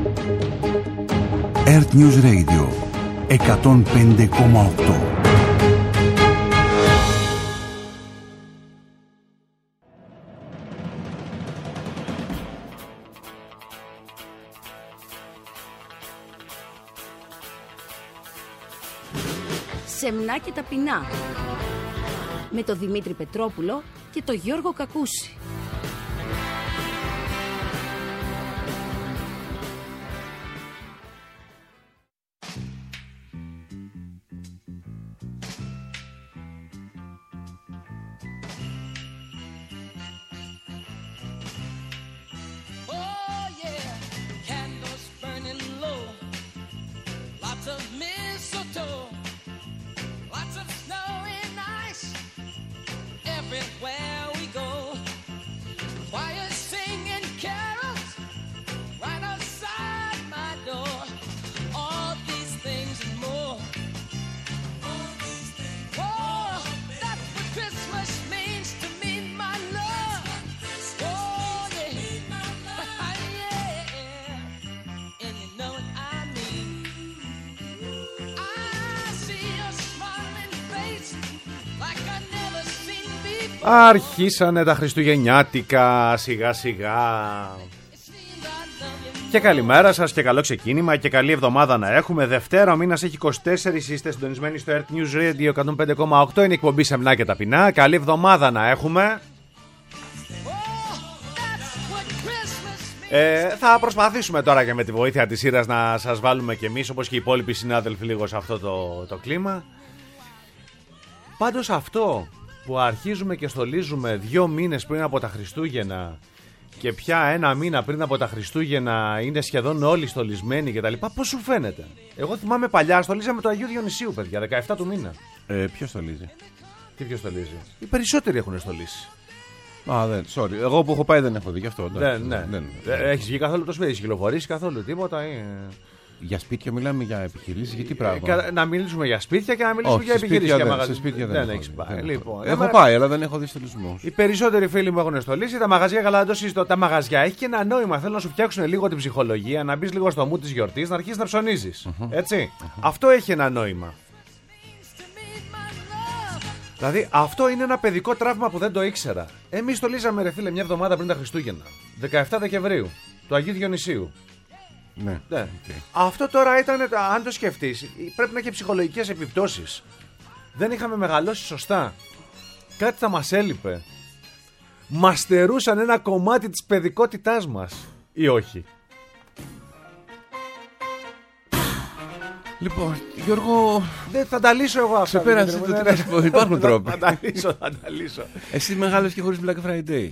Earth News Radio 105,8. Σεμνά και ταπεινά, με τον Δημήτρη Πετρόπουλο και τον Γιώργο Κακούση. Αρχίσανε τα χριστουγεννιάτικα σιγά σιγά. Και καλημέρα σας και καλό ξεκίνημα και καλή εβδομάδα να έχουμε. Δευτέρα, ο μήνας έχει 24, είστε συντονισμένοι στο Earth News Radio 105,8. Είναι εκπομπή Σεμνά και Ταπεινά. Καλή εβδομάδα να έχουμε. Θα προσπαθήσουμε τώρα και με τη βοήθεια της σειράς να σας βάλουμε και εμείς, όπως και οι υπόλοιποι συνάδελφοι, λίγο σε αυτό το κλίμα. Πάντως αυτό που αρχίζουμε και στολίζουμε 2 μήνες πριν από τα Χριστούγεννα και πια 1 μήνα πριν από τα Χριστούγεννα είναι σχεδόν όλοι στολισμένοι κτλ. Πώς σου φαίνεται? Εγώ θυμάμαι παλιά στολίζαμε το Αγίου Διονυσίου, παιδιά, 17 του μήνα. Ποιος στολίζει? Τι ποιος στολίζει? Οι περισσότεροι έχουν στολίσει. Δεν, sorry. Εγώ που έχω πάει δεν έχω δει γι' αυτό. Ναι. Έχεις βγει καθόλου το σπίτι, έχεις κυκλοφορήσει καθόλου τίποτα? Για σπίτια μιλάμε, για επιχειρήσεις, για τι πράγμα? Να μιλήσουμε για σπίτια και να μιλήσουμε για επιχειρήσεις. Σε σπίτια δεν έχεις πάει. Λοιπόν, έχω πάει, αλλά δεν έχω δει στολισμούς. Οι περισσότεροι φίλοι μου έχουν στολίσει. Τα μαγαζιά, καλά, δεν το συζητώ. Τα μαγαζιά έχει και ένα νόημα. Θέλουν να σου φτιάξουν λίγο την ψυχολογία, να μπει λίγο στο mood της γιορτής, να αρχίσεις να ψωνίζεις. Έτσι. Αυτό έχει ένα νόημα. Δηλαδή, αυτό είναι ένα παιδικό τραύμα που δεν το ήξερα. Εμείς στολίζαμε, ρε φίλε, μια εβδομάδα πριν τα Χριστούγεννα. 17 Δεκεμβρίου, του Αγίου Διονυσίου. Ναι. Okay. Αυτό τώρα ήταν, αν το σκεφτείς, πρέπει να έχει ψυχολογικές επιπτώσεις. Δεν είχαμε μεγαλώσει σωστά. Κάτι θα μας έλειπε. Μας στερούσαν ένα κομμάτι της παιδικότητάς μας. Ή όχι? Λοιπόν, Γιώργο, δεν θα τα λύσω εγώ αυτά. Ξεπέρασε το τηλέφωνο. Υπάρχουν τρόποι. Θα τα λύσω. Εσύ μεγάλος και χωρίς Black Friday.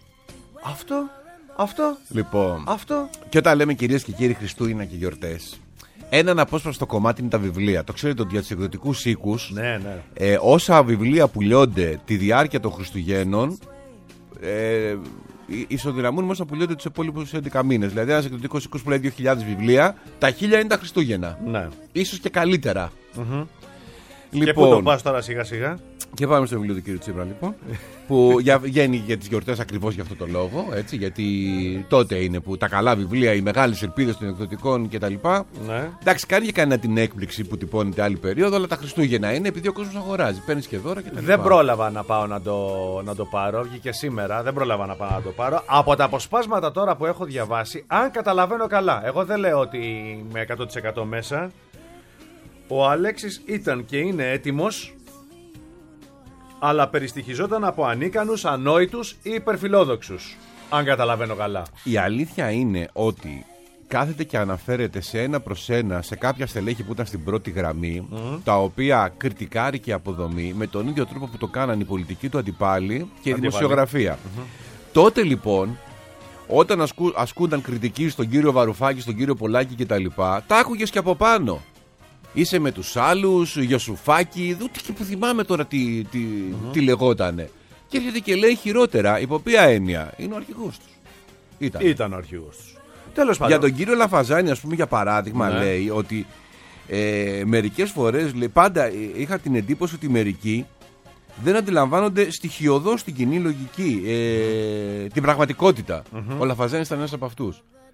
Αυτό. Λοιπόν, αυτό. Και όταν λέμε, κυρίες και κύριοι, Χριστούγεννα και γιορτές, έναν απόσπαστο κομμάτι είναι τα βιβλία. Το ξέρετε ότι για τους εκδοτικούς οίκους, όσα βιβλία πουλιώνται τη διάρκεια των Χριστουγέννων, ισοδυναμούν με όσα πουλιώνται τους υπόλοιπους 11 μήνες. Δηλαδή, ένας εκδοτικός οίκος πουλάει 2.000 βιβλία, τα 1.000 είναι τα Χριστούγεννα. Ναι. Ίσως και καλύτερα. Λοιπόν, και πού το πας τώρα σιγά σιγά? Και πάμε στο βιβλίο του κ. Τσίπρα, λοιπόν. Που βγαίνει για τις γιορτές ακριβώς για αυτό το λόγο. Έτσι, γιατί τότε είναι που τα καλά βιβλία, οι μεγάλες ελπίδες των εκδοτικών κτλ. Ναι. Εντάξει, κάνει και κανένα την έκπληξη που τυπώνεται άλλη περίοδο, αλλά τα Χριστούγεννα είναι επειδή ο κόσμος αγοράζει. Παίρνεις και δώρα κτλ. Δεν πρόλαβα να πάω να το πάρω. Βγήκε σήμερα. Δεν πρόλαβα να πάω να το πάρω. Από τα αποσπάσματα τώρα που έχω διαβάσει, αν καταλαβαίνω καλά, εγώ δεν λέω ότι είμαι 100% μέσα. Ο Αλέξης ήταν και είναι έτοιμος, αλλά περιστοιχιζόταν από ανίκανους, ανόητους ή υπερφιλόδοξους, αν καταλαβαίνω καλά. Η αλήθεια είναι ότι κάθεται και αναφέρεται σε ένα προς ένα σε κάποια στελέχη που ήταν στην πρώτη γραμμή, τα οποία κριτικάρει και αποδομεί με τον ίδιο τρόπο που το κάναν οι πολιτικοί του αντιπάλοι και η δημοσιογραφία. Τότε λοιπόν, όταν ασκούνταν κριτική στον κύριο Βαρουφάκη, στον κύριο Πολάκη κτλ., τα άκουγες και από πάνω. Είσαι με τους άλλους, Ιωσουφάκη, ούτε και που θυμάμαι τώρα τι λεγότανε. Και έρχεται και λέει χειρότερα, υπό ποια έννοια? Είναι ο αρχηγός τους. Ήταν ο αρχηγός τους. Τέλος πάντων. Για τον κύριο Λαφαζάνη, ας πούμε, για παράδειγμα, λέει ότι μερικές φορές, λέει, πάντα είχα την εντύπωση ότι μερικοί δεν αντιλαμβάνονται στοιχειωδώς την κοινή λογική, την πραγματικότητα. Ο Λαφαζάνης ήταν ένας από αυτούς.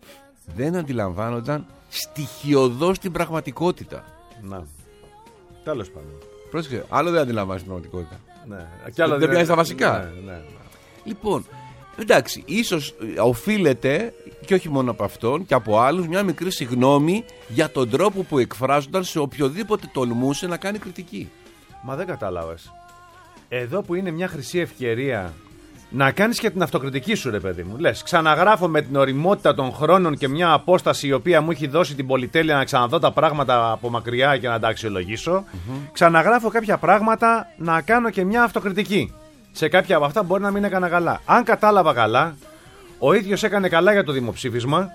δεν αντιλαμβάνονταν στοιχειωδώς την πραγματικότητα. Να. Τέλος πάντων. Πρόσεξε, άλλο δεν αντιλαμβάνεις την πραγματικότητα. Ναι. Και άλλο δεν πιάνεις τα βασικά. Ναι. Λοιπόν, εντάξει, ίσως οφείλεται και όχι μόνο από αυτόν και από άλλους μια μικρή συγγνώμη για τον τρόπο που εκφράζονταν σε οποιοδήποτε τολμούσε να κάνει κριτική. Μα δεν κατάλαβες. Εδώ που είναι μια χρυσή ευκαιρία να κάνεις και την αυτοκριτική σου, ρε παιδί μου. Λες, ξαναγράφω με την ωριμότητα των χρόνων και μια απόσταση η οποία μου έχει δώσει την πολυτέλεια να ξαναδώ τα πράγματα από μακριά και να τα αξιολογήσω. Ξαναγράφω κάποια πράγματα να κάνω και μια αυτοκριτική. Σε κάποια από αυτά μπορεί να μην έκανα καλά. Αν κατάλαβα καλά, ο ίδιος έκανε καλά για το δημοψήφισμα.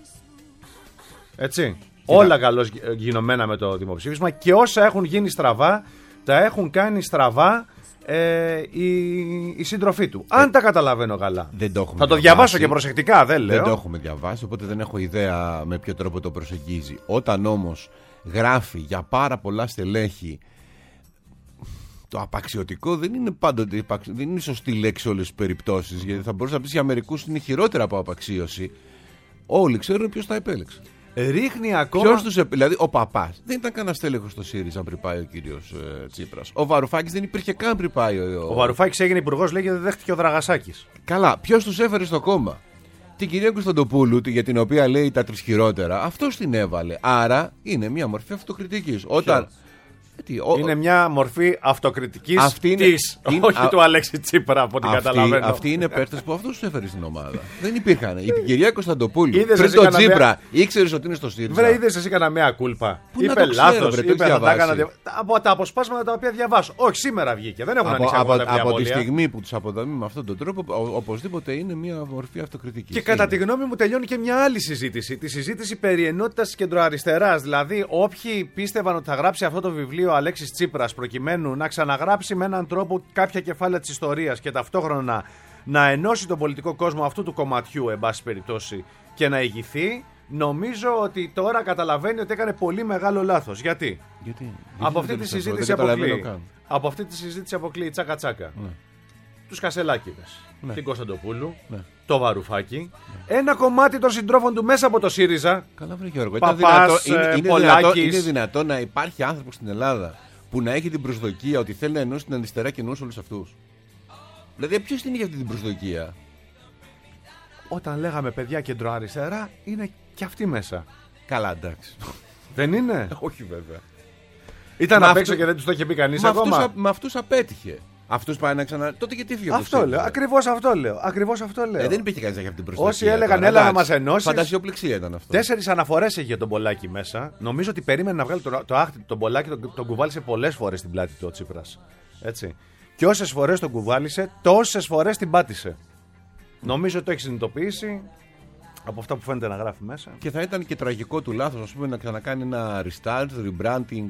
Έτσι. Όλα καλώς γινωμένα με το δημοψήφισμα και όσα έχουν γίνει στραβά, τα έχουν κάνει στραβά η σύντροφή του. Αν τα καταλαβαίνω καλά. Θα το διαβάσω και προσεκτικά, δεν λέω. Δεν το έχουμε διαβάσει, οπότε δεν έχω ιδέα με ποιο τρόπο το προσεγγίζει. Όταν όμως γράφει για πάρα πολλά στελέχη, το απαξιωτικό δεν είναι πάντοτε δεν είναι σωστή λέξη σε όλες τις περιπτώσεις. Γιατί θα μπορούσα να πεις για μερικούς είναι χειρότερα από απαξίωση. Όλοι ξέρουν ποιος τα επέλεξε. Ρίχνει ακόμα. Δηλαδή, ο Παπάς δεν ήταν κανένα στέλεχος στο ΣΥΡΙΖΑ πριν πάει ο κύριος Τσίπρας. Ο Βαρουφάκης δεν υπήρχε καν πριν πάει ο Βαρουφάκης έγινε υπουργός, λέει, και δεν δέχτηκε ο Δραγασάκης. Καλά, ποιος τους έφερε στο κόμμα? Την κυρία Κωνσταντοπούλου, για την οποία λέει τα τρεις χειρότερα, αυτός την έβαλε. Άρα είναι μια μορφή αυτοκριτικής. Όταν. Είναι μια μορφή αυτοκριτικής της, όχι του Αλέξη Τσίπρα, από ό,τι καταλαβαίνω. Αυτοί είναι παίκτες που αυτούς τους έφερε στην ομάδα. Δεν υπήρχαν. Η κυρία Κωνσταντοπούλου πριν τον Τσίπρα ήξερες ότι είναι στο ΣΥΡΙΖΑ. Βρε, είδες εσύ κανένα μέα κούλπα? Είπε λάθος, είπε θα τα έκανα. Από τα αποσπάσματα τα οποία διαβάσω. Όχι, σήμερα βγήκε. Δεν έχουν ανοίξει ακόμα τα βιβλία. Από τη στιγμή που τους αποδομεί με αυτόν τον τρόπο, οπωσδήποτε είναι μια μορφή αυτοκριτικής. Και κατά τη γνώμη μου τελειώνει και μια άλλη συζήτηση. Τη συζήτηση περί ενότητας κεντροαριστεράς. Δηλαδή, όποιοι πίστευαν ότι θα γράψει αυτό το βιβλίο ο Αλέξης Τσίπρας προκειμένου να ξαναγράψει με έναν τρόπο κάποια κεφάλαια της ιστορίας και ταυτόχρονα να ενώσει τον πολιτικό κόσμο αυτού του κομματιού, εν πάση περιπτώσει, και να ηγηθεί, νομίζω ότι τώρα καταλαβαίνει ότι έκανε πολύ μεγάλο λάθος. Γιατί? Από αυτή τη συζήτηση αποκλείει. Από αυτή τη συζήτηση αποκλείει τσάκα-τσάκα. Τους Κασελάκηδες, την Κωνσταντοπούλου, το Βαρουφάκη, ένα κομμάτι των συντρόφων του μέσα από το ΣΥΡΙΖΑ. Καλά, βρε Γιώργο. Παπάς, είναι δυνατό να υπάρχει άνθρωπος στην Ελλάδα που να έχει την προσδοκία ότι θέλει να ενώσει την αριστερά και ενώσει όλους αυτούς? Δηλαδή, ποιος την είχε αυτή την προσδοκία? Όταν λέγαμε παιδιά κεντροαριστερά, είναι και αυτή μέσα. Καλά, εντάξει. Δεν είναι? Όχι, βέβαια. Ήταν απ' έξω και δεν τους το είχε πει κανείς ακόμα. Με αυτούς απέτυχε. Αυτούς πάει να ξανα. Τότε γιατί έφυγε από αυτό λέω. Ακριβώς αυτό λέω. Δεν υπήρχε κανείς να έχει αυτή την προσδοκία. Όσοι έλεγαν έλα να μας ενώσεις. Φαντασιοπληξία ήταν αυτό. 4 αναφορές έχει για τον Πολάκη μέσα. Νομίζω ότι περίμενε να βγάλει το άχτη τον Πολάκη, τον κουβάλισε πολλές φορές στην πλάτη του ο Τσίπρας. Έτσι. Και όσες φορές τον κουβάλισε, τόσες φορές την πάτησε. Νομίζω το έχει συνειδητοποιήσει. Από αυτά που φαίνεται να γράφει μέσα. Και θα ήταν και τραγικό του λάθος, ας πούμε, να ξανακάνει ένα restart, rebranding.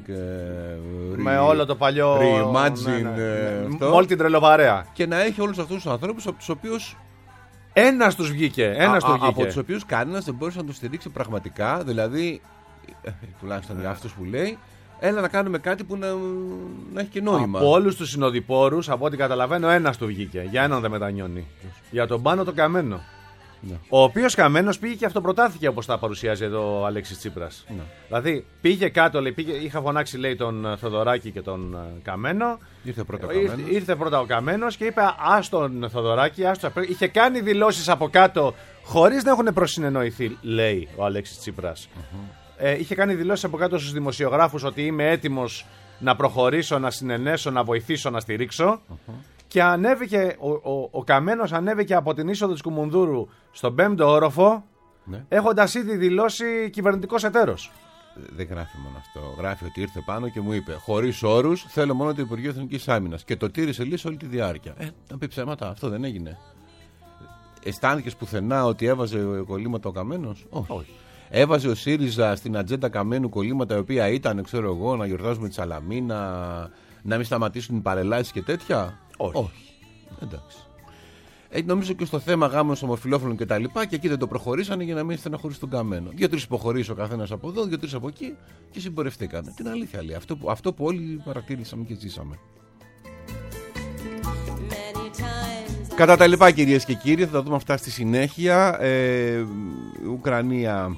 Με όλο το παλιό. Reimagine. Με όλη την τρελοβαρέα. Και να έχει όλους αυτούς τους ανθρώπους από τους οποίους. Ένας τους βγήκε. Από τους οποίους κανένας δεν μπόρεσε να τους στηρίξει πραγματικά. Δηλαδή, τουλάχιστον για αυτούς που λέει, έλα να κάνουμε κάτι που να έχει και νόημα. Από όλους τους συνοδοιπόρους, από ό,τι καταλαβαίνω, ένας του βγήκε. Για έναν δεν μετανιώνει. Για τον Πάνο το Καμένο. Ναι. Ο οποίος Καμένος πήγε και αυτοπροτάθηκε, όπως τα παρουσιάζει εδώ ο Αλέξης Τσίπρας. Ναι. Δηλαδή πήγε κάτω, λέει, είχα φωνάξει, λέει, τον Θοδωράκη και τον Καμένο. Ήρθε πρώτα ο Καμένος και είπε ας τον Θοδωράκη, είχε κάνει δηλώσεις από κάτω χωρίς να έχουν προσυνεννοηθεί, λέει ο Αλέξης Τσίπρας. Είχε κάνει δηλώσεις από κάτω στους δημοσιογράφους ότι είμαι έτοιμος να προχωρήσω, να συνενέσω, να βοηθήσω, να στηρίξω. Και ανέβηκε, ο Καμένος ανέβηκε από την είσοδο της Κουμουνδούρου στον 5ο όροφο, έχοντας ήδη δηλώσει κυβερνητικός εταίρος. Δεν γράφει μόνο αυτό. Γράφει ότι ήρθε πάνω και μου είπε: χωρίς όρους, θέλω μόνο το Υπουργείο Εθνικής Άμυνας. Και το τήρησε λύση όλη τη διάρκεια. Να πει ψέματα, αυτό δεν έγινε. Αισθάνθηκες πουθενά ότι έβαζε κολλήματα ο Καμένος? Όχι. Έβαζε ο ΣΥΡΙΖΑ στην ατζέντα Καμένου κολλήματα, η οποία ήταν, ξέρω εγώ, να γιορτάζουμε τη Σαλαμίνα, να μην σταματήσουν οι παρελάσεις και τέτοια? Όχι. Εντάξει. Νομίζω και στο θέμα γάμων ομοφυλόφιλων και τα λοιπά, και εκεί δεν το προχωρήσανε για να μην στεναχωρήσουν τον Καμένο. 2-3 υποχωρήσει ο καθένας από εδώ, 2-3 από εκεί και συμπορευτήκανε. Την αλήθεια λέει. Αυτό που όλοι παρατήρησαμε και ζήσαμε. Κατά τα λοιπά, κυρίες και κύριοι, θα τα δούμε αυτά στη συνέχεια. η Ουκρανία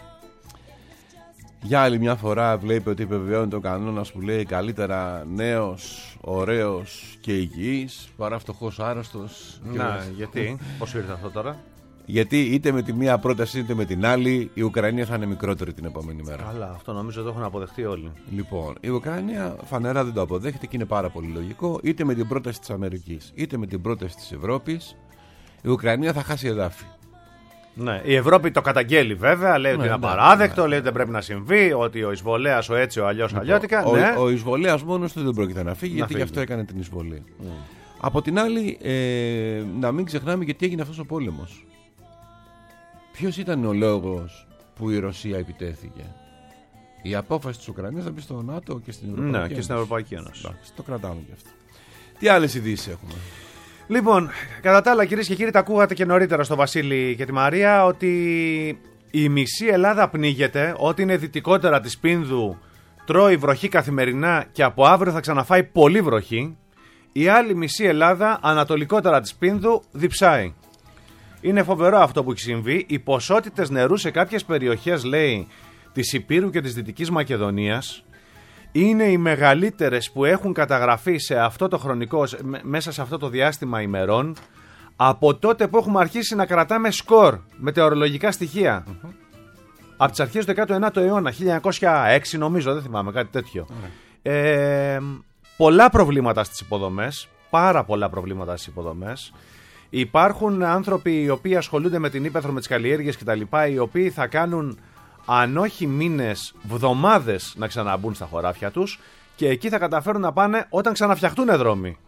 για άλλη μια φορά βλέπει ότι επιβεβαιώνει τον κανόνα που λέει καλύτερα νέος, ωραίος και υγιής παρά φτωχός άρρωστος. Να, γιατί, πώς ήρθε αυτό τώρα? Γιατί είτε με τη μία πρόταση είτε με την άλλη η Ουκρανία θα είναι μικρότερη την επόμενη μέρα. Καλά, αυτό νομίζω το έχουν αποδεχτεί όλοι. Λοιπόν, η Ουκρανία φανερά δεν το αποδέχεται και είναι πάρα πολύ λογικό. Είτε με την πρόταση της Αμερικής είτε με την πρόταση της Ευρώπης, η Ουκρανία θα χάσει εδάφη. Ναι, η Ευρώπη το καταγγέλει βέβαια, λέει ότι είναι απαράδεκτο, λέει ότι δεν πρέπει να συμβεί, ότι ο εισβολέας, ο έτσι, ο αλλιώς, αλλιώτικα. Ο εισβολέας μόνος του δεν πρόκειται να φύγει, γιατί γι' αυτό έκανε την εισβολή. Από την άλλη, να μην ξεχνάμε γιατί έγινε αυτός ο πόλεμος. Ποιος ήταν ο λόγος που η Ρωσία επιτέθηκε? Η απόφαση της Ουκρανίας να μπει στο ΝΑΤΟ και στην Ευρωπαϊκή Ένωση. Ναι, και στην Ευρωπαϊκή Ένωση. Εντάξει, το κρατάμε και αυτό. Τι άλλες ειδήσεις έχουμε? Λοιπόν, κατά τα άλλα, κυρίες και κύριοι, τα ακούγατε και νωρίτερα στο Βασίλη και τη Μαρία ότι η μισή Ελλάδα πνίγεται, ότι είναι δυτικότερα της Πίνδου, τρώει βροχή καθημερινά και από αύριο θα ξαναφάει πολύ βροχή. Η άλλη μισή Ελλάδα, ανατολικότερα της Πίνδου, διψάει. Είναι φοβερό αυτό που έχει συμβεί. Οι ποσότητες νερού σε κάποιες περιοχές, λέει, της Ηπείρου και της Δυτικής Μακεδονίας είναι οι μεγαλύτερες που έχουν καταγραφεί σε αυτό το χρονικό, μέσα σε αυτό το διάστημα ημερών, από τότε που έχουμε αρχίσει να κρατάμε σκορ μετεωρολογικά στοιχεία. Από τις αρχές του 19ου αιώνα, 1906 νομίζω, δεν θυμάμαι, κάτι τέτοιο. Πολλά προβλήματα στις υποδομές, πάρα πολλά προβλήματα στις υποδομές. Υπάρχουν άνθρωποι οι οποίοι ασχολούνται με την ύπαιθρο, με τις καλλιέργειες κτλ., οι οποίοι θα κάνουν αν όχι μήνες, βδομάδες να ξαναμπούν στα χωράφια τους και εκεί θα καταφέρουν να πάνε όταν ξαναφτιαχτούν δρόμοι.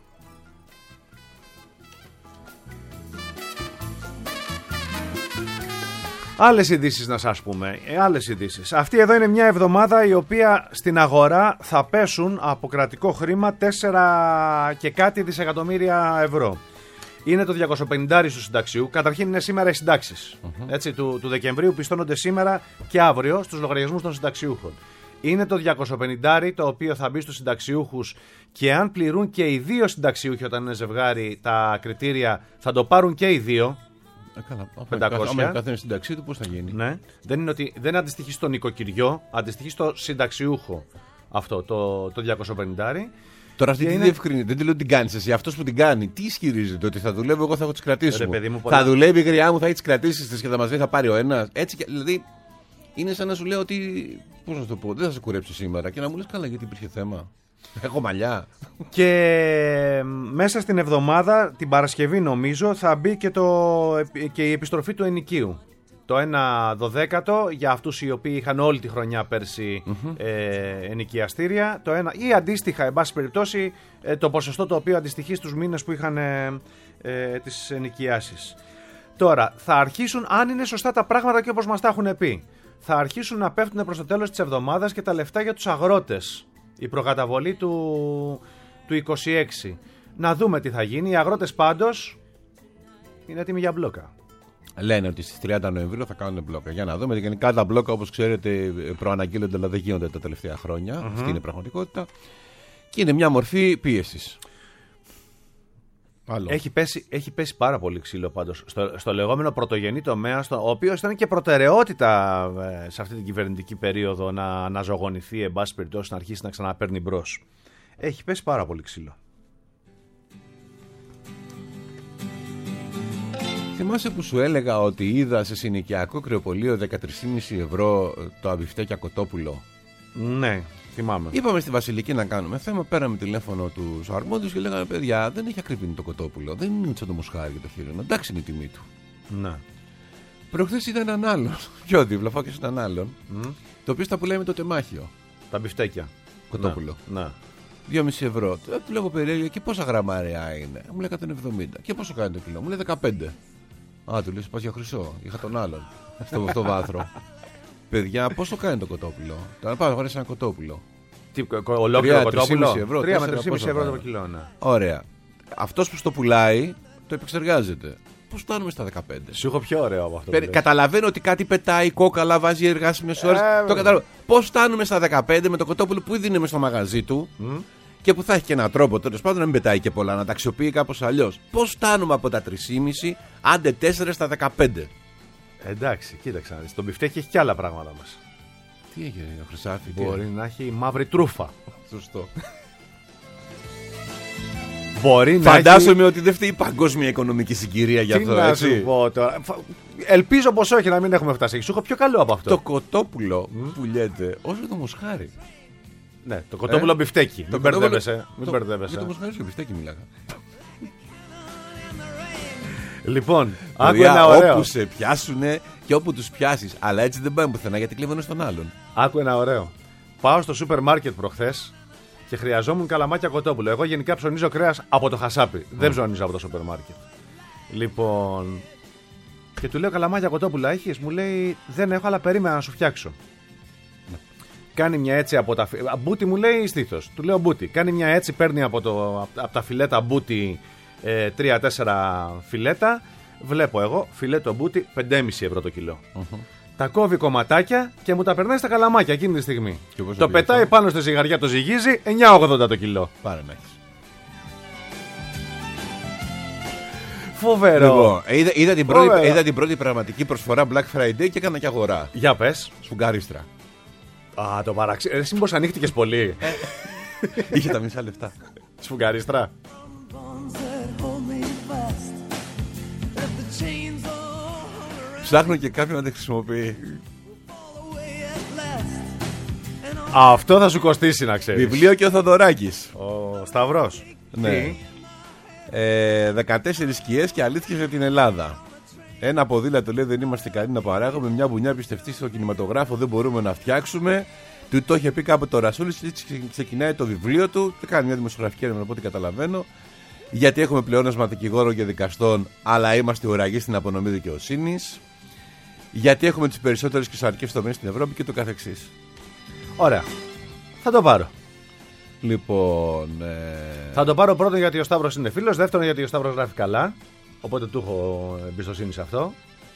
Άλλες ειδήσεις να σας πούμε, άλλες ειδήσεις. Αυτή εδώ είναι μια εβδομάδα η οποία στην αγορά θα πέσουν από κρατικό χρήμα 4 και κάτι δισεκατομμύρια ευρώ. Είναι το 250 του συνταξιού. Καταρχήν είναι σήμερα οι συντάξεις του Δεκεμβρίου, πιστώνονται σήμερα και αύριο στους λογαριασμούς των συνταξιούχων. Είναι το 250 το οποίο θα μπει στους συνταξιούχους και αν πληρούν και οι δύο συνταξιούχοι όταν είναι ζευγάρι τα κριτήρια, θα το πάρουν και οι δύο. 500. Αν καθένα συνταξί του, πώς θα γίνει? Ναι. Δεν είναι ότι δεν αντιστοιχεί στο νοικοκυριό, αντιστοιχεί στο συνταξιούχο αυτό το 250. Τώρα αυτή τη διευκρίνη, δεν τη λέω ότι την κάνει εσύ. Αυτό που την κάνει, τι ισχυρίζεται? Ότι θα δουλεύω εγώ, θα έχω τις κρατήσεις μου. Θα δουλεύει η γριά μου, θα έχει τις κρατήσεις της και θα μας λέει θα πάρει ο ένας. Έτσι, δηλαδή είναι σαν να σου λέω ότι. Πώς να σου το πω, δεν θα σε κουρέψω σήμερα και να μου λες καλά γιατί υπήρχε θέμα. Έχω μαλλιά. Και μέσα στην εβδομάδα, την Παρασκευή νομίζω, θα μπει και η επιστροφή του ενοικίου. Το 1/12 για αυτούς οι οποίοι είχαν όλη τη χρονιά πέρσι ενοικιαστήρια. Το ένα, ή αντίστοιχα, εν πάση περιπτώσει, το ποσοστό το οποίο αντιστοιχεί στους μήνες που είχαν τις ενοικιάσεις. Τώρα, θα αρχίσουν, αν είναι σωστά τα πράγματα και όπως μας τα έχουν πει, θα αρχίσουν να πέφτουν προς το τέλος της εβδομάδας και τα λεφτά για τους αγρότες. Η προκαταβολή του 26. Να δούμε τι θα γίνει. Οι αγρότες πάντως είναι έτοιμοι για μπλόκα. Λένε ότι στις 30 Νοεμβρίου θα κάνουν μπλόκα. Για να δούμε. Γενικά τα μπλόκα, όπως ξέρετε, προαναγγείλονται, αλλά δεν γίνονται τα τελευταία χρόνια. Αυτή είναι η πραγματικότητα. Και είναι μια μορφή πίεσης. Έχει πέσει πάρα πολύ ξύλο πάντως στο λεγόμενο πρωτογενή τομέα, ο οποίος ήταν και προτεραιότητα σε αυτή την κυβερνητική περίοδο να αναζωογονηθεί, εν πάση περιπτώσει, να αρχίσει να ξαναπαίρνει μπρος. Έχει πέσει πάρα πολύ ξύλο. Θυμάσαι που σου έλεγα ότι είδα σε συνοικιακό κρεοπολείο 13,5 ευρώ το αμπιφτέκια κοτόπουλο? Ναι, θυμάμαι. Είπαμε στη Βασιλική να κάνουμε θέμα, πέραμε τηλέφωνο τους αρμόδιους και λέγανε παιδιά, δεν έχει ακριβήνει το κοτόπουλο, δεν είναι σαν το μοσχάρι και το χείρινο, εντάξει είναι η τιμή του. Ναι. Προχθές είδα έναν άλλον, πιο δίπλα, φάκες έναν άλλον, το οποίο στα πουλάει με το τεμάχιο. Τα μπιφτέκια. Κοτόπουλο. Ναι. 2,5 ευρώ. Του λέγω περίεργα και πόσα γραμμάρια είναι? Μου λέει 170. Και πόσο κάνει το κιλό? Μου λέει 15. Α, του λέει πας για χρυσό. Είχα τον άλλον στο βάθρο. Παιδιά, πόσο κάνει το κοτόπουλο? Τώρα πάω να πάρει ένα κοτόπουλο. Ολόκληρο κοτόπουλο. 3 με 3,5 ευρώ το κιλό. Ναι. Ωραία. Αυτός που στο πουλάει το επεξεργάζεται. Πώς φτάνουμε στα 15? Σου έχω πιο ωραίο από αυτό. Καταλαβαίνω ότι κάτι πετάει, κόκαλα, βάζει εργάσιμες ώρες. Το καταλαβαίνω. Πώς φτάνουμε στα 15 με το κοτόπουλο που ήδη είναι μες στο μαγαζί του και που θα έχει και έναν τρόπο τέλος πάντων να μην πετάει και πολλά, να τα αξιοποιεί κάπως αλλιώς? Πώς φτάνουμε από τα 3,5 άντε 4 στα 15? Εντάξει, κοίταξε να δεις. Το μπιφτέκι έχει και άλλα πράγματα μας. Τι έγινε, ο Χρυσάφι? Μπορεί να έχει μαύρη τρούφα. Σωστό. Μπορεί να Φαντάζομαι ότι δεν φταίει η παγκόσμια οικονομική συγκυρία για αυτό. Τι να Έτσι. σου πω τώρα. Ελπίζω πως όχι, να μην έχουμε φτάσει. Σου έχω πιο καλό από αυτό. Το κοτόπουλο πουλιέται όσο το μοσχάρι. Ναι, το κοτόπουλο μπιφτέκι. Μην μπερδεύεσαι. Για το μοσχάρι στο μπιφτέκι μιλάγα. Λοιπόν, άκου ένα ωραίο. Όπου σε πιάσουνε και όπου τους πιάσεις. Αλλά έτσι δεν πάει πουθενά γιατί κλέβουν στον άλλον. Άκου ένα ωραίο. Πάω στο σούπερ μάρκετ προχθές και χρειαζόμουν καλαμάκια κοτόπουλο. Εγώ γενικά ψωνίζω κρέας από το χασάπι. Δεν ψωνίζω από το σούπερ μάρκετ. Λοιπόν. Και του λέω καλαμάκια κοτόπουλα έχεις? Μου λέει δεν έχω, αλλά περίμενα να σου φτιάξω. Κάνει μια έτσι από τα. Μπούτι μου λέει στήθος. Του λέω μπούτι. Κάνει μια έτσι, παίρνει από τα φιλέτα μπούτι 3-4 φιλέτα. Βλέπω εγώ φιλέτο μπούτι 5,5 ευρώ το κιλό. Τα κόβει κομματάκια και μου τα περνάει στα καλαμάκια εκείνη τη στιγμή. Το πετάει πάνω στη ζυγαριά, το ζυγίζει 9,80 το κιλό. Πάρε να έχεις. Φοβερό. Λοιπόν, είδα την πρώτη πραγματική προσφορά Black Friday και έκανα και αγορά. Για πες. Σφουγγαρίστρα. Α, το παραξύ. Εσύ μήπως ανοίχτηκες πολύ? Είχε τα μισά λεφτά. Σφουγγαρίστρα. Ψάχνω και κάποιον να τη χρησιμοποιεί. Αυτό θα σου κοστίσει να ξέρεις. Βιβλίο και ο Θοδωράκης. Ο Σταυρός. Ναι. 14 σκιές και αλήθειες για την Ελλάδα. Ένα ποδήλατο λέει δεν είμαστε καλοί να παράγουμε. Μια μπουνιά πιστευτή στο κινηματογράφο δεν μπορούμε να φτιάξουμε. Του το είχε πει κάποτε ο Ρασούλης και ξεκινάει το βιβλίο του και κάνει μια δημοσιογραφική έρευνα από ό,τι καταλαβαίνω. Γιατί έχουμε πλεόνασμα δικηγόρων και δικαστών, αλλά είμαστε ουραγοί στην απονομή δικαιοσύνης. Γιατί έχουμε τις περισσότερες κρυσαρικές τομές στην Ευρώπη και το καθεξής. Ωραία. Θα το πάρω. Λοιπόν. Θα το πάρω πρώτον γιατί ο Σταύρος είναι φίλος. Δεύτερον γιατί ο Σταύρος γράφει καλά. Οπότε του έχω εμπιστοσύνη σε αυτό.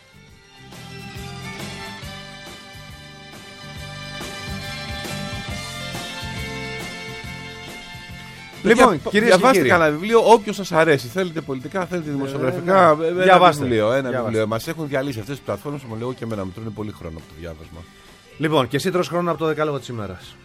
Λοιπόν, διαβάστε κανένα βιβλίο, όποιο σας αρέσει. Θέλετε πολιτικά, θέλετε δημοσιογραφικά. Διαβάστε. Ένα βιβλίο. Μας έχουν διαλύσει αυτές τις πλατφόρμες, μου λέω και εμένα μου τρώνε πολύ χρόνο από το διάβασμα. Λοιπόν, και εσύ τρως χρόνο από το δεκάλογο της ημέρας.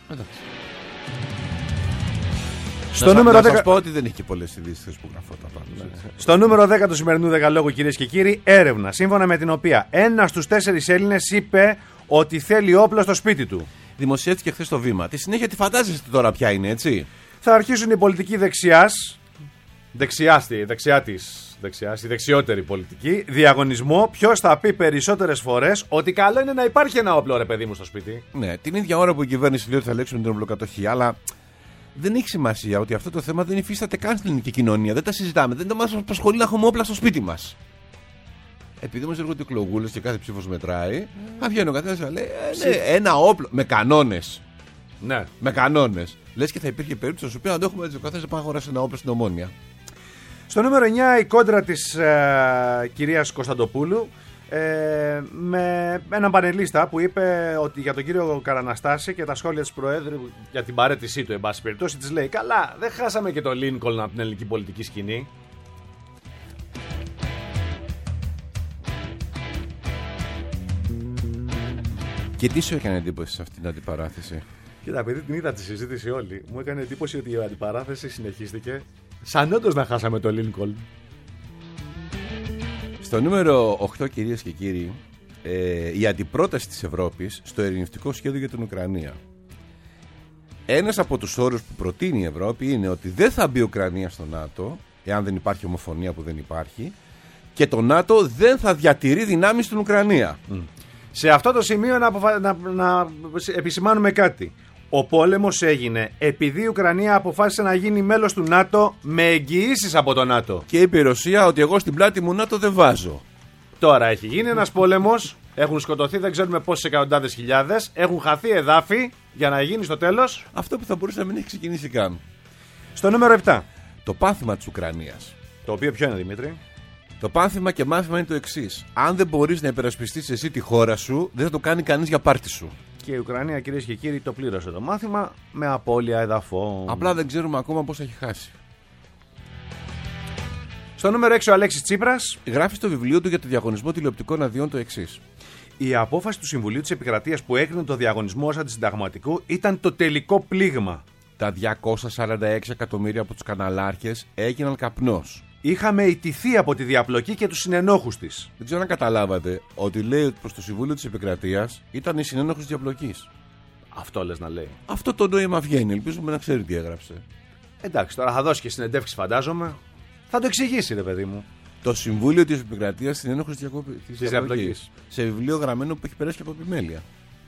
Στο νούμερο 10. Να σας πω ότι δεν έχει και πολλές ειδήσεις που γραφώ τα πάντα. Στο νούμερο 10 του σημερινού δεκαλόγου, κυρίες και κύριοι, έρευνα σύμφωνα με την οποία 1 στους 4 Έλληνες είπε ότι θέλει όπλο στο σπίτι του. Δημοσιεύτηκε χθες το Βήμα. Τη συνέχεια τη φαντάζεστε τώρα ποια είναι, έτσι. Θα αρχίσουν οι πολιτικοί η δεξιότερη πολιτική, διαγωνισμό ποιος θα πει περισσότερες φορές ότι καλό είναι να υπάρχει ένα όπλο, ρε παιδί μου, στο σπίτι. Ναι, την ίδια ώρα που η κυβέρνηση λέει ότι θα ελέγξουν την οπλοκατοχή, αλλά δεν έχει σημασία ότι αυτό το θέμα δεν υφίσταται καν στην ελληνική κοινωνία. Δεν τα συζητάμε. Δεν μας απασχολεί να έχουμε όπλα στο σπίτι μας. Επειδή μας έρχονται οι εκλογούλες και κάθε ψήφος μετράει, θα βγαίνει ο καθένας να λέει ένα όπλο με κανόνες. Ναι. Με κανόνες. Λες και θα υπήρχε περίπτωση στο οποίο να το έχουμε έτσι ο καθένας να πάει να αγοράσει ένα όπλο στην Ομόνια. Στο νούμερο 9 η κόντρα της κυρίας Κωνσταντοπούλου με έναν πανελίστα που είπε ότι για τον κύριο Καραναστάση και τα σχόλια της Προέδρου για την παραίτησή του, εν πάση περιπτώσει, της λέει καλά, δεν χάσαμε και το Λίνκολν από την ελληνική πολιτική σκηνή. Και τι σου έκανε εντύπωση σε αυτήν την αντιπαράθεση? Κοίτα, επειδή την είδα τη συζήτηση όλη, μου έκανε εντύπωση ότι η αντιπαράθεση συνεχίστηκε σαν όντως να χάσαμε το Λίνκολν. Στο νούμερο 8, κυρίες και κύριοι, η αντιπρόταση της Ευρώπης στο ειρηνευτικό σχέδιο για την Ουκρανία. Ένας από τους όρους που προτείνει η Ευρώπη είναι ότι δεν θα μπει η Ουκρανία στο ΝΑΤΟ, εάν δεν υπάρχει ομοφωνία που δεν υπάρχει, και το ΝΑΤΟ δεν θα διατηρεί δυνάμεις στην Ουκρανία. Σε αυτό το σημείο να επισημάνουμε κάτι. Ο πόλεμος έγινε επειδή η Ουκρανία αποφάσισε να γίνει μέλος του ΝΑΤΟ με εγγυήσεις από το ΝΑΤΟ. Και είπε η Ρωσία ότι εγώ στην πλάτη μου ΝΑΤΟ δεν βάζω. Τώρα έχει γίνει ένας πόλεμος, έχουν σκοτωθεί δεν ξέρουμε πόσες εκατοντάδες χιλιάδες, έχουν χαθεί εδάφη για να γίνει στο τέλος αυτό που θα μπορούσε να μην έχει ξεκινήσει καν. Στο νούμερο 7. Το πάθημα της Ουκρανίας. Το οποίο ποιο είναι, Δημήτρη? Το πάθημα και μάθημα είναι το εξής. Αν δεν μπορείς να υπερασπιστείς εσύ τη χώρα σου, δεν θα το κάνει κανείς για πάρτι σου. Και η Ουκρανία, κυρίες και κύριοι, το πλήρωσε το μάθημα με απώλεια εδαφών. Απλά δεν ξέρουμε ακόμα πώς έχει χάσει. Στο νούμερο 6 ο Αλέξης Τσίπρας γράφει στο βιβλίο του για το διαγωνισμό τηλεοπτικών αδειών το εξής. Η απόφαση του Συμβουλίου της Επικρατείας που έκρινε το διαγωνισμό ως αντισυνταγματικό ήταν το τελικό πλήγμα. Τα 246 εκατομμύρια από τους καναλάρχες έγιναν καπνός. Είχαμε ηττηθεί από τη διαπλοκή και τους συνενόχους της. Δεν ξέρω αν καταλάβατε ότι λέει ότι προς το Συμβούλιο της Επικρατείας ήταν η συνένοχος διαπλοκής. Αυτό λες να λέει. Αυτό το νόημα βγαίνει. Ελπίζουμε να ξέρει τι έγραψε. Εντάξει, τώρα θα δώσει και συνεντεύξεις, φαντάζομαι. Θα το εξηγήσει, ρε παιδί μου. Το Συμβούλιο της Επικρατείας συνένοχος της διαπλοκής. Σε βιβλίο γραμμένο που έχει περάσει και από επιμέλεια.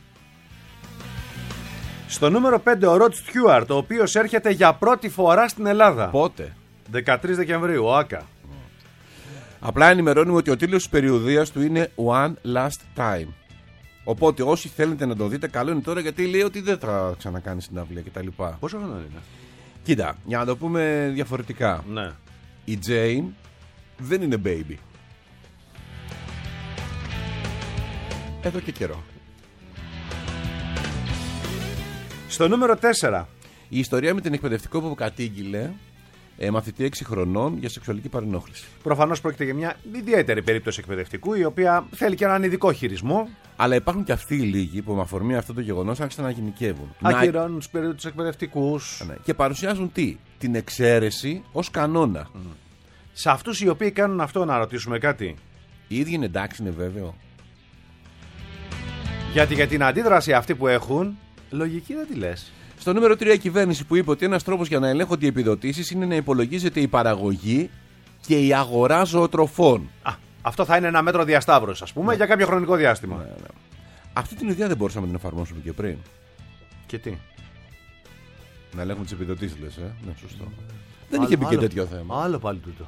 Στο νούμερο 5 ο Ροτ Στιούαρτ, ο οποίος έρχεται για πρώτη φορά στην Ελλάδα. Πότε? 13 Δεκεμβρίου, ο ΆΚΑ. Απλά ενημερώνουμε ότι ο τίτλος της περιοδίας του είναι One Last Time. Οπότε όσοι θέλετε να τον δείτε, καλό είναι τώρα, γιατί λέει ότι δεν θα ξανακάνει συναυλία κτλ. Πόσο χρόνο είναι? Κοίτα, για να το πούμε διαφορετικά. Ναι. Η Jane δεν είναι baby. Εδώ και καιρό. Στο νούμερο 4. Η ιστορία με την εκπαιδευτικό που κατήγγειλε μαθητή 6 χρονών για σεξουαλική παρενόχληση. Προφανώς πρόκειται για μια ιδιαίτερη περίπτωση εκπαιδευτικού, η οποία θέλει και έναν ειδικό χειρισμό. Αλλά υπάρχουν και αυτοί οι λίγοι που με αφορμή αυτό το γεγονός άρχισαν να γενικεύουν. Ακυρώνουν τους εκπαιδευτικούς. Ναι. Και παρουσιάζουν τι? Την εξαίρεση ως κανόνα. Σε αυτούς οι οποίοι κάνουν αυτό, να ρωτήσουμε κάτι. Οι ίδιοι είναι εντάξει, είναι βέβαιο? Γιατί για την αντίδραση αυτή που έχουν, λογική δεν τη λες. Στο νούμερο 3 η κυβέρνηση που είπε ότι ένας τρόπος για να ελέγχονται οι επιδοτήσεις είναι να υπολογίζεται η παραγωγή και η αγορά ζωοτροφών. Αυτό θα είναι ένα μέτρο διασταύρωσης, ας πούμε, για κάποιο χρονικό διάστημα. Ναι. Αυτή την ιδέα δεν μπορούσαμε να την εφαρμόσουμε και πριν. Και τι? Να ελέγχουμε τις επιδοτήσεις, λες, Ναι, σωστό. Δεν είχε μπει και τέτοιο θέμα. Άλλο πάλι τούτο.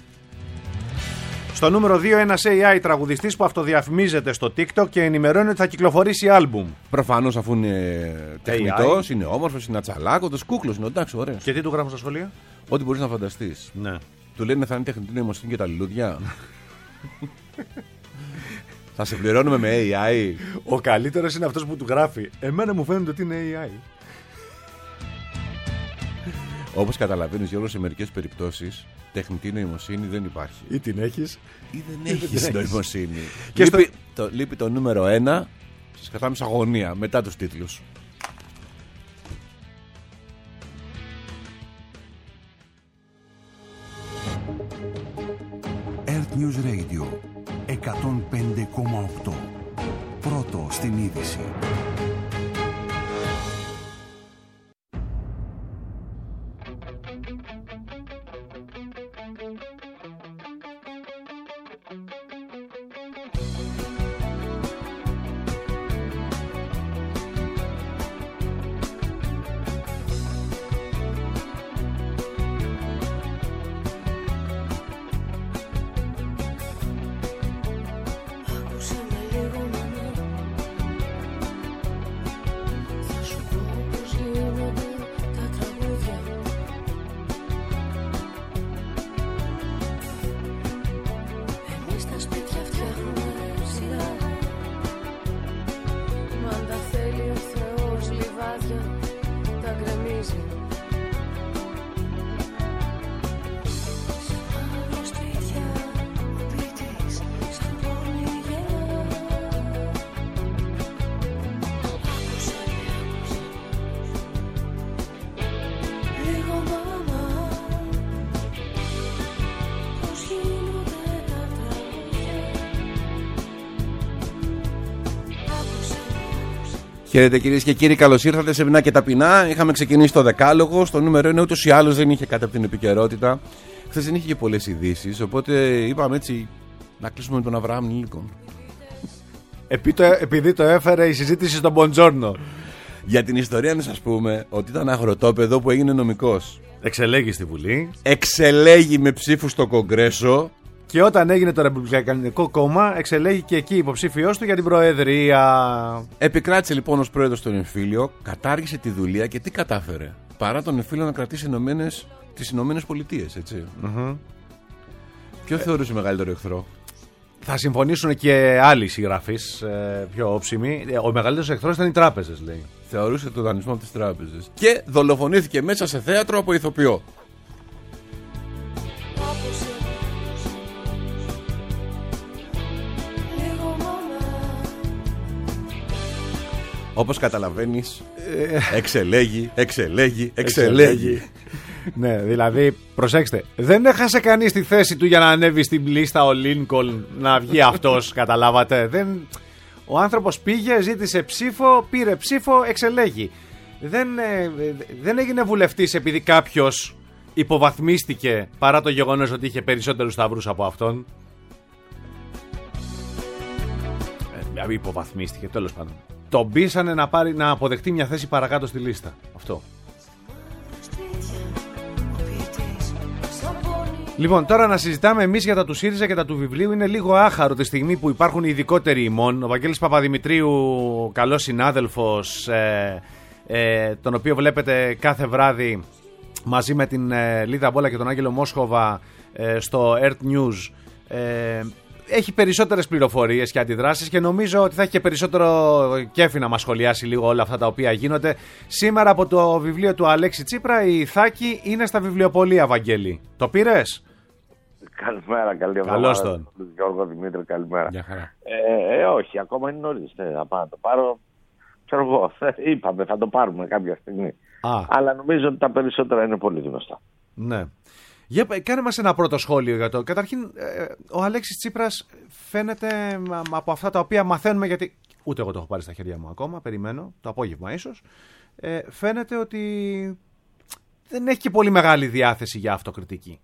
Στο νούμερο 2 ένας AI τραγουδιστής που αυτοδιαφημίζεται στο TikTok και ενημερώνει ότι θα κυκλοφορήσει άλμπουμ. Προφανώς, αφού είναι τεχνητός, είναι όμορφος, είναι ατσαλάκωτος, κούκλος, είναι εντάξει, ωραίος. Και τι του γράφουν στα σχολεία? Ό,τι μπορείς να φανταστείς. Ναι. Του λένε θα είναι τεχνητή νοημοσύνη και τα λουλούδια. Θα σε πληρώνουμε με AI. Ο καλύτερος είναι αυτός που του γράφει. Εμένα μου φαίνεται ότι είναι AI. Όπως καταλαβαίνεις, Γιώργο, σε μερικές περιπτώσεις τεχνητή νοημοσύνη δεν υπάρχει. Ή την έχεις ή δεν έχεις νοημοσύνη. Και λείπει το νούμερο 1. Σας κρατάμε σε αγωνία μετά τους τίτλους. Earth News Radio 105,8. Πρώτο στην είδηση. Χαίρετε κυρίες και κύριοι, καλώς ήρθατε σε Βινά και Ταπεινά. Είχαμε ξεκινήσει το δεκάλογο. Στο νούμερο 1 ούτως ή άλλως δεν είχε κάτι από την επικαιρότητα. Χθες δεν είχε και πολλές ειδήσεις. Οπότε είπαμε έτσι να κλείσουμε με τον Αβραάμ Νίλικον. Επειδή το έφερε η συζήτηση στον Μποντζόρνο. Για την ιστορία να σας πούμε ότι ήταν αγροτόπεδο που έγινε νομικός. Εξελέγει στη Βουλή. Εξελέγει με ψήφους στο Κογκρέσο. Και όταν έγινε το Ρεπουμπλικανικό Κόμμα, εξελέγει και εκεί υποψήφιός του για την Προεδρία. Επικράτησε λοιπόν ως πρόεδρος στον εμφύλιο, κατάργησε τη δουλεία και τι κατάφερε? Παρά τον εμφύλιο να κρατήσει τις Ηνωμένες Πολιτείες, έτσι. Ποιο θεωρούσε μεγαλύτερο εχθρό? Θα συμφωνήσουν και άλλοι συγγραφείς πιο όψιμοι. Ο μεγαλύτερος εχθρός ήταν οι τράπεζες, λέει. Θεωρούσε το δανεισμό από τις τράπεζες. Και δολοφονήθηκε μέσα σε θέατρο από ηθοποιό. Όπως καταλαβαίνεις, εξελέγει. Ναι, δηλαδή, προσέξτε, δεν έχασε κανείς τη θέση του για να ανέβει στην λίστα ο Λίνκολν να βγει αυτός, καταλάβατε. Ο άνθρωπος πήγε, ζήτησε ψήφο, πήρε ψήφο, εξελέγει. Δεν έγινε βουλευτής επειδή κάποιος υποβαθμίστηκε παρά το γεγονός ότι είχε περισσότερους σταυρούς από αυτόν. Υποβαθμίστηκε, τέλος πάντων. Τον πείσανε να αποδεχτεί μια θέση παρακάτω στη λίστα. Αυτό. Λοιπόν, τώρα να συζητάμε εμείς για τα του ΣΥΡΙΖΑ και τα του βιβλίου είναι λίγο άχαρο τη στιγμή που υπάρχουν οι ειδικότεροι ημών. Ο Βαγγέλης Παπαδημητρίου, καλός συνάδελφος, τον οποίο βλέπετε κάθε βράδυ μαζί με την Λίδα Μπόλα και τον Άγγελο Μόσχοβα στο Earth News, έχει περισσότερες πληροφορίες και αντιδράσεις και νομίζω ότι θα έχει και περισσότερο κέφι να μας σχολιάσει λίγο όλα αυτά τα οποία γίνονται. Σήμερα από το βιβλίο του Αλέξη Τσίπρα, η Θάκη είναι στα βιβλιοπωλεία, Βαγγέλη. Το πήρες? Καλημέρα, καλή εβδομάδα. Καλώς τον. Γιώργο Δημήτρη, καλημέρα. Γεια χαρά. Όχι, ακόμα είναι νωρίς. Θα πάω να το πάρω. Ξέρω εγώ, είπαμε, θα το πάρουμε κάποια στιγμή. Αλλά νομίζω ότι τα περισσότερα είναι πολύ γνωστά. Ναι. Για, κάνε μας ένα πρώτο σχόλιο για το. Καταρχήν, ο Αλέξης Τσίπρας φαίνεται από αυτά τα οποία μαθαίνουμε, γιατί ούτε εγώ το έχω πάρει στα χέρια μου ακόμα, περιμένω, το απόγευμα ίσως, φαίνεται ότι δεν έχει και πολύ μεγάλη διάθεση για αυτοκριτική.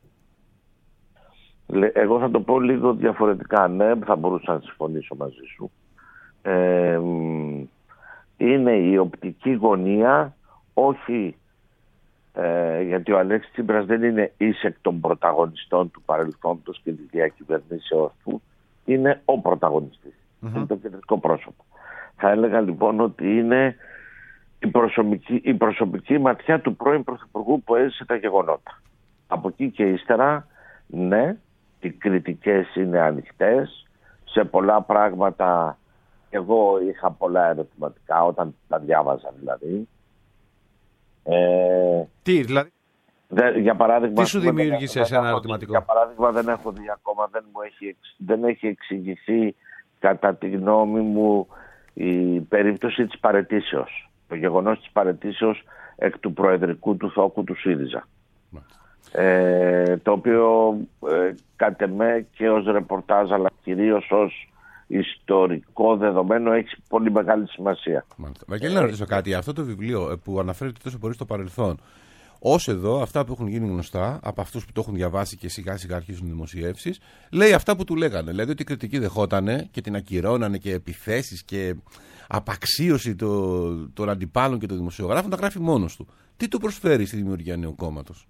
Εγώ θα το πω λίγο διαφορετικά. Ναι, θα μπορούσα να συμφωνήσω μαζί σου. Είναι η οπτική γωνία, όχι γιατί ο Αλέξης Τσίπρας δεν είναι ίσεκ των πρωταγωνιστών του παρελθόντος και της διακυβερνήσεως του, είναι ο πρωταγωνιστής. Είναι το κεντρικό πρόσωπο. Θα έλεγα λοιπόν ότι είναι η προσωπική ματιά του πρώην Πρωθυπουργού που έζησε τα γεγονότα. Από εκεί και ύστερα, ναι, οι κριτικές είναι ανοιχτές. Σε πολλά πράγματα εγώ είχα πολλά ερωτηματικά όταν τα διάβαζα δηλαδή. Τι, δηλαδή? Για παράδειγμα, τι σου δημιούργησε ένα ερωτηματικό? Για παράδειγμα, δεν έχω δει ακόμα, δεν έχει εξηγηθεί κατά τη γνώμη μου η περίπτωση της παραιτήσεως. Το γεγονός της παραιτήσεως εκ του προεδρικού του θόκου του ΣΥΡΙΖΑ. Το οποίο κατ' εμέ και ως ρεπορτάζ αλλά κυρίως ως ιστορικό δεδομένο έχει πολύ μεγάλη σημασία. Βαγγέλη, να ρωτήσω κάτι. Αυτό το βιβλίο που αναφέρεται τόσο πολύ στο παρελθόν, ως εδώ, αυτά που έχουν γίνει γνωστά από αυτούς που το έχουν διαβάσει και σιγά σιγά αρχίζουν δημοσιεύσεις, λέει αυτά που του λέγανε. Δηλαδή ότι η κριτική δεχότανε και την ακυρώνανε και επιθέσεις και απαξίωση των αντιπάλων και των δημοσιογράφων τα γράφει μόνος του. Τι του προσφέρει στη δημιουργία νέου κόμματος?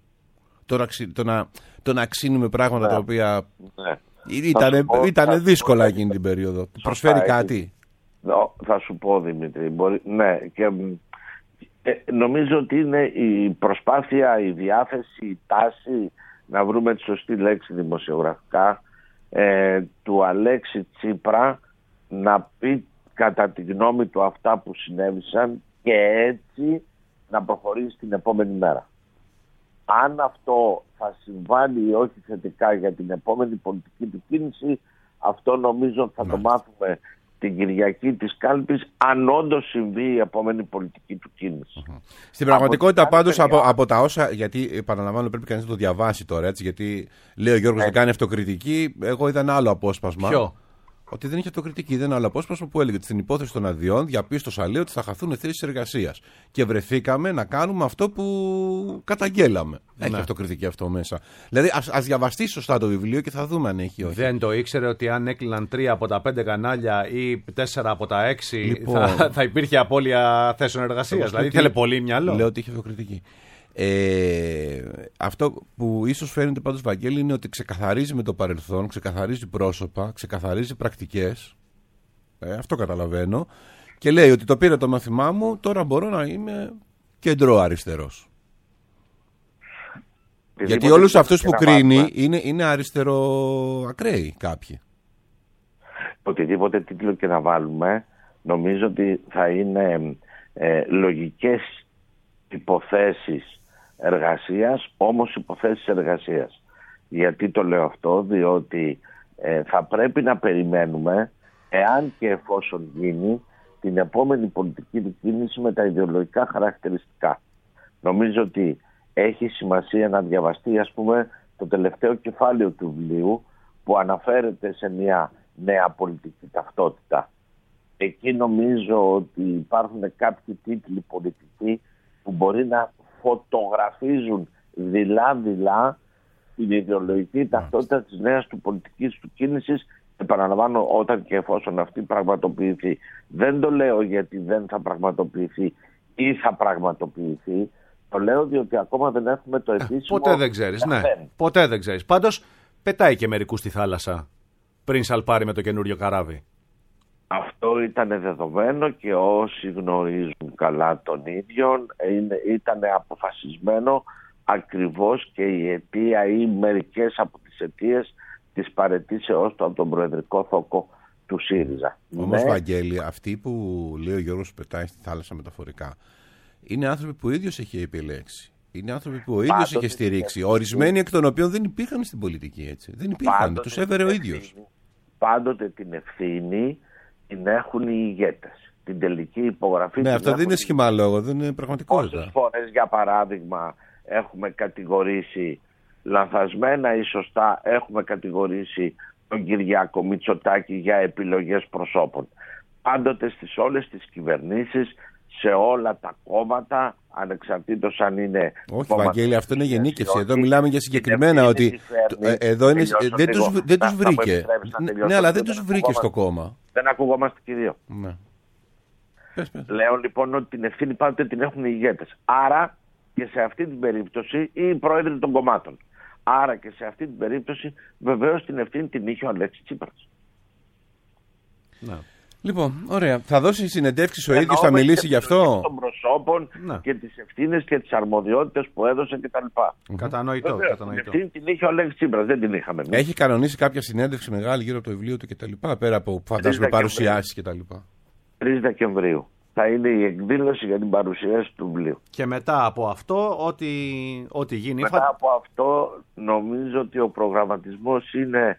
Το να ξύνουμε πράγματα τα οποία ήταν δύσκολα εκείνη την περίοδο. Προσφέρει κάτι? Θα σου πω, Δημήτρη. Ναι, και νομίζω ότι είναι η προσπάθεια, η διάθεση, η τάση, να βρούμε τη σωστή λέξη δημοσιογραφικά, του Αλέξη Τσίπρα να πει κατά τη γνώμη του αυτά που συνέβησαν και έτσι να προχωρήσει την επόμενη μέρα. Αν αυτό θα συμβάλλει ή όχι θετικά για την επόμενη πολιτική του κίνηση, αυτό νομίζω θα το μάθουμε την Κυριακή της κάλπης, αν όντως συμβεί η επόμενη πολιτική του κίνηση. Στην πραγματικότητα πάντως από τα όσα, γιατί επαναλαμβάνω πρέπει κανείς να το διαβάσει τώρα, έτσι, γιατί λέει ο Γιώργος δεν κάνει αυτοκριτική, εγώ είδα ένα άλλο απόσπασμα. Ποιο? Ότι δεν είχε αυτοκριτική, δεν είναι άλλο απόσπασμα που έλεγε ότι στην υπόθεση των αδειών διαπίστωσα, λέει, ότι θα χαθούν θέσεις εργασίας. Και βρεθήκαμε να κάνουμε αυτό που καταγγέλαμε. Έχει αυτοκριτική αυτό μέσα. Δηλαδή, ας διαβαστεί σωστά το βιβλίο και θα δούμε αν έχει ή όχι. Δεν το ήξερε ότι αν έκλειναν 3 από τα 5 κανάλια ή 4 από τα 6, λοιπόν, θα υπήρχε απώλεια θέσεων εργασίας. Δηλαδή, ήθελε πολύ μυαλό. Λέω ότι είχε αυτοκριτική. Αυτό που ίσως φαίνεται πάντως, Βαγγέλη, είναι ότι ξεκαθαρίζει με το παρελθόν, ξεκαθαρίζει πρόσωπα, ξεκαθαρίζει πρακτικές. Αυτό καταλαβαίνω. Και λέει ότι το πήρα το μάθημά μου, τώρα μπορώ να είμαι κεντρό αριστερός. Γιατί όλους αυτούς που κρίνει είναι αριστεροακραίοι κάποιοι. Οτιδήποτε τίτλο και να βάλουμε, νομίζω ότι θα είναι λογικές υποθέσεις εργασίας, όμως υποθέσεις εργασίας. Γιατί το λέω αυτό? Διότι θα πρέπει να περιμένουμε, εάν και εφόσον γίνει, την επόμενη πολιτική κίνηση με τα ιδεολογικά χαρακτηριστικά. Νομίζω ότι έχει σημασία να διαβαστεί, ας πούμε, το τελευταίο κεφάλαιο του βιβλίου που αναφέρεται σε μια νέα πολιτική ταυτότητα. Εκεί νομίζω ότι υπάρχουν κάποιοι τίτλοι πολιτικοί που μπορεί να φωτογραφίζουν δειλά-δειλά την ιδεολογική ταυτότητα της νέας του πολιτικής του κίνησης, επαναλαμβάνω, όταν και εφόσον αυτή πραγματοποιηθεί. Δεν το λέω γιατί δεν θα πραγματοποιηθεί ή θα πραγματοποιηθεί. Το λέω διότι ακόμα δεν έχουμε το επίσημο... Ποτέ δεν ξέρεις, ναι. Ποτέ δεν ξέρεις. Πάντως πετάει και μερικούς στη θάλασσα πριν σαλπάρει με το καινούριο καράβι. Αυτό ήταν δεδομένο και όσοι γνωρίζουν καλά τον ίδιο ήταν αποφασισμένο ακριβώς και η αιτία ή μερικές από τις αιτίες της παραιτήσεώς του από τον προεδρικό θόκο του ΣΥΡΙΖΑ. Όμως, Βαγγέλη, αυτοί που λέει ο Γιώργος πετάει στη θάλασσα μεταφορικά είναι άνθρωποι που ο ίδιος έχει επιλέξει. Είναι άνθρωποι που ο ίδιος είχε στηρίξει. Ορισμένοι εκ των οποίων δεν υπήρχαν στην πολιτική, έτσι. Δεν υπήρχαν. Τους έβερε ο ίδιος. Πάντοτε την ευθύνη την έχουν οι ηγέτες. Την τελική υπογραφή. Ναι, αυτό δεν είναι σχήμα λόγο, δεν είναι πραγματικότητα. Πόσες φορές, για παράδειγμα, έχουμε κατηγορήσει λανθασμένα ή σωστά, έχουμε κατηγορήσει τον Κυριάκο Μητσοτάκη για επιλογές προσώπων. Πάντοτε στις όλες τις κυβερνήσεις, σε όλα τα κόμματα, ανεξαρτήτως αν είναι... Όχι, Βαγγέλη, αυτό είναι γενίκευση. Εδώ μιλάμε για συγκεκριμένα ότι εδώ είναι, δεν τους βρήκε. Ναι, αλλά δεν τους βρήκε στο κόμμα. Δεν ακουγόμαστε και οι δύο. Ναι. Πες. Λέω λοιπόν ότι την ευθύνη πάντοτε την έχουν οι ηγέτες. Άρα και σε αυτή την περίπτωση ή οι πρόεδροι των κομμάτων. Άρα και σε αυτή την περίπτωση βεβαίως την ευθύνη την είχε ο Αλέξης Τσίπρας. Ναι. Λοιπόν, ωραία. Θα δώσει συνεντεύξεις ο ίδιος, θα μιλήσει γι' αυτό. Των προσώπων και τις ευθύνες και τις αρμοδιότητες που έδωσε κτλ. Κατανοητό. Την ευθύνη την είχε ο Αλέξης Τσίπρας, δεν την είχαμε εμείς. Έχει κανονίσει κάποια συνέντευξη μεγάλη γύρω από το βιβλίο του κτλ. Πέρα από φαντάζομαι παρουσιάσεις κτλ. 3 Δεκεμβρίου. Θα είναι η εκδήλωση για την παρουσίαση του βιβλίου. Και μετά από αυτό, ό,τι γίνει... Μετά από αυτό, νομίζω ότι ο προγραμματισμός είναι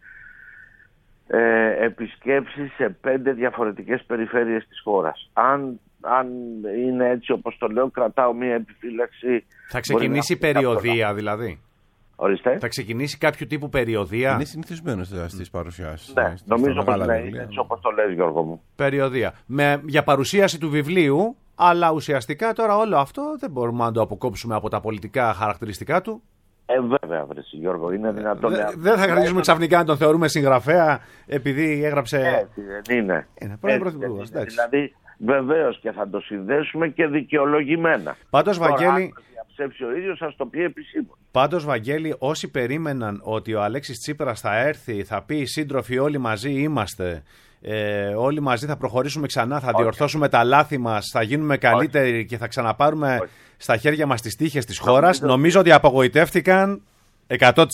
επισκέψεις σε 5 διαφορετικές περιφέρειες της χώρας. Αν είναι έτσι όπως το λέω, κρατάω μία επιφύλαξη. Θα ξεκινήσει περιοδεία δηλαδή. Ορίστε. Θα ξεκινήσει κάποιο τύπου περιοδεία. Είναι συνηθισμένο στις παρουσιάσεις. Ναι, νομίζω πως είναι έτσι όπως το λες, Γιώργο μου. Περιοδεία. Για παρουσίαση του βιβλίου, αλλά ουσιαστικά τώρα όλο αυτό δεν μπορούμε να το αποκόψουμε από τα πολιτικά χαρακτηριστικά του. Βέβαια, βρεσί, Γιώργο, είναι δυνατόν. Δεν θα κρατήσουμε ξαφνικά να τον θεωρούμε συγγραφέα επειδή έγραψε. Έτσι δεν είναι. Δηλαδή, βεβαίως και θα το συνδέσουμε και δικαιολογημένα. Πάντως, Βαγγέλη. Διαψεύσει ο ίδιος, θα το πει επισήμως. Πάντως, Βαγγέλη, όσοι περίμεναν ότι ο Αλέξης Τσίπρας θα έρθει, θα πει οι σύντροφοι όλοι μαζί είμαστε, όλοι μαζί θα προχωρήσουμε ξανά, θα διορθώσουμε τα λάθη μας, θα γίνουμε καλύτεροι και θα ξαναπάρουμε στα χέρια μας τις τύχες της χώρας, νομίζω ότι απογοητεύτηκαν 100%.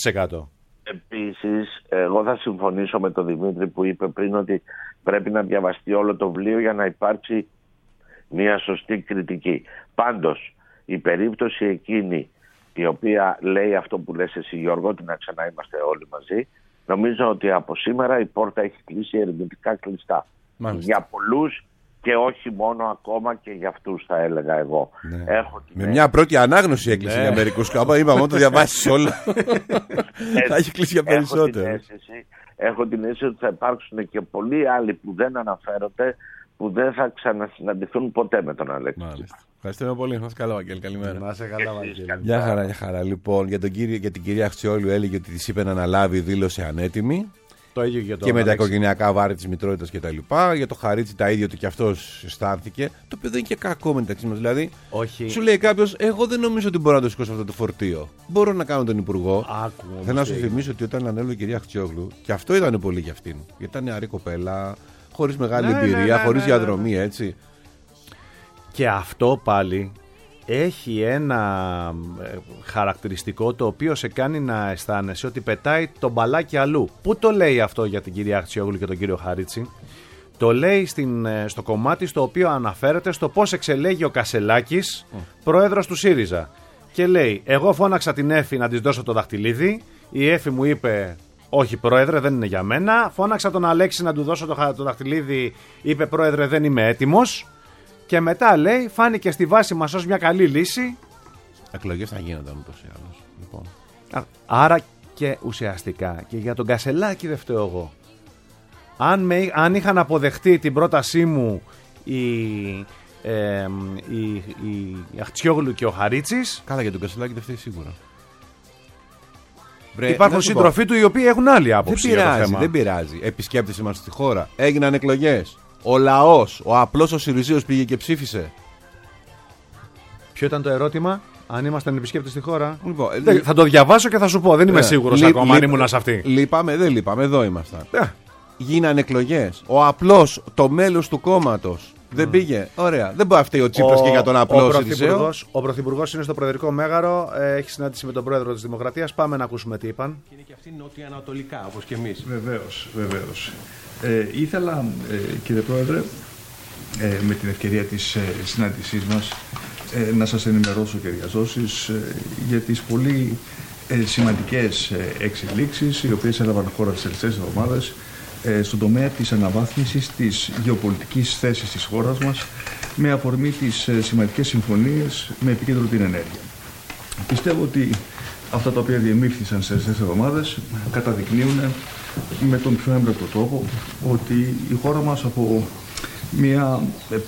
Επίσης, εγώ θα συμφωνήσω με τον Δημήτρη που είπε πριν ότι πρέπει να διαβαστεί όλο το βιβλίο για να υπάρξει μια σωστή κριτική. Πάντως, η περίπτωση εκείνη η οποία λέει αυτό που λες εσύ, Γιώργο, ότι να ξανά είμαστε όλοι μαζί, νομίζω ότι από σήμερα η πόρτα έχει κλείσει ερμητικά κλειστά. Μάλιστα. Για πολλούς και όχι μόνο ακόμα και για αυτούς, θα έλεγα εγώ. Ναι. Με μια πρώτη ανάγνωση έκλεισε για μερικούς. Είπαμε, όταν το διαβάσεις όλα θα έχει κλείσει για περισσότερο. Έχω την αίσθηση ότι θα υπάρξουν και πολλοί άλλοι που δεν αναφέρονται, που δεν θα ξανασυναντηθούν ποτέ με τον Αλέξη. Ευχαριστούμε πολύ. Να είσαι καλά, Βαγγέλη. Καλημέρα. Να είσαι καλά, Βαγγέλη. Γεια χαρά, γεια χαρά. Λοιπόν, για την κυρία Αχτσιόγλου έλεγε ότι της είπε να αναλάβει, δήλωσε ανέτοιμη. Το ίδιο για το και με τα οικογενειακά βάρη της μητρότητας κτλ. Για το Χαρίτσι τα ίδια, ότι και αυτός αισθάνθηκε. Το οποίο δεν είναι και κακό μεταξύ μας. Δηλαδή, σου λέει κάποιος, εγώ δεν νομίζω ότι μπορώ να το σηκώσω αυτό το φορτίο. Μπορώ να κάνω τον υπουργό. Θέλω να σου θυμίσω ότι όταν ανέλαβε η κυρία Αχτσιόγλου, και αυτό ήταν πολύ για αυτήν. Γιατί ήταν νεαρή κοπέλα, χωρίς μεγάλη εμπειρία, χωρίς διαδρομή, έτσι. Και αυτό πάλι έχει ένα χαρακτηριστικό το οποίο σε κάνει να αισθάνεσαι ότι πετάει το μπαλάκι αλλού. Πού το λέει αυτό για την κυρία Αχτσιόγλου και τον κύριο Χαρίτσι? Το λέει στο κομμάτι στο οποίο αναφέρεται στο πώς εξελέγει ο Κασελάκης, πρόεδρος του ΣΥΡΙΖΑ. Και λέει, εγώ φώναξα την Έφη να της δώσω το δαχτυλίδι, η Έφη μου είπε όχι πρόεδρε, δεν είναι για μένα. Φώναξα τον Αλέξη να του δώσω το δαχτυλίδι, είπε πρόεδρε, δεν είμαι έτοιμος. Και μετά λέει, φάνηκε στη βάση μας ως μια καλή λύση. Εκλογές θα γίνονταν ούτως ή άλλως. Λοιπόν. Άρα και ουσιαστικά και για τον Κασελάκη δεν φταίω εγώ. Αν είχαν αποδεχτεί την πρότασή μου η Αχτσιόγλου και ο Χαρίτσης. Καλά, για τον Κασελάκη δεν φταίει σίγουρα. Υπάρχουν σύντροφοί του οι οποίοι έχουν άλλη άποψη για το θέμα. Δεν πειράζει. Επισκέπτεσαι μας στη χώρα. Έγιναν εκλογές. Ο λαός, ο απλός ο Συριζίος πήγε και ψήφισε. Ποιο ήταν το ερώτημα, αν ήμασταν επισκέπτες στη χώρα? Λοιπόν, θα το διαβάσω και θα σου πω. Δεν είμαι σίγουρος ακόμα αν ήμουν σε αυτή. Δεν λείπαμε, εδώ ήμασταν. Γίνανε εκλογές. Ο απλός, το μέλος του κόμματος. Δεν πήγε. Ωραία. Δεν μπορεί να φταίει ο Τσίπρας και για τον απλό Συριζέο. Ο Πρωθυπουργός είναι στο Προεδρικό Μέγαρο. Έχει συνάντηση με τον Πρόεδρο της Δημοκρατίας. Πάμε να ακούσουμε τι είπαν. Και είναι και αυτοί νότια-ανατολικά, όπως και εμείς. Βεβαίως. Ήθελα, κύριε Πρόεδρε, με την ευκαιρία της συνάντησής μας, να σας ενημερώσω και διαζώσεις για τις πολύ σημαντικές εξελίξεις οι οποίες έλαβαν χώρα τις τελευταίες εβδομάδες στον τομέα της αναβάθμισης της γεωπολιτικής θέσης της χώρας μας με αφορμή τις σημαντικές συμφωνίες με επικέντρο την ενέργεια. Πιστεύω ότι αυτά τα οποία διεμήφθησαν στις τελευταίες εβδομάδες καταδεικνύουν με τον πιο έμπρακτο τρόπο ότι η χώρα μας από ένα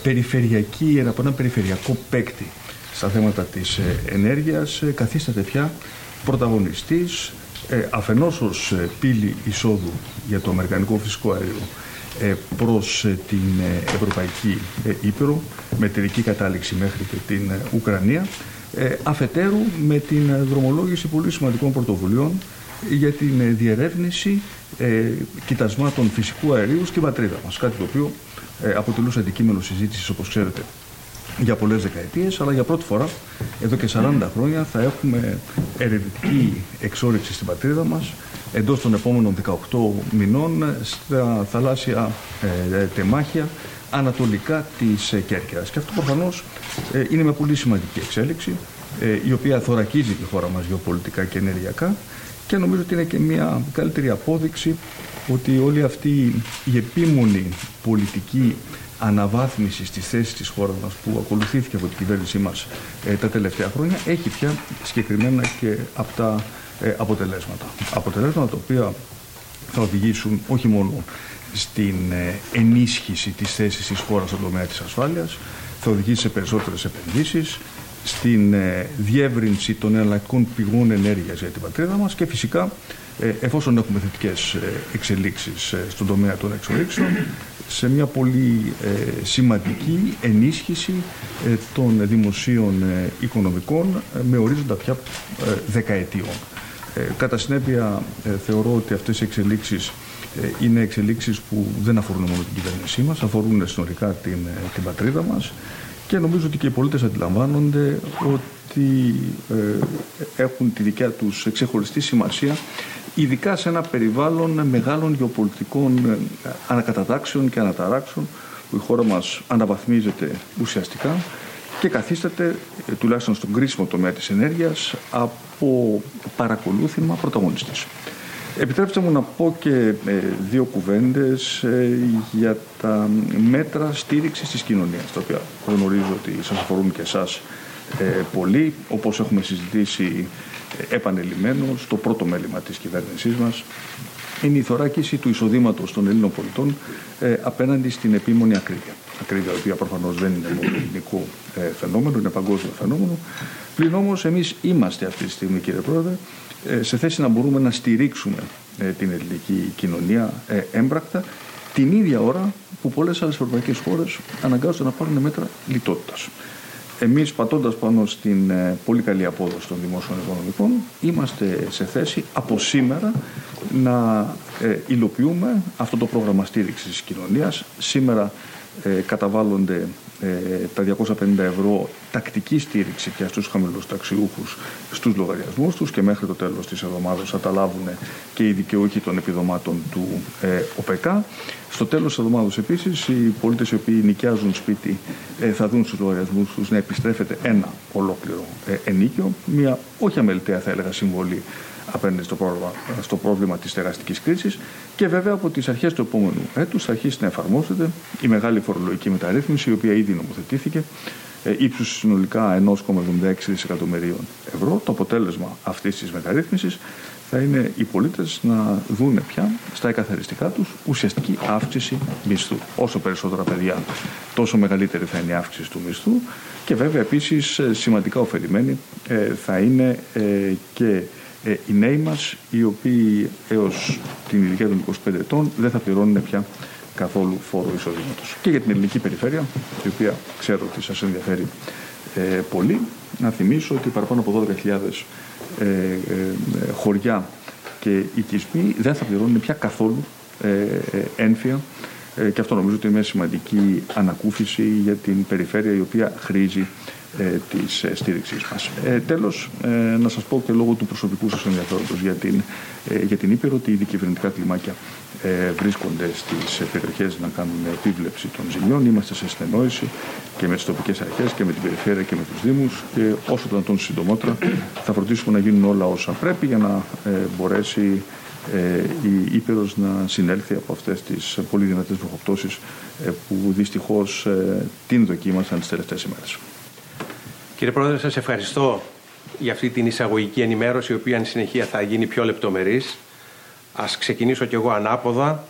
περιφερειακό παίκτη στα θέματα της ενέργειας καθίσταται πια πρωταγωνιστής αφενός ως πύλη εισόδου για το αμερικανικό φυσικό αέριο προς την Ευρωπαϊκή Ήπειρο με τελική κατάληξη μέχρι και την Ουκρανία, αφετέρου με την δρομολόγηση πολύ σημαντικών πρωτοβουλειών για την διερεύνηση κοιτασμάτων φυσικού αερίου στην πατρίδα μας, κάτι το οποίο αποτελούσε αντικείμενο συζήτησης, όπως ξέρετε, για πολλές δεκαετίες, αλλά για πρώτη φορά εδώ και 40 χρόνια θα έχουμε ερευνητική εξόρυξη στην πατρίδα μας εντός των επόμενων 18 μηνών στα θαλάσσια τεμάχια ανατολικά της Κέρκυρας. Και αυτό προφανώς είναι μια πολύ σημαντική εξέλιξη η οποία θωρακίζει τη χώρα μας γεωπολιτικά και ενεργειακά και νομίζω ότι είναι και μια καλύτερη απόδειξη ότι όλη αυτή η επίμονη πολιτική αναβάθμιση στις θέσεις της χώρας μας που ακολουθήθηκε από την κυβέρνησή μας τα τελευταία χρόνια έχει πια συγκεκριμένα και αυτά αποτελέσματα. Αποτελέσματα τα οποία θα οδηγήσουν όχι μόνο στην ενίσχυση της θέσης της χώρας στον τομέα της ασφάλειας, θα οδηγήσει σε περισσότερες επενδύσεις, στην διεύρυνση των εναλλακτικών πηγών ενέργειας για την πατρίδα μας και φυσικά εφόσον έχουμε θετικές εξελίξεις στον τομέα των εξορίξεων, σε μια πολύ σημαντική ενίσχυση των δημοσίων οικονομικών με ορίζοντα πια δεκαετιών. Κατά συνέπεια, θεωρώ ότι αυτές οι εξελίξεις είναι εξελίξεις που δεν αφορούν μόνο την κυβέρνησή μας, αφορούν συνολικά την πατρίδα μας και νομίζω ότι και οι πολίτες αντιλαμβάνονται ότι έχουν τη δικιά τους ξεχωριστή σημασία, ειδικά σε ένα περιβάλλον μεγάλων γεωπολιτικών ανακατατάξεων και αναταράξεων που η χώρα μας αναβαθμίζεται ουσιαστικά και καθίσταται, τουλάχιστον στον κρίσιμο τομέα της ενέργειας, από παρακολούθημα πρωταγωνιστής. Επιτρέψτε μου να πω και δύο κουβέντες για τα μέτρα στήριξης της κοινωνίας, τα οποία γνωρίζω ότι σας αφορούν και εσάς πολύ, όπως έχουμε συζητήσει επανελειμμένως. Το πρώτο μέλημα της κυβέρνησής μας είναι η θωράκιση του εισοδήματος των Ελλήνων πολιτών απέναντι στην επίμονη ακρίβεια. Ακρίβεια, η οποία προφανώς δεν είναι μόνο ελληνικό φαινόμενο, είναι παγκόσμιο φαινόμενο. Πλην όμως εμείς είμαστε αυτή τη στιγμή, κύριε Πρόεδρε, σε θέση να μπορούμε να στηρίξουμε την ελληνική κοινωνία έμπρακτα την ίδια ώρα που πολλές άλλες ευρωπαϊκές χώρες αναγκάζονται να πάρουν μέτρα λιτότητας. Εμείς, πατώντας πάνω στην πολύ καλή απόδοση των δημόσιων οικονομικών, είμαστε σε θέση από σήμερα να υλοποιούμε αυτό το πρόγραμμα στήριξης της κοινωνίας. Σήμερα καταβάλλονται τα 250 ευρώ τακτική στήριξη και στους χαμηλούς ταξιούχους στους λογαριασμούς τους και μέχρι το τέλος της εβδομάδας θα τα λάβουν και οι δικαιούχοι των επιδομάτων του ΟΠΕΚΑ. Στο τέλος της εβδομάδας επίσης οι πολίτες οι οποίοι νοικιάζουν σπίτι θα δουν στους λογαριασμούς τους να επιστρέφεται ένα ολόκληρο ενίκιο, μια όχι αμεληταία θα έλεγα συμβολή απέναντι στο πρόβλημα της τεράστικης κρίσης και βέβαια από τις αρχές του επόμενου έτους θα αρχίσει να εφαρμόζεται η μεγάλη φορολογική μεταρρύθμιση, η οποία ήδη νομοθετήθηκε, ύψους συνολικά 1,76 δισεκατομμυρίων ευρώ. Το αποτέλεσμα αυτής της μεταρρύθμισης θα είναι οι πολίτες να δούνε πια στα εκαθαριστικά τους ουσιαστική αύξηση μισθού. Όσο περισσότερα παιδιά, τόσο μεγαλύτερη θα είναι η αύξηση του μισθού και βέβαια επίσης σημαντικά ωφελημένοι θα είναι και οι νέοι μας, οι οποίοι έως την ηλικία των 25 ετών δεν θα πληρώνουν πια καθόλου φόρο εισοδήματος. Και για την ελληνική περιφέρεια, η οποία ξέρω ότι σας ενδιαφέρει πολύ, να θυμίσω ότι παραπάνω από 12.000 χωριά και οικισμοί δεν θα πληρώνουν πια καθόλου ένφια και αυτό νομίζω ότι είναι μια σημαντική ανακούφιση για την περιφέρεια η οποία χρήζει της στήριξής μας. Τέλος, να σας πω και λόγω του προσωπικού σας ενδιαφέροντος για την Ήπειρο ότι ήδη κυβερνητικά κλιμάκια βρίσκονται στις περιοχές να κάνουν επίβλεψη των ζημιών. Είμαστε σε συνεννόηση και με τις τοπικές αρχές και με την περιφέρεια και με τους Δήμους και όσο το δυνατόν συντομότερα θα φροντίσουμε να γίνουν όλα όσα πρέπει για να μπορέσει η Ήπειρος να συνέλθει από αυτές τις πολύ δυνατές βροχοπτώσεις που δυστυχώς την δοκίμασαν τις τελευταίες ημέρες. Κύριε Πρόεδρε, σας ευχαριστώ για αυτή την εισαγωγική ενημέρωση, η οποία εν συνεχεία θα γίνει πιο λεπτομερής. Ας ξεκινήσω κι εγώ ανάποδα.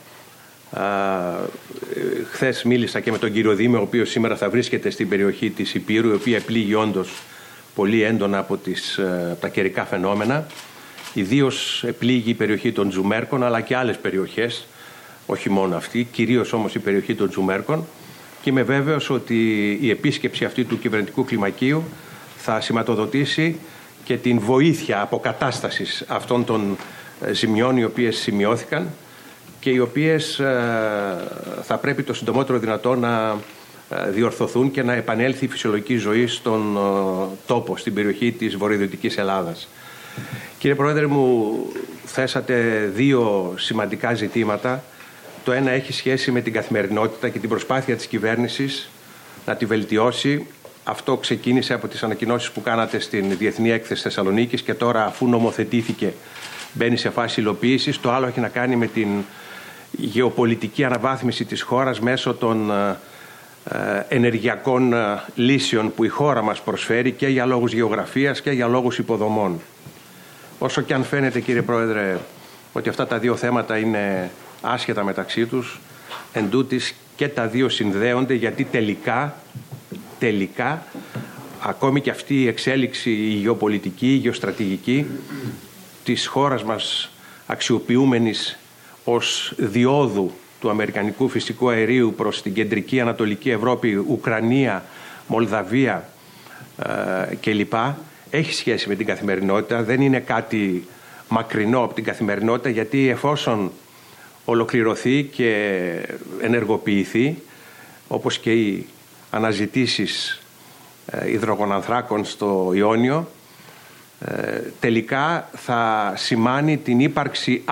Χθες μίλησα και με τον κύριο Δήμο, ο οποίος σήμερα θα βρίσκεται στην περιοχή της Ηπείρου, η οποία πλήγει όντως πολύ έντονα από τα καιρικά φαινόμενα. Ιδίως πλήγει η περιοχή των Τζουμέρκων, αλλά και άλλες περιοχές, όχι μόνο αυτή, κυρίως όμως η περιοχή των Τζουμέρκων. Και είμαι βέβαιος ότι η επίσκεψη αυτή του κυβερνητικού κλιμακίου θα σηματοδοτήσει και την βοήθεια αποκατάστασης αυτών των ζημιών οι οποίες σημειώθηκαν και οι οποίες θα πρέπει το συντομότερο δυνατό να διορθωθούν και να επανέλθει η φυσιολογική ζωή στον τόπο, στην περιοχή της βορειοδυτικής Ελλάδας. Κύριε Πρόεδρε, μου θέσατε δύο σημαντικά ζητήματα. Το ένα έχει σχέση με την καθημερινότητα και την προσπάθεια της κυβέρνησης να τη βελτιώσει. Αυτό ξεκίνησε από τις ανακοινώσεις που κάνατε στην Διεθνή Έκθεση Θεσσαλονίκης και τώρα, αφού νομοθετήθηκε, μπαίνει σε φάση υλοποίησης. Το άλλο έχει να κάνει με την γεωπολιτική αναβάθμιση της χώρας μέσω των ενεργειακών λύσεων που η χώρα μας προσφέρει και για λόγους γεωγραφίας και για λόγους υποδομών. Όσο και αν φαίνεται, κύριε Πρόεδρε, ότι αυτά τα δύο θέματα είναι άσχετα μεταξύ τους, εντούτοις και τα δύο συνδέονται, γιατί τελικά ακόμη και αυτή η εξέλιξη, η γεωπολιτική, η γεωστρατηγική της χώρας μας, αξιοποιούμενης ως διόδου του αμερικανικού φυσικού αερίου προς την κεντρική Ανατολική Ευρώπη, Ουκρανία, Μολδαβία κλπ, έχει σχέση με την καθημερινότητα, δεν είναι κάτι μακρινό από την καθημερινότητα, γιατί εφόσον ολοκληρωθεί και ενεργοποιηθεί, όπως και οι αναζητήσεις υδρογονανθράκων στο Ιόνιο, τελικά θα σημάνει την ύπαρξη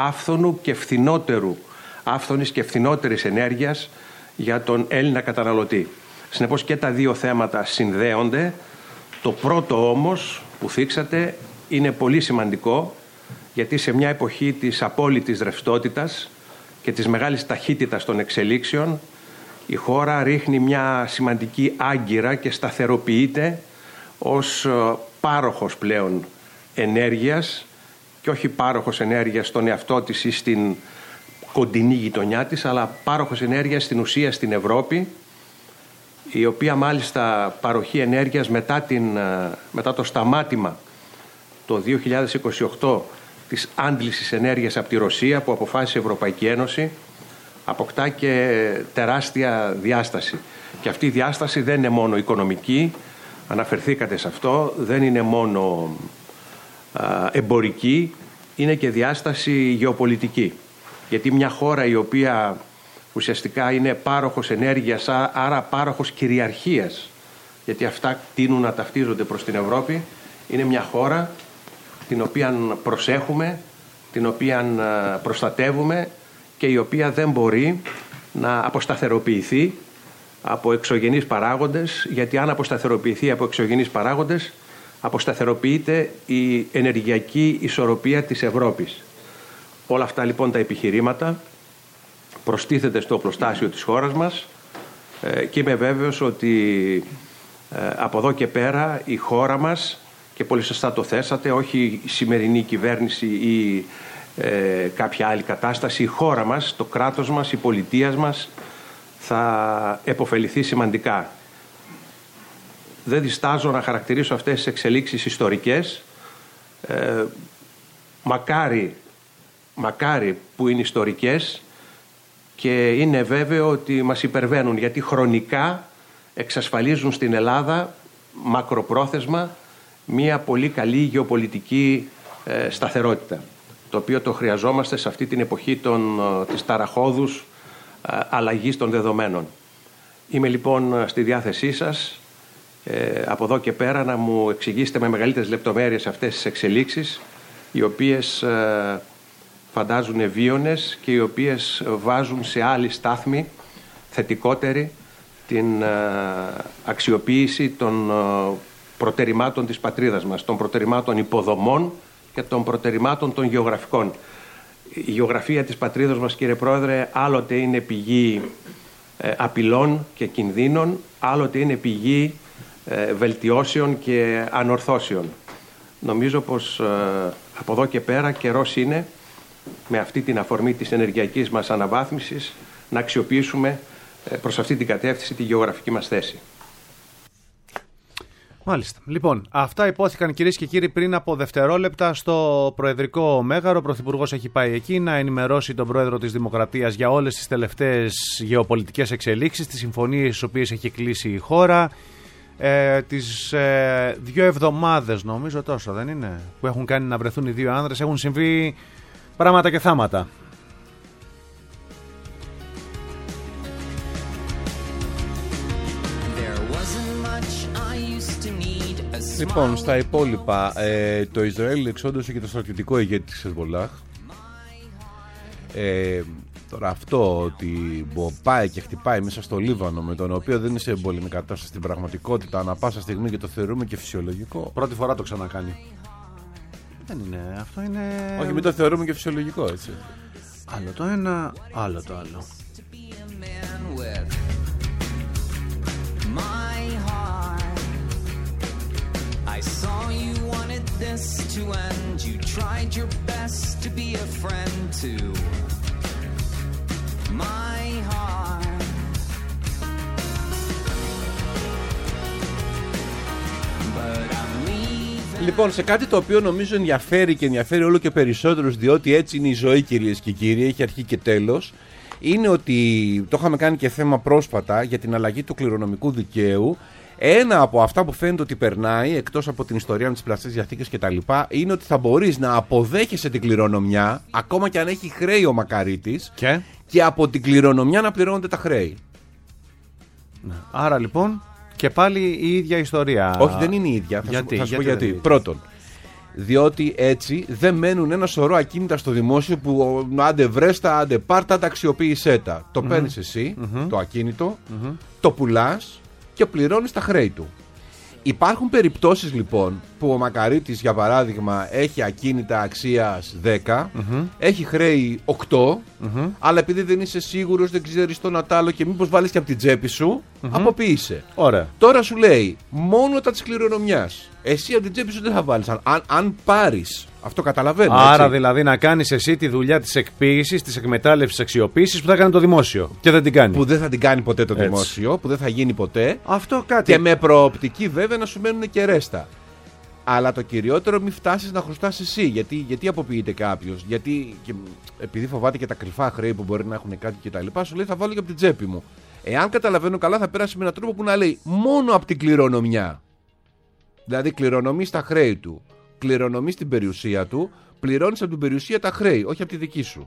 άφθονης και φθηνότερης ενέργειας για τον Έλληνα καταναλωτή. Συνεπώς και τα δύο θέματα συνδέονται. Το πρώτο όμως που θίξατε είναι πολύ σημαντικό, γιατί σε μια εποχή της απόλυτης ρευστότητας και της μεγάλης ταχύτητας των εξελίξεων, η χώρα ρίχνει μια σημαντική άγκυρα και σταθεροποιείται ως πάροχος πλέον ενέργειας, και όχι πάροχος ενέργειας στον εαυτό της ή στην κοντινή γειτονιά της, αλλά πάροχος ενέργειας στην ουσία στην Ευρώπη, η οποία μάλιστα παροχή ενέργειας μετά το σταμάτημα το 2028 της άντλησης ενέργειας από τη Ρωσία που αποφάσισε η Ευρωπαϊκή Ένωση, αποκτά και τεράστια διάσταση. Και αυτή η διάσταση δεν είναι μόνο οικονομική, αναφερθήκατε σε αυτό, δεν είναι μόνο εμπορική, είναι και διάσταση γεωπολιτική. Γιατί μια χώρα η οποία ουσιαστικά είναι πάροχος ενέργειας, άρα πάροχος κυριαρχίας, γιατί αυτά τείνουν να ταυτίζονται προς την Ευρώπη, είναι μια χώρα την οποία προσέχουμε, την οποία προστατεύουμε και η οποία δεν μπορεί να αποσταθεροποιηθεί από εξωγενείς παράγοντες, γιατί αν αποσταθεροποιηθεί από εξωγενείς παράγοντες αποσταθεροποιείται η ενεργειακή ισορροπία της Ευρώπης. Όλα αυτά λοιπόν τα επιχειρήματα προστίθεται στο οπλοστάσιο της χώρας μας και είμαι βέβαιος ότι από εδώ και πέρα η χώρα μας, και πολύ σωστά το θέσατε, όχι η σημερινή κυβέρνηση ή κάποια άλλη κατάσταση, η χώρα μας, το κράτος μας, η πολιτεία μας θα επωφεληθεί σημαντικά. Δεν διστάζω να χαρακτηρίσω αυτές τις εξελίξεις ιστορικές. Μακάρι που είναι ιστορικές, και είναι βέβαιο ότι μας υπερβαίνουν, γιατί χρονικά εξασφαλίζουν στην Ελλάδα μακροπρόθεσμα μια πολύ καλή γεωπολιτική σταθερότητα, το οποίο το χρειαζόμαστε σε αυτή την εποχή της ταραχώδους αλλαγής των δεδομένων. Είμαι λοιπόν στη διάθεσή σας από εδώ και πέρα να μου εξηγήσετε με μεγαλύτερες λεπτομέρειες αυτές τις εξελίξεις, οι οποίες φαντάζουν ευίωνες και οι οποίες βάζουν σε άλλη στάθμη θετικότερη την αξιοποίηση των προτερημάτων της πατρίδας μας, των προτερημάτων υποδομών και των προτερημάτων των γεωγραφικών. Η γεωγραφία της πατρίδας μας, κύριε Πρόεδρε, άλλοτε είναι πηγή απειλών και κινδύνων, άλλοτε είναι πηγή βελτιώσεων και ανορθώσεων. Νομίζω πως από εδώ και πέρα καιρός είναι, με αυτή την αφορμή της ενεργειακής μας αναβάθμισης, να αξιοποιήσουμε προς αυτή την κατεύθυνση τη γεωγραφική μας θέση. Μάλιστα. Λοιπόν, αυτά υπόθηκαν, κυρίες και κύριοι, πριν από δευτερόλεπτα στο Προεδρικό Μέγαρο. Ο Πρωθυπουργός έχει πάει εκεί να ενημερώσει τον Πρόεδρο της Δημοκρατίας για όλες τις τελευταίες γεωπολιτικές εξελίξεις, τις συμφωνίες τις οποίες έχει κλείσει η χώρα. Τις 2 εβδομάδες, νομίζω, τόσο δεν είναι, που έχουν κάνει να βρεθούν οι δύο άνδρες, έχουν συμβεί πράγματα και θάματα. Λοιπόν, στα υπόλοιπα, το Ισραήλ εξόντωσε και το στρατιωτικό ηγέτη της Χεσμολάχ. Τώρα αυτό ότι πάει και χτυπάει μέσα στο Λίβανο, με τον οποίο δεν είναι σε εμπόλεμη κατάσταση στην πραγματικότητα ανά πάσα στιγμή, και το θεωρούμε και φυσιολογικό. Πρώτη φορά το ξανακάνει. Δεν είναι, αυτό είναι... Όχι, μην το θεωρούμε και φυσιολογικό, έτσι. Άλλο το ένα, άλλο το άλλο. I saw you wanted this to end. You tried your best to be a friend to my heart. But I'm leaving. Λοιπόν, σε κάτι το οποίο νομίζω ενδιαφέρει και ενδιαφέρει όλο και περισσότερους, διότι έτσι είναι η ζωή, κυρίες και κύριοι, έχει αρχή και τέλος, είναι ότι το είχαμε κάνει και θέμα πρόσφατα για την αλλαγή του κληρονομικού δικαίου. Ένα από αυτά που φαίνεται ότι περνάει, εκτός από την ιστορία με τις πλαστές διαθήκες κτλ., είναι ότι θα μπορείς να αποδέχεσαι την κληρονομιά, ακόμα και αν έχει χρέη ο μακαρίτης, και από την κληρονομιά να πληρώνονται τα χρέη. Ναι. Άρα λοιπόν και πάλι η ίδια ιστορία. Όχι, δεν είναι η ίδια. Θα σου πω γιατί. Πρώτον, διότι έτσι δεν μένουν ένα σωρό ακίνητα στο δημόσιο που άντε βρέστα, άντε πάρτα, τα αξιοποίησέ τα. Το παίρνεις εσύ, το ακίνητο, το πουλάς και πληρώνεις τα χρέη του. Υπάρχουν περιπτώσεις λοιπόν που ο μακαρίτης, για παράδειγμα, έχει ακίνητα αξίας 10, έχει χρέη 8, αλλά επειδή δεν είσαι σίγουρος, δεν ξέρεις το Νατάλο και μήπως βάλεις και από την τσέπη σου, αποποιείσαι. Ωραία. Τώρα σου λέει μόνο τα της κληρονομιάς. Εσύ από την τσέπη σου δεν θα βάλεις. Αν πάρεις. Αυτό καταλαβαίνω. Άρα έτσι, δηλαδή να κάνεις εσύ τη δουλειά της εκποίησης, της εκμετάλλευσης, της αξιοποίησης που θα κάνει το δημόσιο. Και δεν την κάνει. Που δεν θα την κάνει ποτέ το δημόσιο, που δεν θα γίνει ποτέ. Αυτό κάτι. Και με προοπτική βέβαια να σου μένουν και ρέστα. Αλλά το κυριότερο, μην φτάσεις να χρωστάς εσύ. Γιατί αποποιείται κάποιος. Γιατί και επειδή φοβάται και τα κρυφά χρέη που μπορεί να έχουν κάτι κτλ., σου λέει θα βάλω και από την τσέπη μου. Εάν καταλαβαίνω καλά, θα πέρασε με έναν τρόπο που να λέει μόνο από την κληρονομιά. Δηλαδή κληρονομεί τα χρέη του. Κληρονομείς την περιουσία του, πληρώνεις από την περιουσία τα χρέη, όχι από τη δική σου.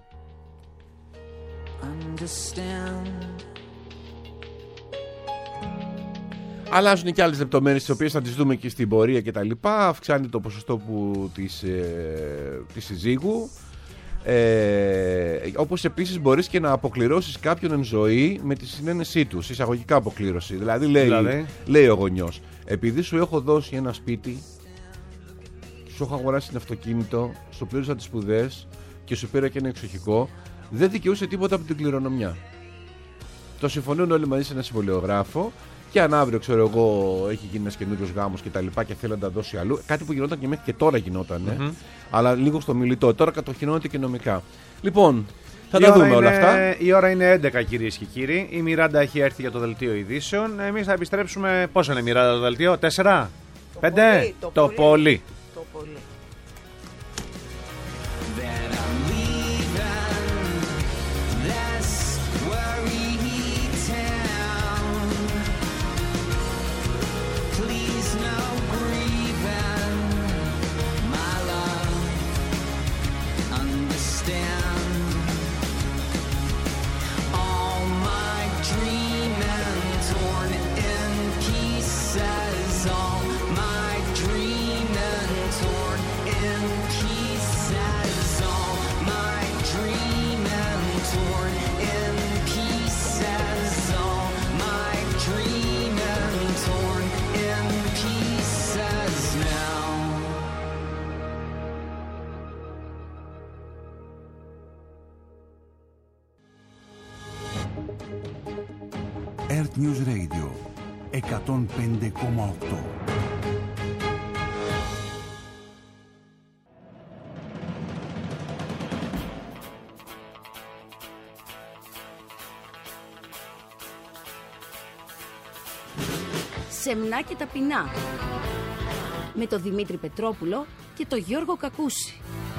Αλλάζουν και άλλες λεπτομέρειες, τις οποίες θα τις δούμε και στην πορεία κτλ. Αυξάνει το ποσοστό της συζύγου. Όπως επίσης μπορείς και να αποκληρώσεις κάποιον εν ζωή με τη συνένεσή του, εισαγωγικά αποκλήρωση. Δηλαδή λέει ο γονιός, επειδή σου έχω δώσει ένα σπίτι σου έχω αγοράσει ένα αυτοκίνητο, σου πλήρωσα τις σπουδές και σου πήρα και ένα εξοχικό, δεν δικαιούσε τίποτα από την κληρονομιά. Το συμφωνούν όλοι μαζί σε ένα συμβολιογράφο. Και αν αύριο, ξέρω εγώ, έχει γίνει ένα καινούριο γάμο και τα λοιπά και θέλει να τα δώσει αλλού. Κάτι που γινόταν και μέχρι και τώρα γινόταν. Αλλά λίγο στο μιλητό. Τώρα κατοχυρώνεται και νομικά. Λοιπόν, θα τα δούμε όλα αυτά. Η ώρα είναι 11, κυρίες και κύριοι. Η Μιράντα έχει έρθει για το δελτίο ειδήσεων. Εμείς θα επιστρέψουμε. Πόσο είναι η Μιράντα το δελτίο, 4, 5? Το πολύ. Earth News Radio 105,8. Σεμνά και ταπεινά. Με τον Δημήτρη Πετρόπουλο και τον Γιώργο Κακούση.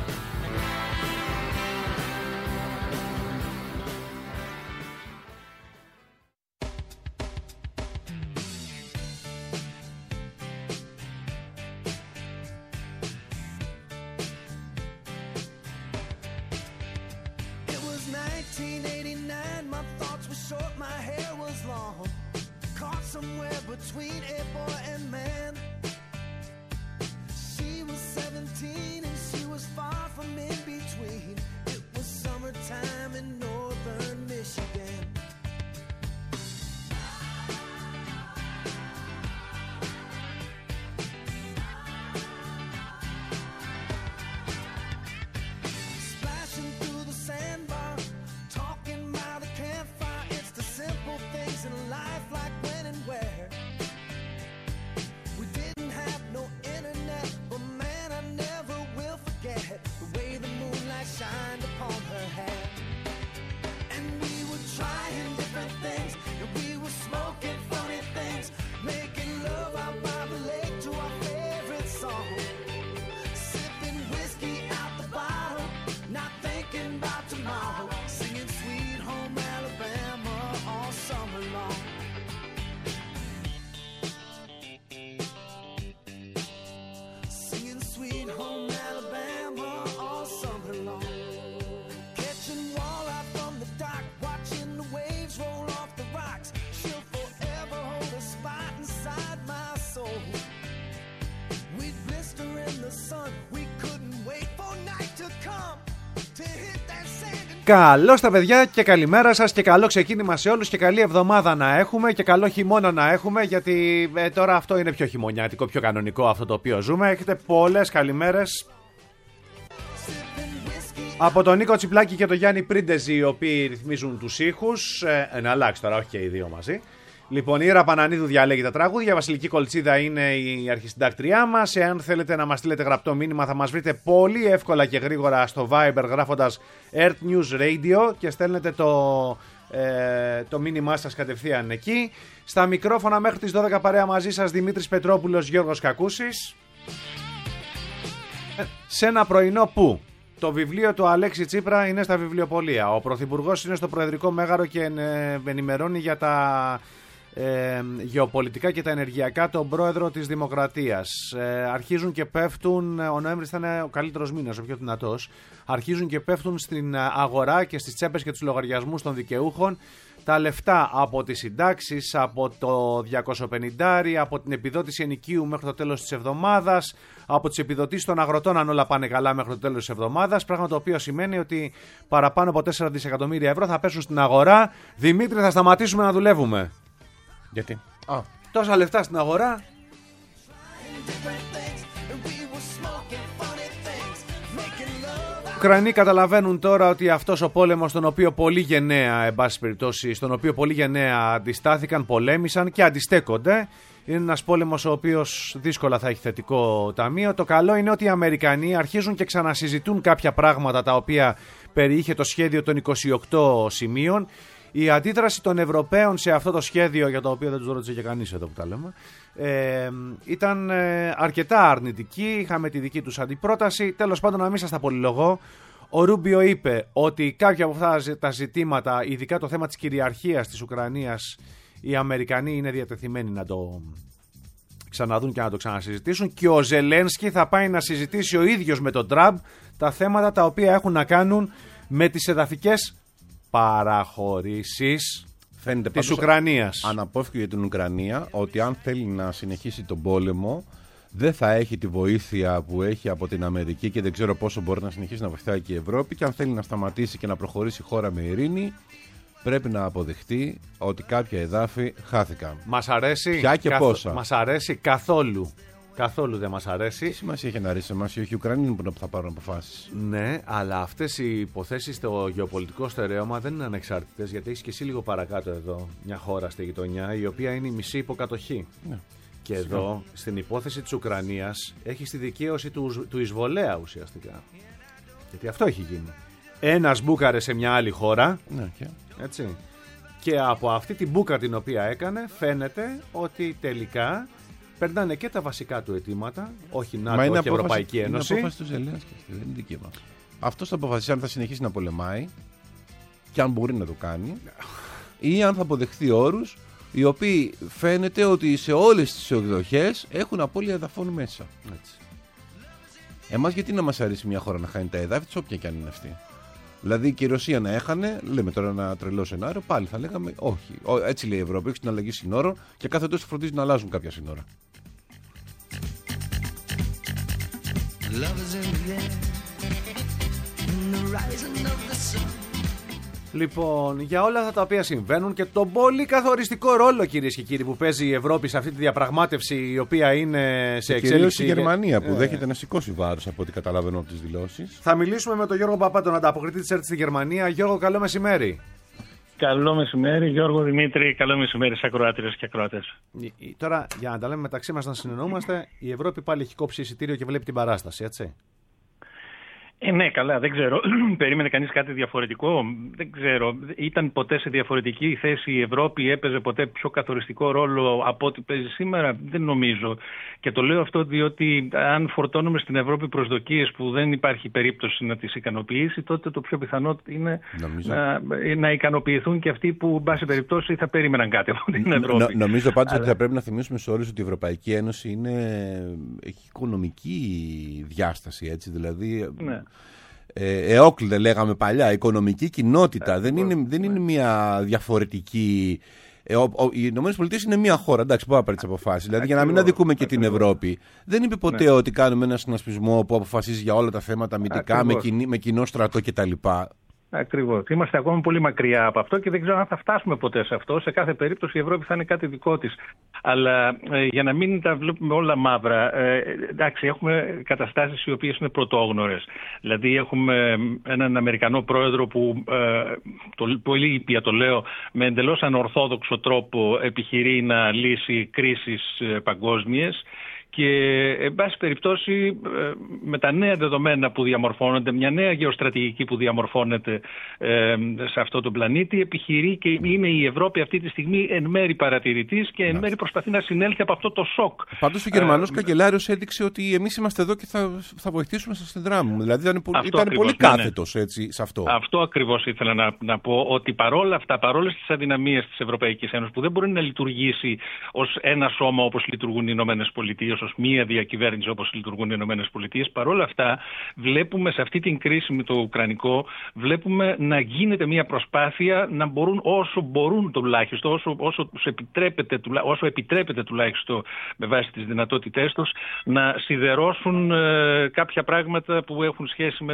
Καλώς τα παιδιά και καλημέρα σας και καλό ξεκίνημα σε όλους και καλή εβδομάδα να έχουμε και καλό χειμώνα να έχουμε, γιατί τώρα αυτό είναι πιο χειμωνιάτικο, πιο κανονικό αυτό το οποίο ζούμε. Έχετε πολλές καλημέρες από τον Νίκο Τσιπλάκη και τον Γιάννη Πρίντεζη, οι οποίοι ρυθμίζουν τους ήχους. Να αλλάξει τώρα, όχι και οι δύο μαζί. Λοιπόν, η Ήρα Πανανίδου διαλέγει τα τραγούδια. Η Βασιλική Κολτσίδα είναι η αρχισυντάκτριά μας. Εάν θέλετε να μας στείλετε γραπτό μήνυμα, θα μας βρείτε πολύ εύκολα και γρήγορα στο Viber γράφοντας Earth News Radio και στέλνετε το μήνυμά σας κατευθείαν εκεί. Στα μικρόφωνα μέχρι τις 12 παρέα μαζί σας Δημήτρης Πετρόπουλος, Γιώργος Κακούσης. Σε ένα πρωινό που το βιβλίο του Αλέξη Τσίπρα είναι στα βιβλιοπωλεία. Ο Πρωθυπουργός είναι στο Προεδρικό Μέγαρο και ενημερώνει για τα γεωπολιτικά και τα ενεργειακά τον πρόεδρο της Δημοκρατίας. Αρχίζουν και πέφτουν, ο Νοέμβρης θα είναι ο καλύτερος μήνας, ο πιο δυνατός. Αρχίζουν και πέφτουν στην αγορά και στις τσέπες και τους λογαριασμούς των δικαιούχων τα λεφτά από τις συντάξεις, από το 250, από την επιδότηση ενοικίου μέχρι το τέλος της εβδομάδας, από τις επιδοτήσεις των αγροτών αν όλα πάνε καλά μέχρι το τέλος της εβδομάδας, πράγμα το οποίο σημαίνει ότι παραπάνω από 4 δισεκατομμύρια ευρώ θα πέσουν στην αγορά. Δημήτρη, θα σταματήσουμε να δουλεύουμε. Γιατί? Τόσα λεφτά στην αγορά. Ουκρανοί καταλαβαίνουν τώρα ότι αυτός ο πόλεμος, στον οποίο πολύ γενναία, εν πάση περιπτώσει, στον οποίο πολύ γενναία αντιστάθηκαν, πολέμησαν και αντιστέκονται, είναι ένας πόλεμος ο οποίος δύσκολα θα έχει θετικό ταμείο. Το καλό είναι ότι οι Αμερικανοί αρχίζουν και ξανασυζητούν κάποια πράγματα τα οποία περιείχε το σχέδιο των 28 σημείων. Η αντίδραση των Ευρωπαίων σε αυτό το σχέδιο, για το οποίο δεν τους ρώτησε και κανείς εδώ που τα λέμε, ήταν αρκετά αρνητική. Είχαμε τη δική τους αντιπρόταση. Τέλος πάντων, να μην σας τα πολυλογώ, ο Ρούμπιο είπε ότι κάποια από αυτά τα ζητήματα, ειδικά το θέμα της κυριαρχίας της Ουκρανίας, οι Αμερικανοί είναι διατεθειμένοι να το ξαναδούν και να το ξανασυζητήσουν, και ο Ζελένσκι θα πάει να συζητήσει ο ίδιος με τον Τραμπ τα θέματα τα οποία έχουν να κάνουν με τις εδαφικές παραχωρήσεις της Ουκρανίας. Αναπόφευκτο για την Ουκρανία ότι αν θέλει να συνεχίσει τον πόλεμο δεν θα έχει τη βοήθεια που έχει από την Αμερική και δεν ξέρω πόσο μπορεί να συνεχίσει να βοηθάει και η Ευρώπη, και αν θέλει να σταματήσει και να προχωρήσει η χώρα με ειρήνη, πρέπει να αποδεχτεί ότι κάποια εδάφη χάθηκαν. Μας αρέσει? Ποια και πόσα? Μας αρέσει καθόλου. Καθόλου δεν μας αρέσει. Τι σημασία έχει να αρέσει εμάς? Όχι οι Ουκρανοί που θα πάρουν αποφάσεις. Ναι, αλλά αυτές οι υποθέσεις στο γεωπολιτικό στερέωμα δεν είναι ανεξάρτητες, γιατί έχεις και εσύ λίγο παρακάτω εδώ μια χώρα στη γειτονιά η οποία είναι η μισή υποκατοχή. Ναι. Και εδώ στην υπόθεση της Ουκρανίας έχεις τη δικαίωση του εισβολέα ουσιαστικά. Γιατί αυτό έχει γίνει. Ένας μπούκαρε σε μια άλλη χώρα. Ναι, έτσι. Και από αυτή την μπούκα την οποία έκανε φαίνεται ότι τελικά περνάνε και τα βασικά του αιτήματα, όχι ΝΑΤΟ και Ευρωπαϊκή Ένωση. Είναι απόφαση του Ζελένσκι, δεν είναι δική μας. Αυτός θα αποφασίσει αν θα συνεχίσει να πολεμάει και αν μπορεί να το κάνει, ή αν θα αποδεχθεί όρους οι οποίοι φαίνεται ότι σε όλες τις εκδοχές έχουν απώλεια εδαφών μέσα. Έτσι. Εμάς γιατί να μας αρέσει μια χώρα να χάνει τα εδάφη της, όποια και αν είναι αυτή? Δηλαδή και η Ρωσία να έχανε, λέμε τώρα ένα τρελό σενάριο, πάλι θα λέγαμε όχι. Έτσι λέει η Ευρώπη, έχει την αλλαγή συνόρων και κάθε τόσο φροντίζει να αλλάζουν κάποια σύνορα. Λοιπόν, για όλα αυτά τα οποία συμβαίνουν και τον πολύ καθοριστικό ρόλο, κυρίες και κύριοι, που παίζει η Ευρώπη σε αυτή τη διαπραγμάτευση, η οποία είναι σε εξέλιξη. Κυρίως η Γερμανία που δέχεται να σηκώσει βάρος από ό,τι καταλαβαίνω από τις δηλώσεις. Θα μιλήσουμε με τον Γιώργο Παπά, τον ανταποκριτή της ΕΡΤ στη Γερμανία. Γιώργο, καλό μεσημέρι. Καλό μεσημέρι, Γιώργο Δημήτρη. Καλό μεσημέρι σε ακροάτριες και ακροατές. Τώρα, για να τα λέμε μεταξύ μας, να συνεννοούμαστε, η Ευρώπη πάλι έχει κόψει εισιτήριο και βλέπει την παράσταση, έτσι. Ναι, καλά, δεν ξέρω. Περίμενε κανείς κάτι διαφορετικό? Δεν ξέρω. Ήταν ποτέ σε διαφορετική θέση η Ευρώπη? Έπαιζε ποτέ πιο καθοριστικό ρόλο από ό,τι παίζει σήμερα? Δεν νομίζω. Και το λέω αυτό διότι αν φορτώνουμε στην Ευρώπη προσδοκίες που δεν υπάρχει περίπτωση να τις ικανοποιήσει, τότε το πιο πιθανό είναι να ικανοποιηθούν και αυτοί που, εν πάση περιπτώσει, θα περίμεναν κάτι από την Ευρώπη. Νομίζω πάντως ότι θα πρέπει να θυμίσουμε σε όλους ότι η Ευρωπαϊκή Ένωση έχει οικονομική διάσταση, έτσι, δηλαδή. Ναι. ΕΟΚΛ λέγαμε παλιά, οικονομική κοινότητα. Δεν είναι μια διαφορετική. Οι ΗΠΑ είναι μια χώρα, εντάξει, που πάρει τις αποφάσεις. Δηλαδή, για να μην αδικούμε και την Ευρώπη, δεν είπε ποτέ ότι κάνουμε ένα συνασπισμό που αποφασίζει για όλα τα θέματα αμυντικά, με κοινό στρατό κτλ. Ακριβώς. Είμαστε ακόμα πολύ μακριά από αυτό και δεν ξέρω αν θα φτάσουμε ποτέ σε αυτό. Σε κάθε περίπτωση η Ευρώπη θα είναι κάτι δικό της. Αλλά για να μην τα βλέπουμε όλα μαύρα, εντάξει, έχουμε καταστάσεις οι οποίες είναι πρωτόγνωρες. Δηλαδή έχουμε έναν Αμερικανό πρόεδρο που, πολύ ήπια το λέω, με εντελώς ανορθόδοξο τρόπο επιχειρεί να λύσει κρίσεις παγκόσμιες. Και, εν πάση περιπτώσει, με τα νέα δεδομένα που διαμορφώνονται, μια νέα γεωστρατηγική που διαμορφώνεται σε αυτό τον πλανήτη, επιχειρεί και είναι η Ευρώπη αυτή τη στιγμή εν μέρη παρατηρητής και εν μέρη προσπαθεί να συνέλθει από αυτό το σοκ. Πάντως ο Γερμανός καγκελάριος έδειξε ότι εμείς είμαστε εδώ και θα βοηθήσουμε στα στενδρά μου. Δηλαδή ήταν πολύ κάθετος έτσι, σε αυτό. Αυτό ακριβώς ήθελα να πω, ότι παρόλες τις αδυναμίες της Ευρωπαϊκής Ένωσης, που δεν μπορεί να λειτουργήσει ως ένα σώμα όπως λειτουργούν οι Ηνωμένες Πολιτείες, ως μία διακυβέρνηση όπως λειτουργούν οι Ηνωμένες Πολιτείες. Παρ' όλα αυτά, βλέπουμε σε αυτή την κρίση με το Ουκρανικό, βλέπουμε να γίνεται μία προσπάθεια να μπορούν όσο μπορούν τουλάχιστον, όσο επιτρέπεται τουλάχιστον με βάση τις δυνατότητές τους, να σιδερώσουν κάποια πράγματα που έχουν σχέση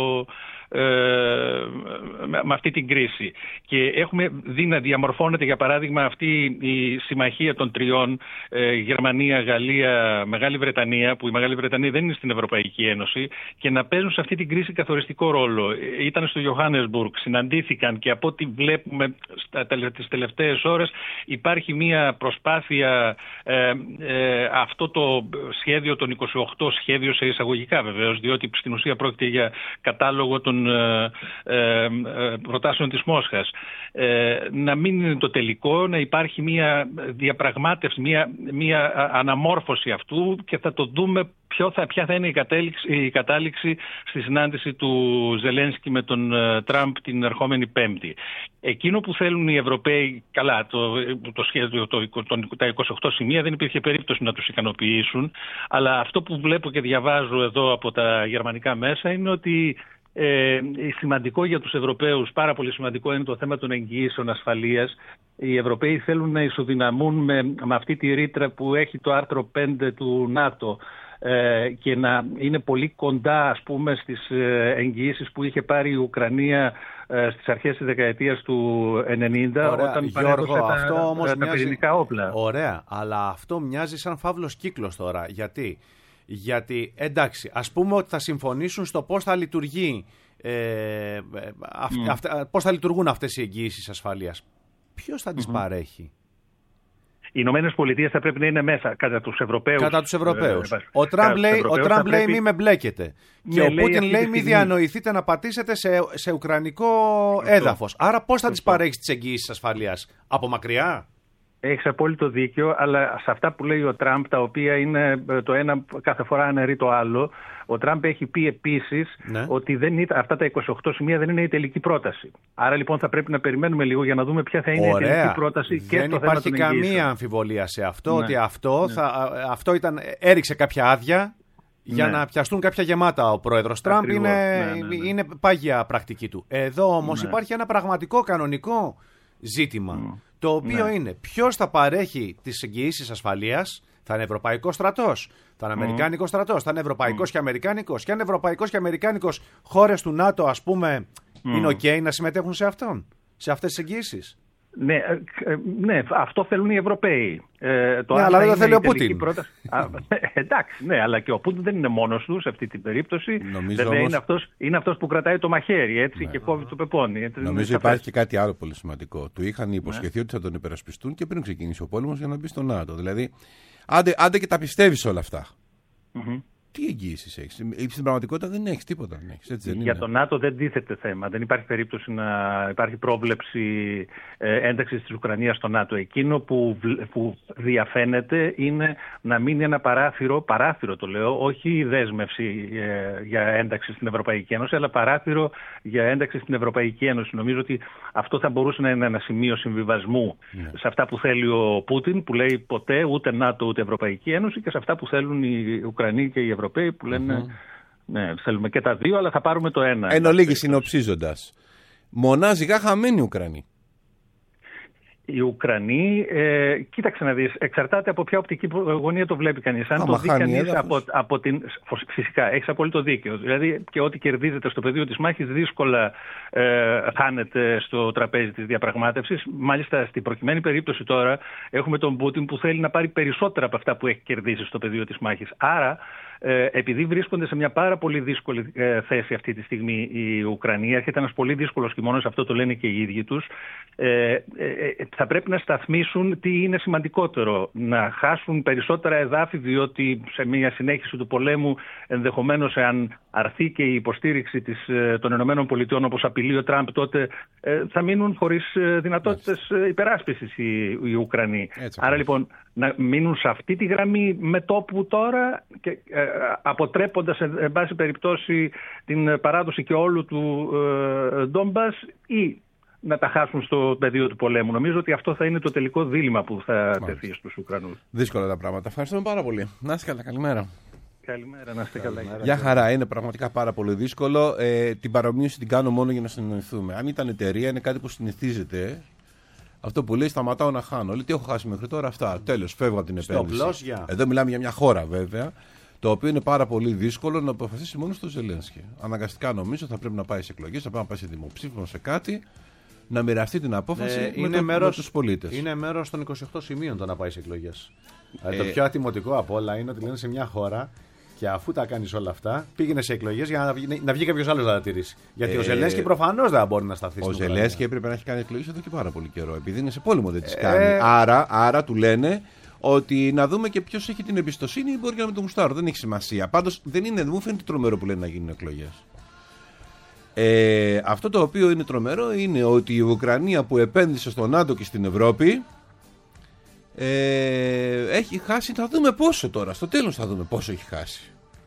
με αυτή την κρίση. Και έχουμε δει να διαμορφώνεται, για παράδειγμα, αυτή η συμμαχία των τριών, Γερμανία, Γαλλία, Μεγάλη Βρετανία, που η Μεγάλη Βρετανία δεν είναι στην Ευρωπαϊκή Ένωση, και να παίζουν σε αυτή την κρίση καθοριστικό ρόλο. Ήταν στο Johannesburg, συναντήθηκαν και από ό,τι βλέπουμε τις τελευταίες ώρες υπάρχει μια προσπάθεια αυτό το σχέδιο των 28, σχέδιο σε εισαγωγικά βεβαίως, διότι στην ουσία πρόκειται για κατάλογο των προτάσεων της Μόσχας. Να μην είναι το τελικό, να υπάρχει μια διαπραγμάτευση, μια αναμόρφωση αυτού, και θα το δούμε ποια θα είναι η κατάληξη στη συνάντηση του Ζελένσκι με τον Τραμπ την ερχόμενη Πέμπτη. Εκείνο που θέλουν οι Ευρωπαίοι, καλά, το σχέδιο, τα 28 σημεία δεν υπήρχε περίπτωση να τους ικανοποιήσουν, αλλά αυτό που βλέπω και διαβάζω εδώ από τα γερμανικά μέσα είναι ότι σημαντικό για τους Ευρωπαίους, πάρα πολύ σημαντικό, είναι το θέμα των εγγυήσεων ασφαλείας. Οι Ευρωπαίοι θέλουν να ισοδυναμούν με αυτή τη ρήτρα που έχει το άρθρο 5 του ΝΑΤΟ και να είναι πολύ κοντά, ας πούμε, στις εγγυήσεις που είχε πάρει η Ουκρανία στις αρχές της δεκαετίας του 90, όταν παρέδωσε τα πυρηνικά όπλα. Ωραία, αλλά αυτό μοιάζει σαν φαύλος κύκλος τώρα. Γιατί εντάξει, ας πούμε ότι θα συμφωνήσουν στο πώς θα λειτουργεί, πώς θα λειτουργούν αυτές οι εγγυήσεις ασφαλείας. Ποιος θα τις παρέχει? Οι Ηνωμένες Πολιτείες θα πρέπει να είναι μέσα κατά τους Ευρωπαίους. Κατά τους Ευρωπαίους. Ο Τραμπ λέει μη με μπλέκετε. Και ο Πούτιν λέει μη διανοηθείτε να πατήσετε σε ουκρανικό έδαφος. Άρα πώς θα τις παρέχει τις εγγυήσεις ασφαλείας? Από μακριά? Έχεις απόλυτο δίκιο, αλλά σε αυτά που λέει ο Τραμπ, τα οποία είναι το ένα κάθε φορά αναιρεί το άλλο, ο Τραμπ έχει πει επίσης ότι αυτά τα 28 σημεία δεν είναι η τελική πρόταση. Άρα λοιπόν θα πρέπει να περιμένουμε λίγο για να δούμε ποια θα είναι η τελική πρόταση και στο θέμα των εγγύσεων. Δεν υπάρχει καμία αμφιβολία σε αυτό, ότι αυτό έριξε κάποια άδεια για να πιαστούν κάποια γεμάτα. Ο πρόεδρος Τραμπ είναι πάγια πρακτική του. Εδώ όμως υπάρχει ένα πραγματικό κανονικό ζήτημα. Το οποίο είναι ποιος θα παρέχει τις εγγυήσεις ασφαλείας. Θα είναι ευρωπαϊκός στρατός, θα είναι αμερικάνικος στρατός, θα είναι ευρωπαϊκός και αμερικάνικος. Και αν ευρωπαϊκός και αμερικάνικος, χώρες του ΝΑΤΟ, ας πούμε, είναι OK να συμμετέχουν σε αυτές τις εγγυήσεις? Ναι, αυτό θέλουν οι Ευρωπαίοι. Αλλά δεν το θέλει ο Πούτιν. Εντάξει, ναι, αλλά και ο Πούτιν δεν είναι μόνος του σε αυτή την περίπτωση. Είναι αυτός που κρατάει το μαχαίρι, έτσι, και κόβει το πεπόνι. Νομίζω υπάρχει και κάτι άλλο πολύ σημαντικό. Του είχαν υποσχεθεί ότι θα τον υπερασπιστούν και πριν ξεκινήσει ο πόλεμος για να μπει στο ΝΑΤΟ. Δηλαδή, άντε και τα πιστεύεις όλα αυτά. Τι εγγύησεις έχεις? Στην πραγματικότητα δεν έχεις τίποτα. Για το ΝΑΤΟ δεν τίθεται θέμα. Δεν υπάρχει περίπτωση να υπάρχει πρόβλεψη ένταξης της Ουκρανίας στο ΝΑΤΟ. Εκείνο που διαφαίνεται είναι να μείνει ένα παράθυρο το λέω, όχι δέσμευση για ένταξη στην Ευρωπαϊκή Ένωση, αλλά παράθυρο για ένταξη στην Ευρωπαϊκή Ένωση. Νομίζω ότι αυτό θα μπορούσε να είναι ένα σημείο συμβιβασμού σε αυτά που θέλει ο Πούτιν, που λέει ποτέ ούτε ΝΑΤΟ ούτε Ευρωπαϊκή Ένωση, και σε αυτά που θέλουν οι Ουκρανοί και οι Ευρωπαίοι που λένε ναι, θέλουμε και τα δύο, αλλά θα πάρουμε το ένα. Εν ολίγη, συνοψίζοντας, μονάζιγα χαμένοι οι Ουκρανοί. Οι Ουκρανοί, κοίταξε να δεις, εξαρτάται από ποια οπτική γωνία το βλέπει κανείς. Αν το δει κανείς από την. Φυσικά, έχεις απόλυτο δίκιο. Δηλαδή, και ό,τι κερδίζεται στο πεδίο της μάχης δύσκολα χάνεται στο τραπέζι της διαπραγμάτευσης. Μάλιστα, στην προκειμένη περίπτωση τώρα έχουμε τον Πούτιν που θέλει να πάρει περισσότερα από αυτά που έχει κερδίσει στο πεδίο της μάχης. Άρα, επειδή βρίσκονται σε μια πάρα πολύ δύσκολη θέση αυτή τη στιγμή οι Ουκρανοί, έρχεται ένας πολύ δύσκολος χειμώνας, αυτό το λένε και οι ίδιοι τους, θα πρέπει να σταθμίσουν τι είναι σημαντικότερο. Να χάσουν περισσότερα εδάφη, διότι σε μια συνέχιση του πολέμου, ενδεχομένως εάν αρθεί και η υποστήριξη των ΗΠΑ όπως απειλεί ο Τραμπ, τότε θα μείνουν χωρίς δυνατότητες υπεράσπισης οι Ουκρανοί. Άρα λοιπόν να μείνουν σε αυτή τη γραμμή μετώπου τώρα και αποτρέποντας εν πάση περιπτώσει την παράδοση και όλου του Ντόμπας, ή να τα χάσουν στο πεδίο του πολέμου. Νομίζω ότι αυτό θα είναι το τελικό δίλημμα που θα τεθεί στους Ουκρανούς. Δύσκολα τα πράγματα. Ευχαριστούμε πάρα πολύ. Να είστε καλά. Καλημέρα. Καλημέρα, να είστε καλά. Γεια χαρά. Είναι πραγματικά πάρα πολύ δύσκολο. Την παρομοίωση την κάνω μόνο για να συνεννοηθούμε. Αν ήταν εταιρεία, είναι κάτι που συνηθίζεται. Αυτό που λέει σταματάω να χάνω. Λέει τι έχω χάσει μέχρι τώρα, αυτά. Τέλος, φεύγω από την επένδυση. Εδώ μιλάμε για μια χώρα βέβαια. Το οποίο είναι πάρα πολύ δύσκολο να αποφασίσει μόνο στο Ζελένσκι. Αναγκαστικά νομίζω θα πρέπει να πάει σε εκλογές, θα πρέπει να πάει σε δημοψήφισμα, σε κάτι, να μοιραστεί την απόφαση με τους πολίτες. Είναι μέρος των 28 σημείων το να πάει σε εκλογές. Το πιο ατιμωτικό απ' όλα είναι ότι λένε σε μια χώρα και αφού τα κάνεις όλα αυτά, πήγαινε σε εκλογές για να βγει κάποιος άλλος να τα τηρήσει. Γιατί ο Ζελένσκι προφανώς δεν μπορεί να σταθεί. Ο Ζελένσκι έπρεπε να έχει κάνει εκλογές εδώ και πάρα πολύ καιρό. Επειδή είναι σε πόλεμο δεν τις κάνει. Άρα του λένε ότι να δούμε και ποιος έχει την εμπιστοσύνη ή μπορεί να με το μουστάρω. Δεν έχει σημασία. Πάντως δεν μου φαίνεται τρομερό που λένε να γίνουν εκλογές. Αυτό το οποίο είναι τρομερό είναι ότι η Ουκρανία που επένδυσε στο ΝΑΤΟ και στην Ευρώπη έχει χάσει, θα δούμε πόσο τώρα, στο τέλος θα δούμε πόσο έχει χάσει.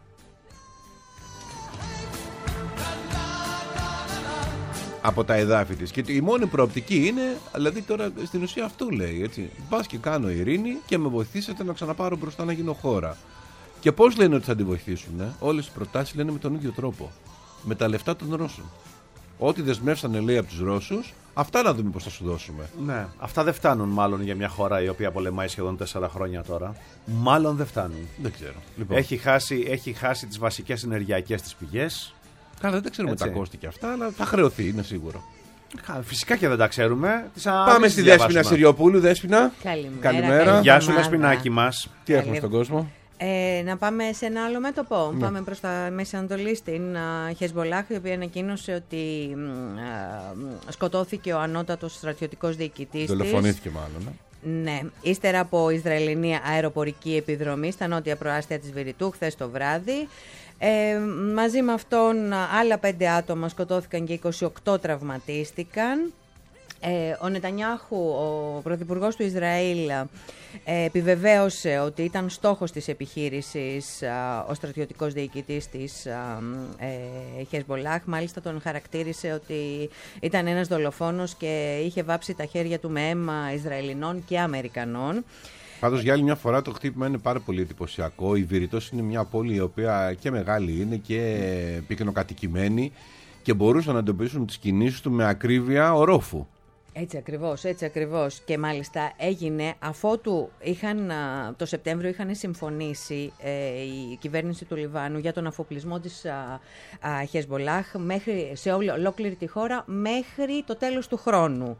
Από τα εδάφη της. Και η μόνη προοπτική είναι, δηλαδή τώρα στην ουσία αυτού λέει, έτσι. Μπας και κάνω ειρήνη και με βοηθήσετε να ξαναπάρω μπροστά να γίνω χώρα. Και πώς λένε ότι θα τη βοηθήσουν, όλες τις προτάσεις λένε με τον ίδιο τρόπο. Με τα λεφτά των Ρώσων. Ό,τι δεσμεύσανε λέει από τους Ρώσους, αυτά να δούμε πώς θα σου δώσουμε. Ναι, αυτά δεν φτάνουν μάλλον για μια χώρα η οποία πολεμάει σχεδόν 4 χρόνια τώρα. Μάλλον δεν φτάνουν. Δεν ξέρω. Λοιπόν. Έχει χάσει τις βασικές ενεργειακές της πηγές. Καλά, δεν τα ξέρουμε τα κόστη και αυτά, αλλά θα χρεωθεί, είναι σίγουρο. Φυσικά και δεν τα ξέρουμε. Πάμε στη Δέσποινα Συριοπούλου. Δέσποινα. Καλημέρα. Γεια σου, Δεσποινάκι μας. Τι έχουμε στον κόσμο. Να πάμε σε ένα άλλο μέτωπο. Ναι. Πάμε προς τα Μέση Ανατολή, στην Χεσμπολάχ, η οποία ανακοίνωσε ότι σκοτώθηκε ο ανώτατος στρατιωτικός διοικητής. Δολοφονήθηκε μάλλον. Ναι, ύστερα από Ισραηλινή αεροπορική επιδρομή στα νότια προάστια της Βηρητού χθες το βράδυ. Μαζί με αυτόν άλλα 5 άτομα σκοτώθηκαν και 28 τραυματίστηκαν. Ο Νετανιάχου, ο πρωθυπουργός του Ισραήλ, επιβεβαίωσε ότι ήταν στόχος της επιχείρησης ο στρατιωτικός διοικητής της Χεσμπολάχ. Μάλιστα τον χαρακτήρισε ότι ήταν ένας δολοφόνος και είχε βάψει τα χέρια του με αίμα Ισραηλινών και Αμερικανών. Πάντως για άλλη μια φορά το χτύπημα είναι πάρα πολύ εντυπωσιακό. Η Βηρητός είναι μια πόλη η οποία και μεγάλη είναι και πυκνοκατοικημένη και μπορούσαν να εντοπίσουν τις κινήσεις του με ακρίβεια ορόφου. Έτσι ακριβώς. Και μάλιστα έγινε αφότου το Σεπτέμβριο είχαν συμφωνήσει η κυβέρνηση του Λιβάνου για τον αφοπλισμό της Χεσμπολάχ σε ολόκληρη τη χώρα μέχρι το τέλος του χρόνου.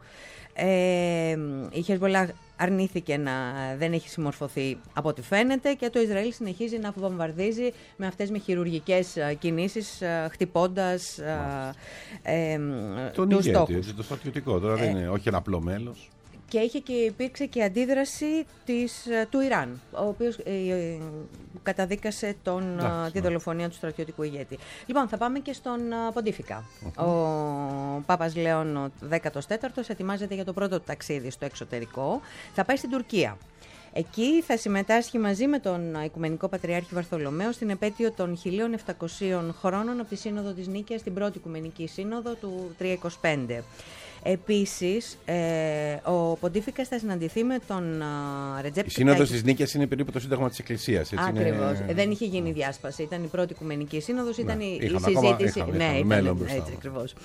Η Χεσμπολάχ αρνήθηκε δεν έχει συμμορφωθεί από ό,τι φαίνεται και το Ισραήλ συνεχίζει να βομβαρδίζει με αυτές με χειρουργικές κινήσεις, χτυπώντας τους στόχους. Το στρατιωτικό τώρα δεν είναι όχι ένα απλό μέλος. Και υπήρξε και αντίδραση του Ιράν, ο οποίος καταδίκασε τη δολοφονία του στρατιωτικού ηγέτη. Λοιπόν, θα πάμε και στον Ποντίφικα. Ο Πάπας Λέων ο 14ος ετοιμάζεται για το πρώτο ταξίδι στο εξωτερικό. Θα πάει στην Τουρκία. Εκεί θα συμμετάσχει μαζί με τον Οικουμενικό Πατριάρχη Βαρθολομαίο στην επέτειο των 1700 χρόνων από τη Σύνοδο της Νίκαιας, την πρώτη Οικουμενική Σύνοδο του 325. Επίσης, ο Ποντίφικας θα συναντηθεί με τον Ρετζέπ. Η Σύνοδος της Νίκαιας είναι περίπου το Σύνταγμα της Εκκλησίας. Ακριβώς. Δεν είχε γίνει διάσπαση. Ήταν η πρώτη Οικουμενική Σύνοδος, ήταν η συζήτηση. Έτσι ακριβώς.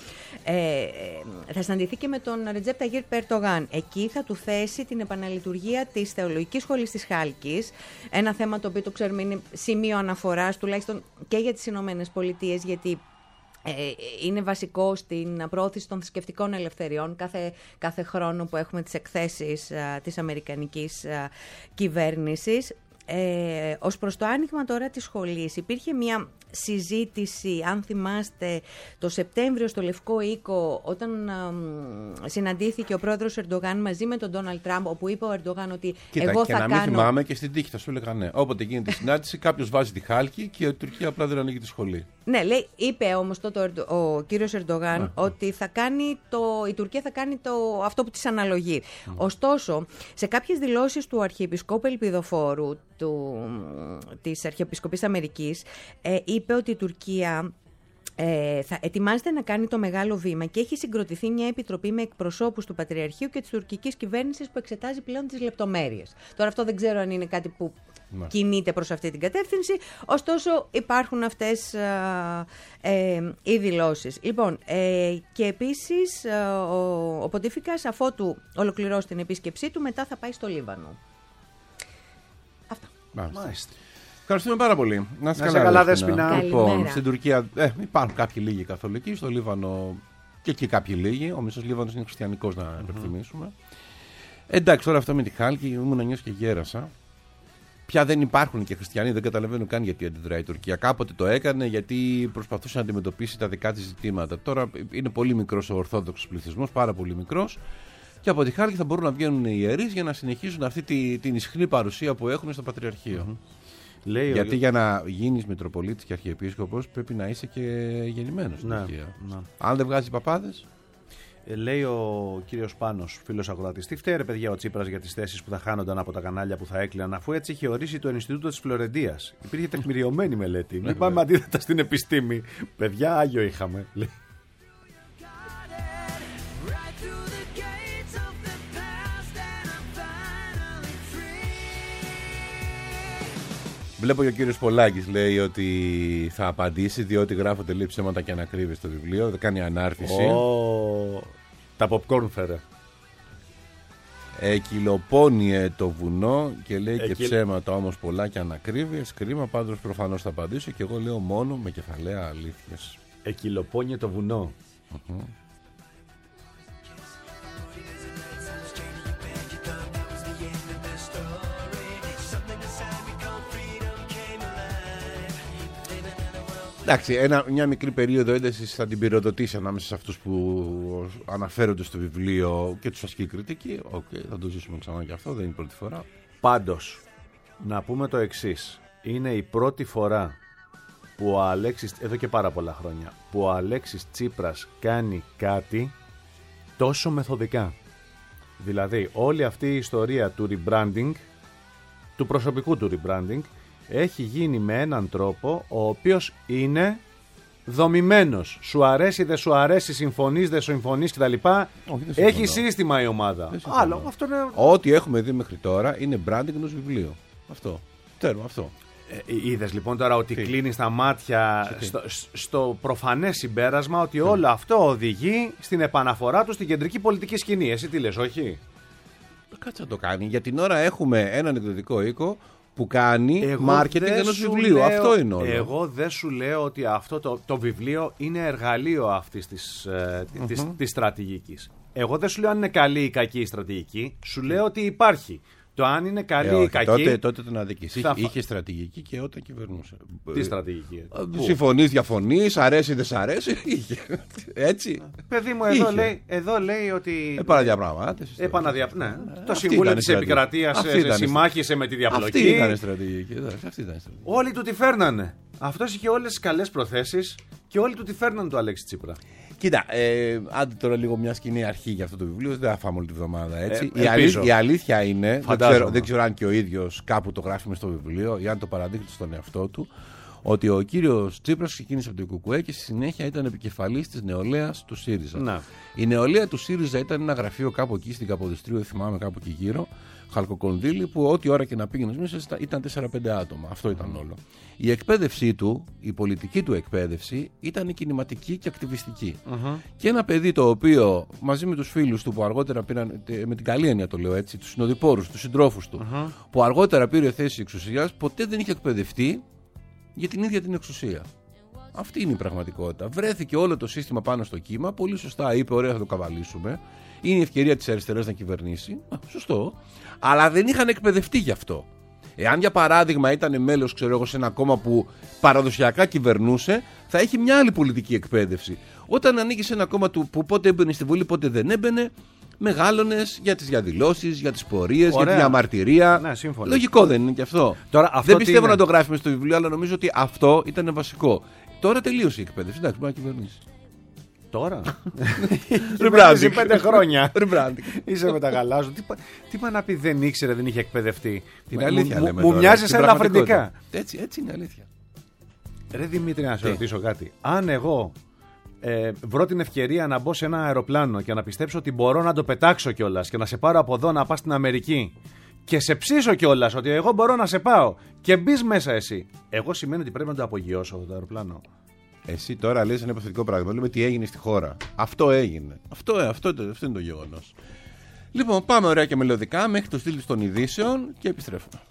Θα συναντηθεί και με τον Ρετζέπ Ταγίρ Ερντογάν. Εκεί θα του θέσει την επαναλειτουργία της Θεολογικής Σχολής της Χάλκης. Ένα θέμα το οποίο το ξέρουμε είναι σημείο αναφοράς, τουλάχιστον και για τις Ηνωμένες Πολιτείες, γιατί είναι βασικό στην προώθηση των θρησκευτικών ελευθεριών κάθε χρόνο που έχουμε τις εκθέσεις της αμερικανικής κυβέρνησης. Ως προς το άνοιγμα τώρα της σχολής υπήρχε μια συζήτηση, αν θυμάστε, το Σεπτέμβριο στο Λευκό Οίκο, όταν συναντήθηκε ο πρόεδρος Ερντογάν μαζί με τον Ντόναλντ Τραμπ, όπου είπε ο Ερντογάν ότι εγώ θα κάνω... Και να μην θυμάμαι και στην τύχη θα σου έλεγα ναι. Όποτε γίνεται η συνάντηση, κάποιος βάζει τη χάλκη και η Τουρκία απλά δεν ανοίγει τη σχολή. Ναι, είπε όμως τότε ο κύριος Ερντογάν ότι η Τουρκία θα κάνει αυτό που της αναλογεί. Ωστόσο, σε κάποιες δηλώσεις του Αρχιεπισκόπου Ελπιδοφόρου της Αρχιεπισκοπής Αμερικής, είπε ότι η Τουρκία θα ετοιμάζεται να κάνει το μεγάλο βήμα και έχει συγκροτηθεί μια επιτροπή με εκπροσώπους του Πατριαρχείου και της τουρκικής κυβέρνησης που εξετάζει πλέον τις λεπτομέρειες. Τώρα αυτό δεν ξέρω αν είναι κάτι που κινείται προς αυτή την κατεύθυνση, ωστόσο υπάρχουν αυτές οι δηλώσεις. Λοιπόν, και επίσης ο Ποντίφικας, αφότου ολοκληρώσει την επίσκεψή του, μετά θα πάει στο Λίβανο. Αυτά. Μάλιστα. Ευχαριστούμε πάρα πολύ. Να είστε καλά, Δέσποινα. Λοιπόν, στην Τουρκία υπάρχουν κάποιοι λίγοι καθολικοί, στο Λίβανο και εκεί κάποιοι λίγοι. Ο μισός Λίβανος είναι χριστιανικός, να υπενθυμίσουμε. Εντάξει, τώρα αυτό με τη Χάλκη, ήμουν νιός και γέρασα. πια δεν υπάρχουν και χριστιανοί, δεν καταλαβαίνουν καν γιατί αντιδράει η Τουρκία. Κάποτε το έκανε γιατί προσπαθούσε να αντιμετωπίσει τα δικά της ζητήματα. Τώρα είναι πολύ μικρός ο ορθόδοξος πληθυσμός, πάρα πολύ μικρός. Και από τη Χάλκη θα μπορούν να βγαίνουν οι ιερείς για να συνεχίσουν αυτή την ισχνή παρουσία που έχουν στο Πατριαρχείο. Γιατί για να γίνεις Μητροπολίτης και Αρχιεπίσκοπος πρέπει να είσαι και γεννημένος στην Τουρκία. Αν δεν βγάζει παπάδες. Λέει ο κύριος Πάνος, φίλος ακροατής, τι φταίει ρε παιδιά ο Τσίπρας για τις θέσεις που θα χάνονταν από τα κανάλια που θα έκλειναν, αφού έτσι είχε ορίσει το Ινστιτούτο της Φλωρεντίας. Υπήρχε τεκμηριωμένη μελέτη. Μην πάμε αντίθετα στην επιστήμη. Παιδιά, άγιο είχαμε. Βλέπω και ο κύριος Πολάκης λέει ότι θα απαντήσει, διότι γράφονται λέει ψέματα και ανακρίβειες στο βιβλίο. Δεν κάνει ανάρτηση. Τα popcorn φέρε. Εκυλοπώνει το βουνό και λέει και ψέματα όμως πολλά και ανακρίβειες. Κρίμα, πάντως προφανώς θα απαντήσω και εγώ λέω μόνο με κεφαλαία αλήθειες. Εκυλοπώνει το βουνό. Εντάξει, μια μικρή περίοδο έντασης θα την πυροδοτήσει ανάμεσα σε αυτούς που αναφέρονται στο βιβλίο και τους ασκεί κριτική. Θα το ζήσουμε ξανά και αυτό, δεν είναι η πρώτη φορά. Πάντως, να πούμε το εξής. Είναι η πρώτη φορά που ο Αλέξης, εδώ και πάρα πολλά χρόνια, που ο Αλέξης Τσίπρας κάνει κάτι τόσο μεθοδικά. Δηλαδή, όλη αυτή η ιστορία του rebranding, του προσωπικού του rebranding, έχει γίνει με έναν τρόπο ο οποίος είναι δομημένος. Σου αρέσει, δεν σου αρέσει, συμφωνείς, δεν συμφωνείς κτλ. Έχει σύστημα η ομάδα. Άλλο, αυτό είναι... Ό,τι έχουμε δει μέχρι τώρα είναι branding ενός βιβλίου. Αυτό. Τέλος, αυτό. Είδες λοιπόν τώρα ότι κλείνει τα μάτια στο προφανές συμπέρασμα ότι όλο αυτό οδηγεί στην επαναφορά του στην κεντρική πολιτική σκηνή. Εσύ τι λες, όχι? Κάτσε να το κάνει. Για την ώρα έχουμε έναν εκδοτικό οίκο που κάνει μάρκετινγκ ενός βιβλίου. Αυτό είναι όλο. Εγώ δεν σου λέω ότι αυτό το βιβλίο είναι εργαλείο αυτής της στρατηγικής. Εγώ δεν σου λέω αν είναι καλή ή κακή η στρατηγική. Σου λέω ότι υπάρχει. Το αν είναι καλή ή κακή. Τότε τον αδικείς. Είχε στρατηγική και όταν κυβερνούσε. Τι στρατηγική? Συμφωνείς, διαφωνείς, αρέσει, δεν σ' αρέσει. Είχε. Έτσι. Παιδί μου, εδώ λέει ότι. Επαναδιαπραγμάτευση. Ναι. Το Συμβούλιο της Επικρατείας συμμάχισε με τη διαπλοκή. Αυτή ήταν η στρατηγική. Όλοι του τη φέρνανε. Αυτός είχε όλες τις καλές προθέσεις και όλοι του τη φέρνανε το Αλέξη Τσίπρα. Κοίτα, άντε τώρα λίγο μια σκηνή αρχή για αυτό το βιβλίο, δεν θα φάμε όλη τη βδομάδα, έτσι. Η αλήθεια είναι, δεν ξέρω αν και ο ίδιος κάπου το γράφει μες στο βιβλίο ή αν το παραδείχνει στον εαυτό του, ότι ο κύριος Τσίπρας ξεκίνησε από το ΚΚΕ και στη συνέχεια ήταν επικεφαλής της νεολαίας του ΣΥΡΙΖΑ. Να. Η νεολαία του ΣΥΡΙΖΑ ήταν ένα γραφείο κάπου εκεί στην Καποδιστρίου, δεν θυμάμαι, κάπου εκεί γύρω, χαλκοκονδύλι, που ό,τι ώρα και να πήγαινε μέσα ήταν 4-5 άτομα. Αυτό ήταν όλο. Η εκπαίδευσή του, η πολιτική του εκπαίδευση ήταν κινηματική και ακτιβιστική. Και ένα παιδί το οποίο μαζί με τους φίλους του που αργότερα πήραν, με την καλή έννοια το λέω έτσι, τους συνοδοιπόρους, τους συντρόφους του, που αργότερα πήρε θέση εξουσίας, ποτέ δεν είχε εκπαιδευτεί για την ίδια την εξουσία. Αυτή είναι η πραγματικότητα. Βρέθηκε όλο το σύστημα πάνω στο κύμα. Πολύ σωστά είπε: ωραία, θα το καβαλήσουμε. Είναι η ευκαιρία της αριστεράς να κυβερνήσει. Σωστό. Αλλά δεν είχαν εκπαιδευτεί γι' αυτό. Εάν για παράδειγμα ήταν μέλος, ξέρω εγώ, σε ένα κόμμα που παραδοσιακά κυβερνούσε, θα έχει μια άλλη πολιτική εκπαίδευση. Όταν ανήκει σε ένα κόμμα που πότε έμπαινε στη Βουλή, πότε δεν έμπαινε, μεγάλωνες για τις διαδηλώσεις, για τις πορείες, για τη διαμαρτυρία. Ναι, λογικό δεν είναι και αυτό. Τώρα, αυτό δεν πιστεύω να το γράφουμε στο βιβλίο, αλλά νομίζω ότι αυτό ήταν βασικό. Τώρα τελείωσε η εκπαίδευση. Εντάξει, μπορεί να κυβερνήσει. Τώρα. Rebranding. 5 χρόνια. Rebranding. Είσαι με τα γαλάζου. Τι πάει να πει δεν ήξερε, δεν είχε εκπαιδευτεί. Την αλήθεια λέμε. Μου μοιάζει σαν ελαφρυντικά. Έτσι είναι η αλήθεια. Ρε Δημήτρη, να σε ρωτήσω κάτι. Αν εγώ βρω την ευκαιρία να μπω σε ένα αεροπλάνο και να πιστέψω ότι μπορώ να το πετάξω κιόλας και να σε πάρω από εδώ να πας στην Αμερική και σε ψήσω κιόλας ότι εγώ μπορώ να σε πάω και μπεις μέσα εσύ, εγώ σημαίνει ότι πρέπει να το απογειώσω αυτό το αεροπλάνο? Εσύ τώρα λες ένα υποθετικό πράγμα. Λέμε τι έγινε στη χώρα. Αυτό έγινε. Αυτό είναι το γεγονός. Λοιπόν, πάμε ωραία και μελωδικά μέχρι το στυλ των ειδήσεων και επιστρέφουμε.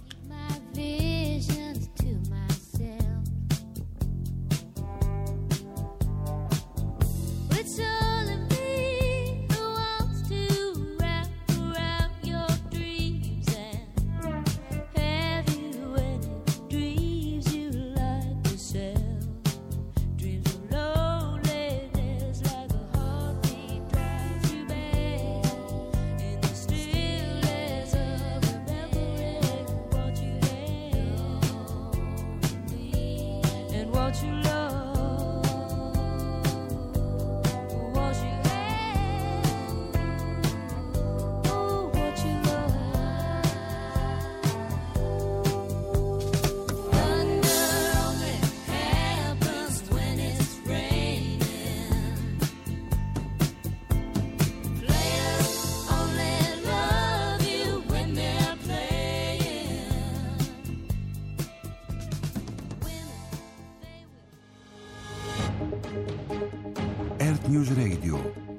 News Radio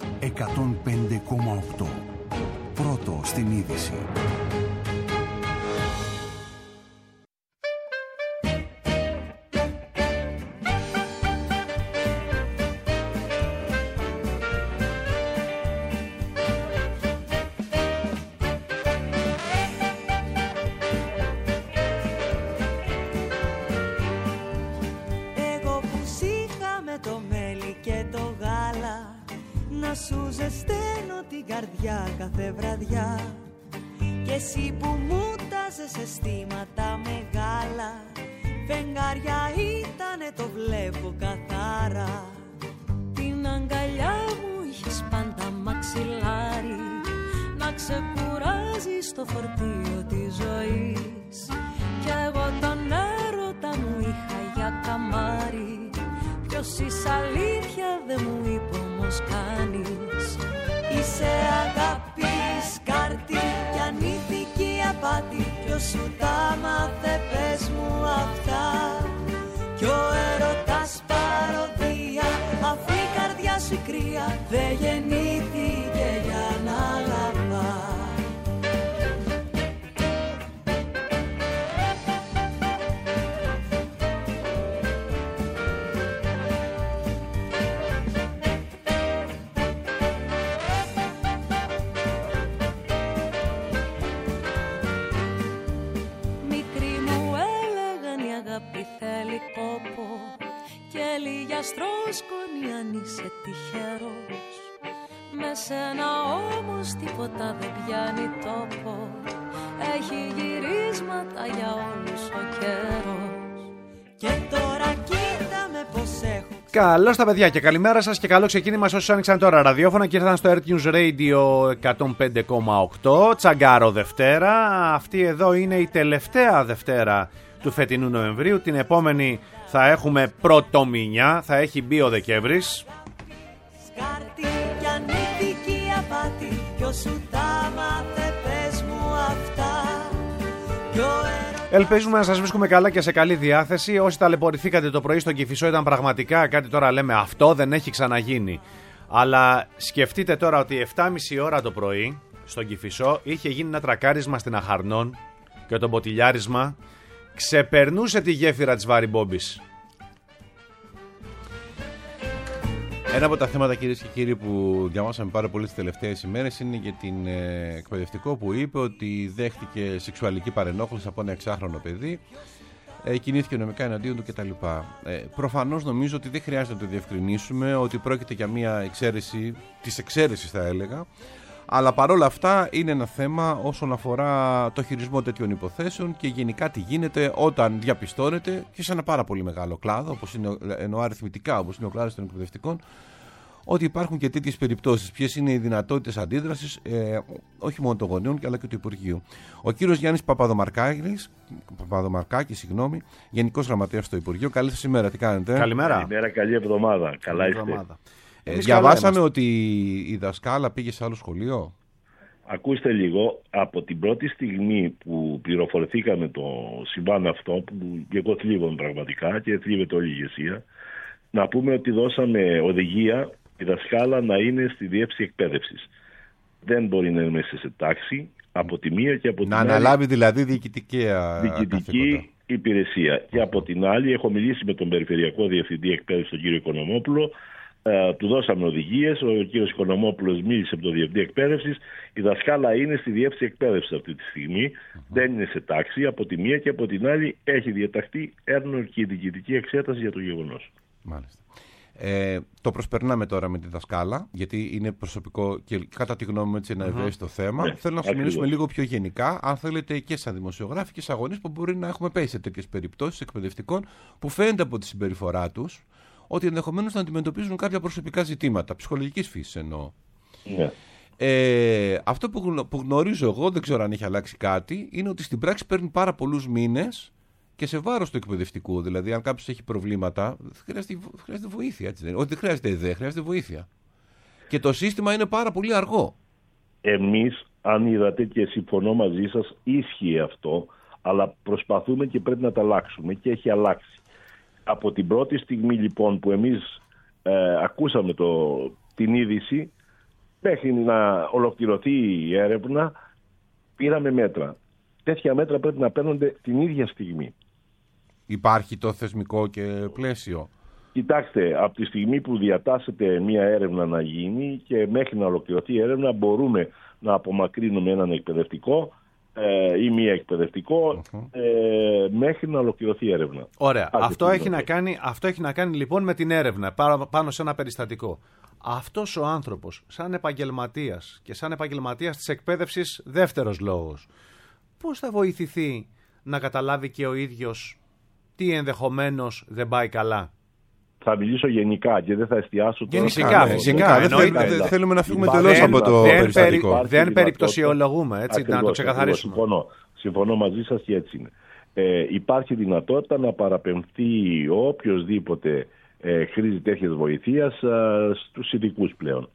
105,8. Πρώτο στην είδηση. Να σου ζεσταίνω την καρδιά κάθε βραδιά κι εσύ που μου τάζες αισθήματα μεγάλα, φεγγάρια ήτανε, το βλέπω καθαρά. Την αγκαλιά μου είχες πάντα μαξιλάρι, να ξεκουράζεις το φορτίο της ζωής, κι εγώ τον έρωτα μου είχα για καμάρι. Ποιος είσαι αλήθεια δεν μου είπε όμως κανείς. Είσαι αγάπη, σκάρτη κι ανήθικη απάτη. Ποιος σου τα μάθε, πες μου αυτά. Κι ο έρωτας παροδία, αφού η καρδιά σου η κρύα δεν γεννήθηκε για να λαμπά. Στρώσκονη αν είσαι τυχερός, με σένα όμως τίποτα δεν πιάνει τόπο. Έχει γυρίσματα για όλους ο καιρός. Και τώρα κοίταμε πως έχω. Καλώς τα παιδιά και καλημέρα σας και καλό ξεκίνημα σε όσους άνοιξαν τώρα ραδιόφωνα και ήρθαν στο Earth News Radio 105,8. Τσαγκάρο Δευτέρα. Αυτή εδώ είναι η τελευταία Δευτέρα του φετινού Νοεμβρίου. Την επόμενη θα έχουμε πρωτομηνιά, θα έχει μπει ο Δεκέμβρης. Ελπίζουμε να σας βρίσκουμε καλά και σε καλή διάθεση. Όσοι ταλαιπωρηθήκατε το πρωί στον Κηφισό, ήταν πραγματικά κάτι, τώρα λέμε αυτό δεν έχει ξαναγίνει. Αλλά σκεφτείτε τώρα ότι 7,5 ώρα το πρωί στον Κηφισό είχε γίνει ένα τρακάρισμα στην Αχαρνών και το μποτιλιάρισμα ξεπερνούσε τη γέφυρα της Βαρυμπόμπης. Ένα από τα θέματα, κυρίες και κύριοι, που διαβάσαμε πάρα πολύ τις τελευταίες ημέρες είναι για την εκπαιδευτικό που είπε ότι δέχτηκε σεξουαλική παρενόχληση από ένα 6χρονο παιδί, κινήθηκε νομικά εναντίον του κτλ. Προφανώς νομίζω ότι δεν χρειάζεται να το διευκρινίσουμε ότι πρόκειται για μια εξαίρεση, της εξαίρεσης θα έλεγα. Αλλά παρόλα αυτά είναι ένα θέμα όσον αφορά το χειρισμό τέτοιων υποθέσεων και γενικά τι γίνεται όταν διαπιστώνεται και σε ένα πάρα πολύ μεγάλο κλάδο, όπως είναι, εννοώ αριθμητικά, όπως είναι ο κλάδος των εκπαιδευτικών, ότι υπάρχουν και τέτοιες περιπτώσεις. Ποιες είναι οι δυνατότητες αντίδρασης, όχι μόνο των γονέων αλλά και του Υπουργείου. Ο κύριος Γιάννης Παπαδομαρκάκης, Γενικός Γραμματέας στο Υπουργείο. Καλή σας ημέρα, τι κάνετε? Καλημέρα. Καλημέρα, καλή εβδομάδα. Καλά είστε? Διαβάσαμε ότι η δασκάλα πήγε σε άλλο σχολείο. Ακούστε λίγο, από την πρώτη στιγμή που πληροφορηθήκαμε το συμβάν αυτό, που εγώ θλίβομαι πραγματικά και θλίβεται όλη η ηγεσία, να πούμε ότι δώσαμε οδηγία η δασκάλα να είναι στη διεύθυνση εκπαίδευσης. Δεν μπορεί να είναι μέσα σε τάξη, από τη μία και από την άλλη. Να αναλάβει δηλαδή διοικητική υπηρεσία. Και από την άλλη, έχω μιλήσει με τον Περιφερειακό Διευθυντή Εκπαίδευση, τον κύριο Οικονομόπουλο. Του δώσαμε οδηγίες. Ο κύριος Οικονομόπουλος μίλησε από το Διευθυντή Εκπαίδευσης. Η δασκάλα είναι στη διεύθυνση εκπαίδευσης αυτή τη στιγμή. Δεν είναι σε τάξη. Από τη μία και από την άλλη έχει διαταχθεί έρνο και διοικητική εξέταση για το γεγονός. Μάλιστα. Το προσπερνάμε τώρα με τη δασκάλα, γιατί είναι προσωπικό και κατά τη γνώμη μου έτσι ένα ευαίσθητο θέμα. Ναι, θέλω να σου μιλήσουμε λίγο πιο γενικά, αν θέλετε, και σαν δημοσιογράφοι και σαν γονείς που μπορεί να έχουμε πέσει σε τέτοιες περιπτώσεις εκπαιδευτικών που φαίνεται από τη συμπεριφορά τους ότι ενδεχομένως να αντιμετωπίζουν κάποια προσωπικά ζητήματα, ψυχολογικής φύσης εννοώ. Ναι. Αυτό που γνωρίζω εγώ, δεν ξέρω αν έχει αλλάξει κάτι, είναι ότι στην πράξη παίρνει πάρα πολλούς μήνες και σε βάρος του εκπαιδευτικού. Δηλαδή, αν κάποιος έχει προβλήματα, χρειάζεται βοήθεια. Έτσι, ότι δεν χρειάζεται ιδέα, χρειάζεται βοήθεια. Και το σύστημα είναι πάρα πολύ αργό. Εμείς, αν είδατε και συμφωνώ μαζί σας, ίσχυε αυτό, αλλά προσπαθούμε και πρέπει να τα αλλάξουμε και έχει αλλάξει. Από την πρώτη στιγμή λοιπόν που εμείς ακούσαμε την είδηση, μέχρι να ολοκληρωθεί η έρευνα, πήραμε μέτρα. Τέτοια μέτρα πρέπει να παίρνονται την ίδια στιγμή. Υπάρχει το θεσμικό και πλαίσιο. Κοιτάξτε, από τη στιγμή που διατάσσεται μια έρευνα να γίνει και μέχρι να ολοκληρωθεί η έρευνα μπορούμε να απομακρύνουμε έναν εκπαιδευτικό ή μία εκπαιδευτικό μέχρι να ολοκληρωθεί η έρευνα. Ωραία. Αυτό έχει να κάνει λοιπόν με την έρευνα πάνω σε ένα περιστατικό. Αυτός ο άνθρωπος σαν επαγγελματίας και σαν επαγγελματίας της εκπαίδευσης, δεύτερος λόγος, πώς θα βοηθηθεί να καταλάβει και ο ίδιος τι ενδεχομένως δεν πάει καλά? Θα μιλήσω γενικά και δεν θα εστιάσω τώρα. Φυσικά. Δεν θέλουμε να φύγουμε τελώς από το περιστατικό. Δεν περιπτωσιολογούμε, έτσι, ακριβώς, να το ξεκαθαρίσουμε. Συμφωνώ μαζί σας και έτσι είναι. Υπάρχει δυνατότητα να παραπεμφθεί οποιοσδήποτε χρήζει τέτοιες βοηθείας στους ειδικούς πλέον.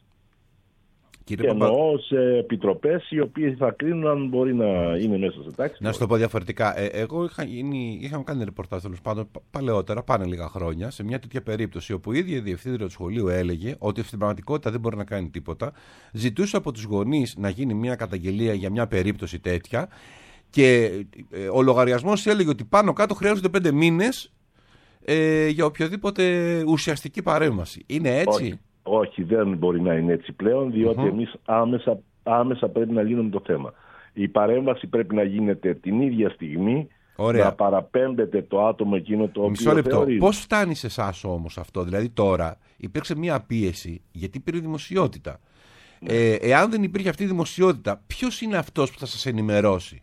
Και εννοώ σε επιτροπές οι οποίες θα κρίνουν αν μπορεί να είναι μέσα σε τάξη. Να σου το πω διαφορετικά. Εγώ είχαμε κάνει ρεπορτάζ τέλος πάντων παλαιότερα, πάνε λίγα χρόνια, σε μια τέτοια περίπτωση όπου η ίδια η διευθύντρια του σχολείου έλεγε ότι στην πραγματικότητα δεν μπορεί να κάνει τίποτα. Ζητούσε από τους γονείς να γίνει μια καταγγελία για μια περίπτωση τέτοια και ο λογαριασμός έλεγε ότι πάνω κάτω χρειάζονται 5 μήνες για οποιαδήποτε ουσιαστική παρέμβαση. Είναι έτσι? Όχι, δεν μπορεί να είναι έτσι πλέον, διότι εμείς άμεσα πρέπει να λύνουμε το θέμα. Η παρέμβαση πρέπει να γίνεται την ίδια στιγμή. Ωραία. Να παραπέμπεται το άτομο εκείνο το οποίο θεωρεί. Πώς φτάνει σε εσάς όμως αυτό? Δηλαδή τώρα υπήρξε μια πίεση γιατί υπήρχε δημοσιότητα. Εάν δεν υπήρχε αυτή η δημοσιότητα, ποιος είναι αυτός που θα σας ενημερώσει?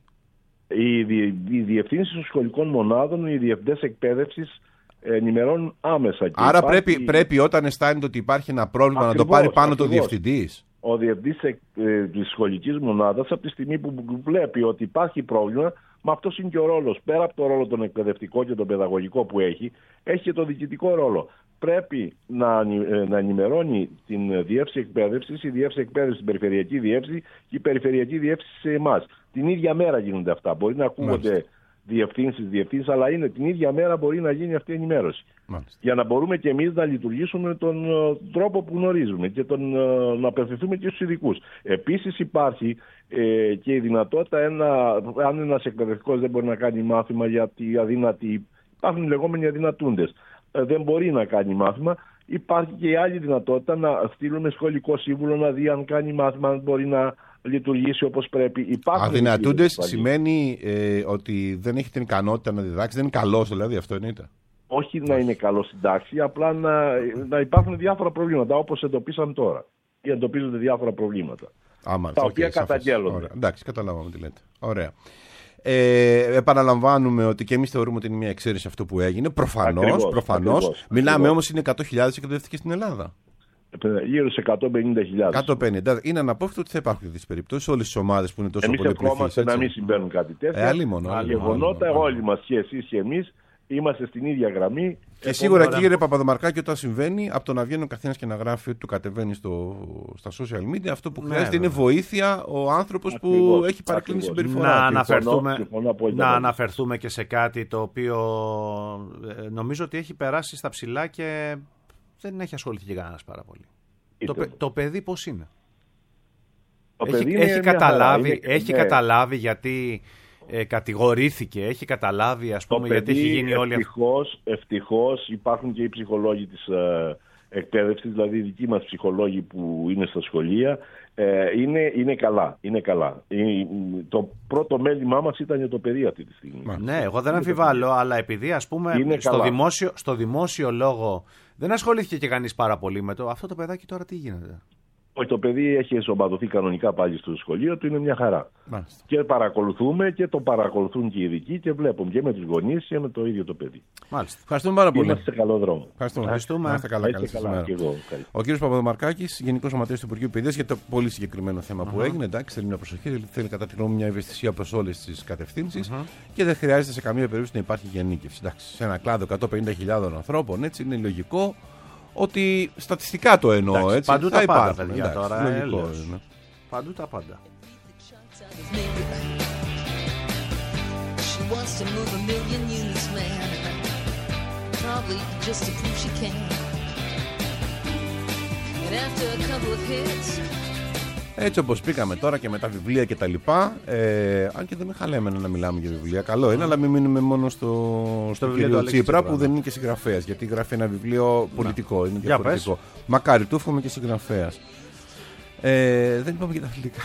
Οι διευθύνσεις των σχολικών μονάδων, οι διευθυντές εκπαίδευσης ενημερώνουν άμεσα. Άρα πρέπει όταν αισθάνεται ότι υπάρχει ένα πρόβλημα να το πάρει πάνω το διευθυντής. Ο διευθυντής της σχολικής μονάδας, από τη στιγμή που βλέπει ότι υπάρχει πρόβλημα, μα αυτός είναι και ο ρόλος. Πέρα από το ρόλο τον εκπαιδευτικό και τον παιδαγωγικό που έχει και το διοικητικό ρόλο. Πρέπει να ενημερώνει την διεύθυνση εκπαίδευσης, η διεύθυνση εκπαίδευσης στην περιφερειακή διεύθυνση και η περιφερειακή διεύθυνση σε εμάς. Την ίδια μέρα γίνονται αυτά. Μπορεί να ακούγονται διευθύνσεις, αλλά είναι την ίδια μέρα μπορεί να γίνει αυτή η ενημέρωση. Μάλιστα. Για να μπορούμε και εμείς να λειτουργήσουμε τον τρόπο που γνωρίζουμε και να απευθυνθούμε και στους ειδικούς. Επίσης υπάρχει και η δυνατότητα αν ένας εκπαιδευτικός δεν μπορεί να κάνει μάθημα γιατί αδύνατοι, υπάρχουν λεγόμενοι αδυνατούντες, δεν μπορεί να κάνει μάθημα, υπάρχει και η άλλη δυνατότητα να στείλουμε σχολικό σύμβουλο να δει αν κάνει μάθημα, αν μπορεί να λειτουργήσει όπως πρέπει. Αδυνατούντες σημαίνει ότι δεν έχει την ικανότητα να διδάξει, δεν είναι καλός δηλαδή, αυτό εννοείται? Όχι να είναι καλός στην τάξη, απλά να υπάρχουν διάφορα προβλήματα όπως εντοπίσαμε τώρα. Ή εντοπίζονται διάφορα προβλήματα. Τα οποία καταγγέλλονται. Εντάξει, καταλάβαμε τι λέτε. Ωραία. Επαναλαμβάνουμε ότι και εμείς θεωρούμε ότι είναι μια εξαίρεση αυτό που έγινε. Προφανώς. Μιλάμε όμως είναι 100.000 εκπαιδευτικοί στην Ελλάδα. Γύρω σε 150.000. 150. Είναι αναπόφευκτο ότι θα υπάρχουν τέτοιες περιπτώσεις όλες τις ομάδες που είναι τόσο πολυπληθείς. Εμείς ευχόμαστε να μην συμβαίνουν κάτι τέτοιο. Γεγονότα, όλοι μας και εσείς και εμείς είμαστε στην ίδια γραμμή. Και σίγουρα, κύριε Παπαδομαρκάκη, όταν συμβαίνει, από το να βγαίνει ο καθένας και να γράφει ότι του κατεβαίνει στα social media, αυτό που χρειάζεται είναι βοήθεια ο άνθρωπος που έχει παρακλίνει συμπεριφορά. Να αναφερθούμε και σε κάτι το οποίο νομίζω ότι έχει περάσει στα ψηλά και δεν έχει ασχοληθεί και κανένας πάρα πολύ. Το παιδί πώς είναι? Έχει καταλάβει γιατί κατηγορήθηκε, έχει καταλάβει, ας πούμε, γιατί έχει γίνει όλη αυτή. Ευτυχώς υπάρχουν και οι ψυχολόγοι της εκπαίδευση, δηλαδή οι δικοί μας ψυχολόγοι που είναι στα σχολεία, είναι καλά. Είναι καλά. Το πρώτο μέλημά μας ήταν για το παιδί αυτή τη στιγμή. Ναι, εγώ δεν αμφιβάλλω, αλλά επειδή ας πούμε στο δημόσιο λόγο δεν ασχολήθηκε και κανείς πάρα πολύ με το αυτό το παιδάκι τώρα τι γίνεται. Όχι, το παιδί έχει ενσωματωθεί κανονικά πάλι στο σχολείο του, είναι μια χαρά. Μάλιστα. Και παρακολουθούμε και το παρακολουθούν και οι ειδικοί και βλέπουμε και με τους γονείς και με το ίδιο το παιδί. Μάλιστα. Ευχαριστούμε πάρα πολύ. Είμαστε σε καλό δρόμο. Ευχαριστούμε. Να είστε καλά. Ο κύριος Παπαδομαρκάκης, Γενικός Γραμματέας του Υπουργείου Παιδείας, για το πολύ συγκεκριμένο θέμα που έγινε. Εντάξει, θέλει μια προσοχή, θέλει κατά τη γνώμη μια ευαισθησία προς όλες τις κατευθύνσεις και δεν χρειάζεται σε καμία περίπτωση να υπάρχει γενίκευση. Εντάξει, σε ένα κλάδο 150.000 ανθρώπων, έτσι είναι λογικό. Ότι στατιστικά το εννοώ. Εντάξει, έτσι, παντού τα πάντα, παιδιά, τώρα. Παντού τα πάντα. Έτσι όπως πήγαμε τώρα και με τα βιβλία και τα λοιπά, αν και δεν με χαλέμενο να μιλάμε για βιβλία, καλό είναι, αλλά μην μείνουμε μόνο στο κύριο Τσίπρα που δεν είναι και συγγραφέας, γιατί γράφει ένα βιβλίο πολιτικό, είναι διαφορετικό. Μακάρι, του εύχομαι και συγγραφέας. Δεν είπαμε για τα αθλητικά.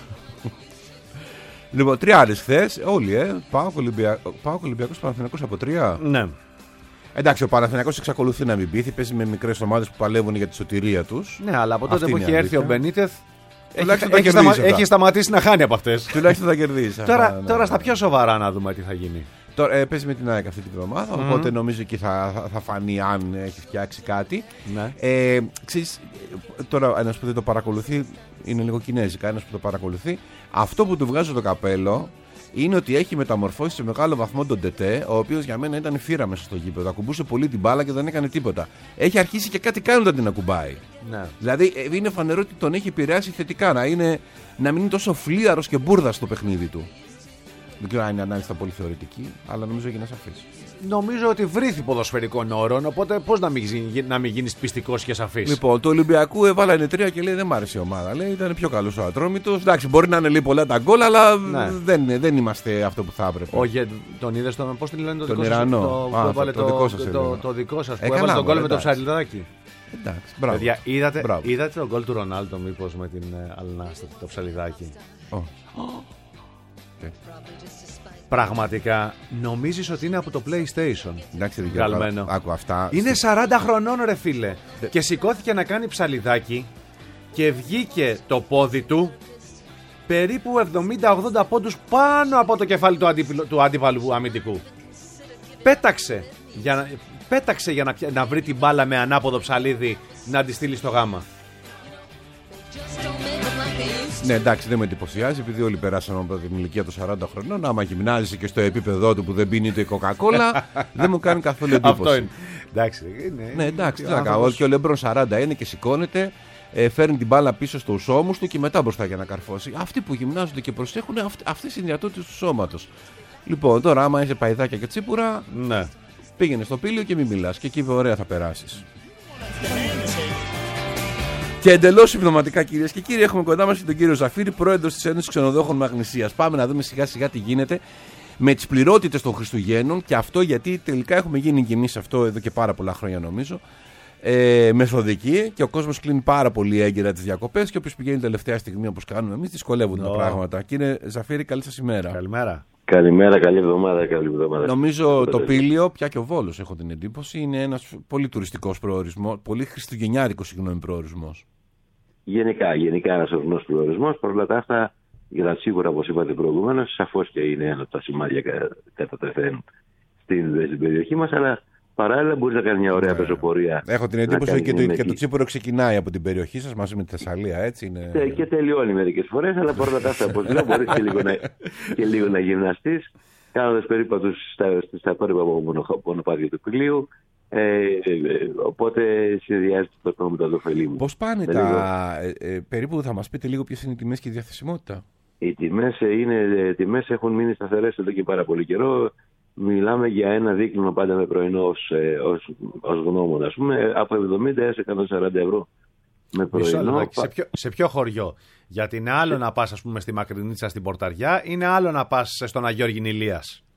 Λοιπόν, τριάρες χθες, όλοι, ΠΑΟΚ, Ολυμπιακός, Παναθηναϊκός από 3. Ναι. Εντάξει, ο Παναθηναϊκός εξακολουθεί να μην πείθει, παίζει με μικρές ομάδες που παλεύουν για τη σωτηρία τους. Ναι, αλλά από τότε που έχει έρθει ο Μπενίτεθ, έχει σταματήσει να χάνει από αυτές. Τουλάχιστον θα κερδίσει. Τώρα στα πιο σοβαρά να δούμε τι θα γίνει. Τώρα παίζει με την ΑΕΚ αυτή την εβδομάδα, οπότε νομίζω εκεί θα φανεί αν έχει φτιάξει κάτι. Ναι. Ξέρεις, τώρα ένας που δεν το παρακολουθεί, είναι λίγο κινέζικα, ένας που το παρακολουθεί. Αυτό που του βγάζω το καπέλο είναι ότι έχει μεταμορφώσει σε μεγάλο βαθμό τον Τετέ, ο οποίος για μένα ήταν φύρα μέσα στο γήπεδο. Ακουμπούσε πολύ την μπάλα και δεν έκανε τίποτα. Έχει αρχίσει και κάτι κάνει όταν την ακουμπάει. Ναι. Δηλαδή είναι φανερό ότι τον έχει επηρεάσει θετικά, να μην είναι τόσο φλίαρος και μπουρδας στο παιχνίδι του. Δεν ξέρω αν είναι ανάλυση πολύ θεωρητική, αλλά νομίζω έγινε σαφής. Νομίζω ότι βρήθη ποδοσφαιρικών όρων, οπότε πώς να μην γίνεις πιστικός και σαφής. Λοιπόν, του Ολυμπιακού έβαλανε 3 και λέει δεν μ' άρεσε η ομάδα. Λέει ήταν πιο καλός ο Ατρόμητος. Εντάξει, μπορεί να είναι λίγο πολλά τα γκολ, αλλά δεν είμαστε αυτό που θα έπρεπε. Τον είδες πώς την λένε τον Ιρανό. Το δικό σας που έβαλε τον γκολ με το ψαλιδάκι. Εντάξει, μπράβο. Παιδιά, είδατε τον γκολ του Ρονάλντο μήπως με την Αλνάστα, το ψαλιδάκι? Πραγματικά νομίζεις ότι είναι από το PlayStation. Εντάξει, άκου αυτά. Είναι 40 χρονών ρε φίλε. Και σηκώθηκε να κάνει ψαλιδάκι και βγήκε το πόδι του περίπου 70-80 πόντους πάνω από το κεφάλι του αντίπαλου αμυντικού. Πέταξε για να βρει την μπάλα με ανάποδο ψαλίδι να τη στείλει στο γάμα. Ναι, εντάξει, δεν με εντυπωσιάζει, επειδή όλοι περάσαμε από την ηλικία των 40 χρονών. Άμα γυμνάζεσαι και στο επίπεδό του που δεν πίνει το Coca-Cola, δεν μου κάνει καθόλου εντύπωση. Αυτό είναι. Εντάξει, ναι, εντάξει, τι να κάνω. Και ο Λεμπρόν 40 είναι και σηκώνεται, φέρνει την μπάλα πίσω στους ώμους του και μετά μπροστά για να καρφώσει. Αυτοί που γυμνάζονται και προσέχουν, αυτές οι δυνατότητες του σώματος. Λοιπόν, τώρα, άμα είσαι παϊδάκια και τσίπουρα, ναι, πήγαινε στο πήλιο και μην μιλάς. Και εκεί ωραία θα περάσεις. Και εντελώς συμπτωματικά, κυρίες και κύριοι, έχουμε κοντά μας τον κύριο Ζαφύρη, πρόεδρος της Ένωσης Ξενοδόχων Μαγνησίας. Πάμε να δούμε σιγά σιγά τι γίνεται με τις πληρότητες των Χριστουγέννων, και αυτό γιατί τελικά έχουμε γίνει και εμείς αυτό εδώ και πάρα πολλά χρόνια νομίζω. Μεθοδική, και ο κόσμος κλείνει πάρα πολύ έγκαιρα τις διακοπές, και όποιος πηγαίνει τελευταία στιγμή όπως κάνουμε εμείς, δυσκολεύονται τα πράγματα. Κύριε Ζαφύρη, καλή σας ημέρα. Καλημέρα. Καλημέρα, καλή εβδομάδα. Νομίζω το Πήλιο, πια και ο Βόλος, έχω την εντύπωση, είναι ένας πολύ τουριστικός προορισμός, πολύ χριστουγεννιάρικος προορισμός. Γενικά ένας ορεινός προορισμός. Παρ' όλα αυτά, σίγουρα, όπως είπατε προηγουμένως, σαφώς και είναι ένα από τα σημάδια κατά τεθέν στην περιοχή μας, αλλά παράλληλα μπορεί να κάνει μια ωραία πεζοπορία. Έχω την εντύπωση και το τσίπουρο ξεκινάει από την περιοχή σας μαζί με τη Θεσσαλία, έτσι είναι. Και τελειώνει μερικές φορές, αλλά παρ' όλα αυτά, όπως λέω, μπορείς και λίγο να γυμναστείς, κάνοντας περίπατους στα πόρυπα μονοπάτια του Πηλίου. Οπότε συνδυάζεται το πράγμα με τα δοφελή μου. Πώς πάνε περίπου θα μας πείτε λίγο ποιες είναι οι τιμές και η διαθεσιμότητα? Οι τιμές έχουν μείνει σταθερές εδώ και πάρα πολύ καιρό. Μιλάμε για ένα δίκλινο πάντα με πρωινό ως γνώμονα, ας πούμε, από 70 έως 140 ευρώ με πρωινό. Σε ποιο χωριό? Γιατί είναι άλλο να πας, ας πούμε, στη Μακρινίτσα, στην Πορταριά, είναι άλλο να πας στον Αγιώργη Ηλίας.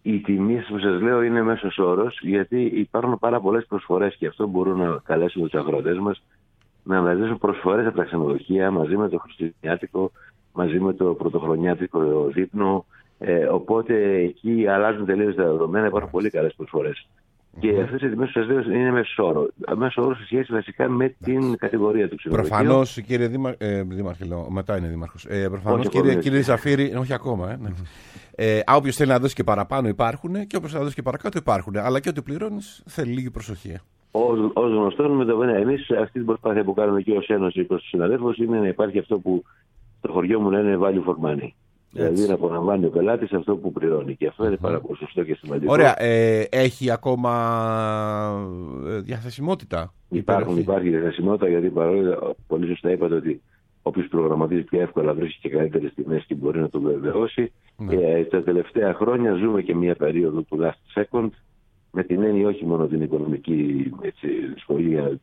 η τιμή που σας λέω είναι μέσος όρος, γιατί υπάρχουν πάρα πολλές προσφορές και αυτό μπορούν να καλέσουν τους αγρότες μας να αναζητήσουν προσφορές από τα ξενοδοχεία μαζί με το χριστουγεννιάτικο, μαζί με το πρωτοχρονιάτικο δείπνο. Οπότε εκεί αλλάζουν τελείως τα δεδομένα, υπάρχουν πολύ καλές προσφορές. Και αυτές οι τιμές που σας λέω είναι μέσο όρο. Μέσο όρο σε σχέση βασικά με την κατηγορία του ξενοδοχείου. Προφανώς, κύριε Δήμαρχε, μετά είναι Δήμαρχος. Προφανώς, κύριε Ζαφύρη, όχι ακόμα. Όποιος θέλει να δώσει και παραπάνω υπάρχουν και όποιος θέλει να δώσει και παρακάτω υπάρχουν. Αλλά και ό,τι πληρώνεις θέλει λίγη προσοχή. Ως γνωστόν, εμείς αυτή την προσπάθεια που κάνουμε και ως Ένωση προς τους συναδέλφους είναι να υπάρχει αυτό που στο χωριό μου λένε value for money. Δηλαδή να απολαμβάνει ο πελάτης αυτό που πληρώνει. Και αυτό είναι πάρα πολύ σωστό και σημαντικό. Ωραία. Έχει ακόμα διαθεσιμότητα? Υπάρχει διαθεσιμότητα, γιατί παρόλο πολύ σωστά είπατε ότι όποιος προγραμματίζει πιο εύκολα βρίσκει και καλύτερες τιμές και μπορεί να το βεβαιώσει. Τα τελευταία χρόνια ζούμε και μια περίοδο του last second, με την έννοια όχι μόνο την οικονομική δυσκολία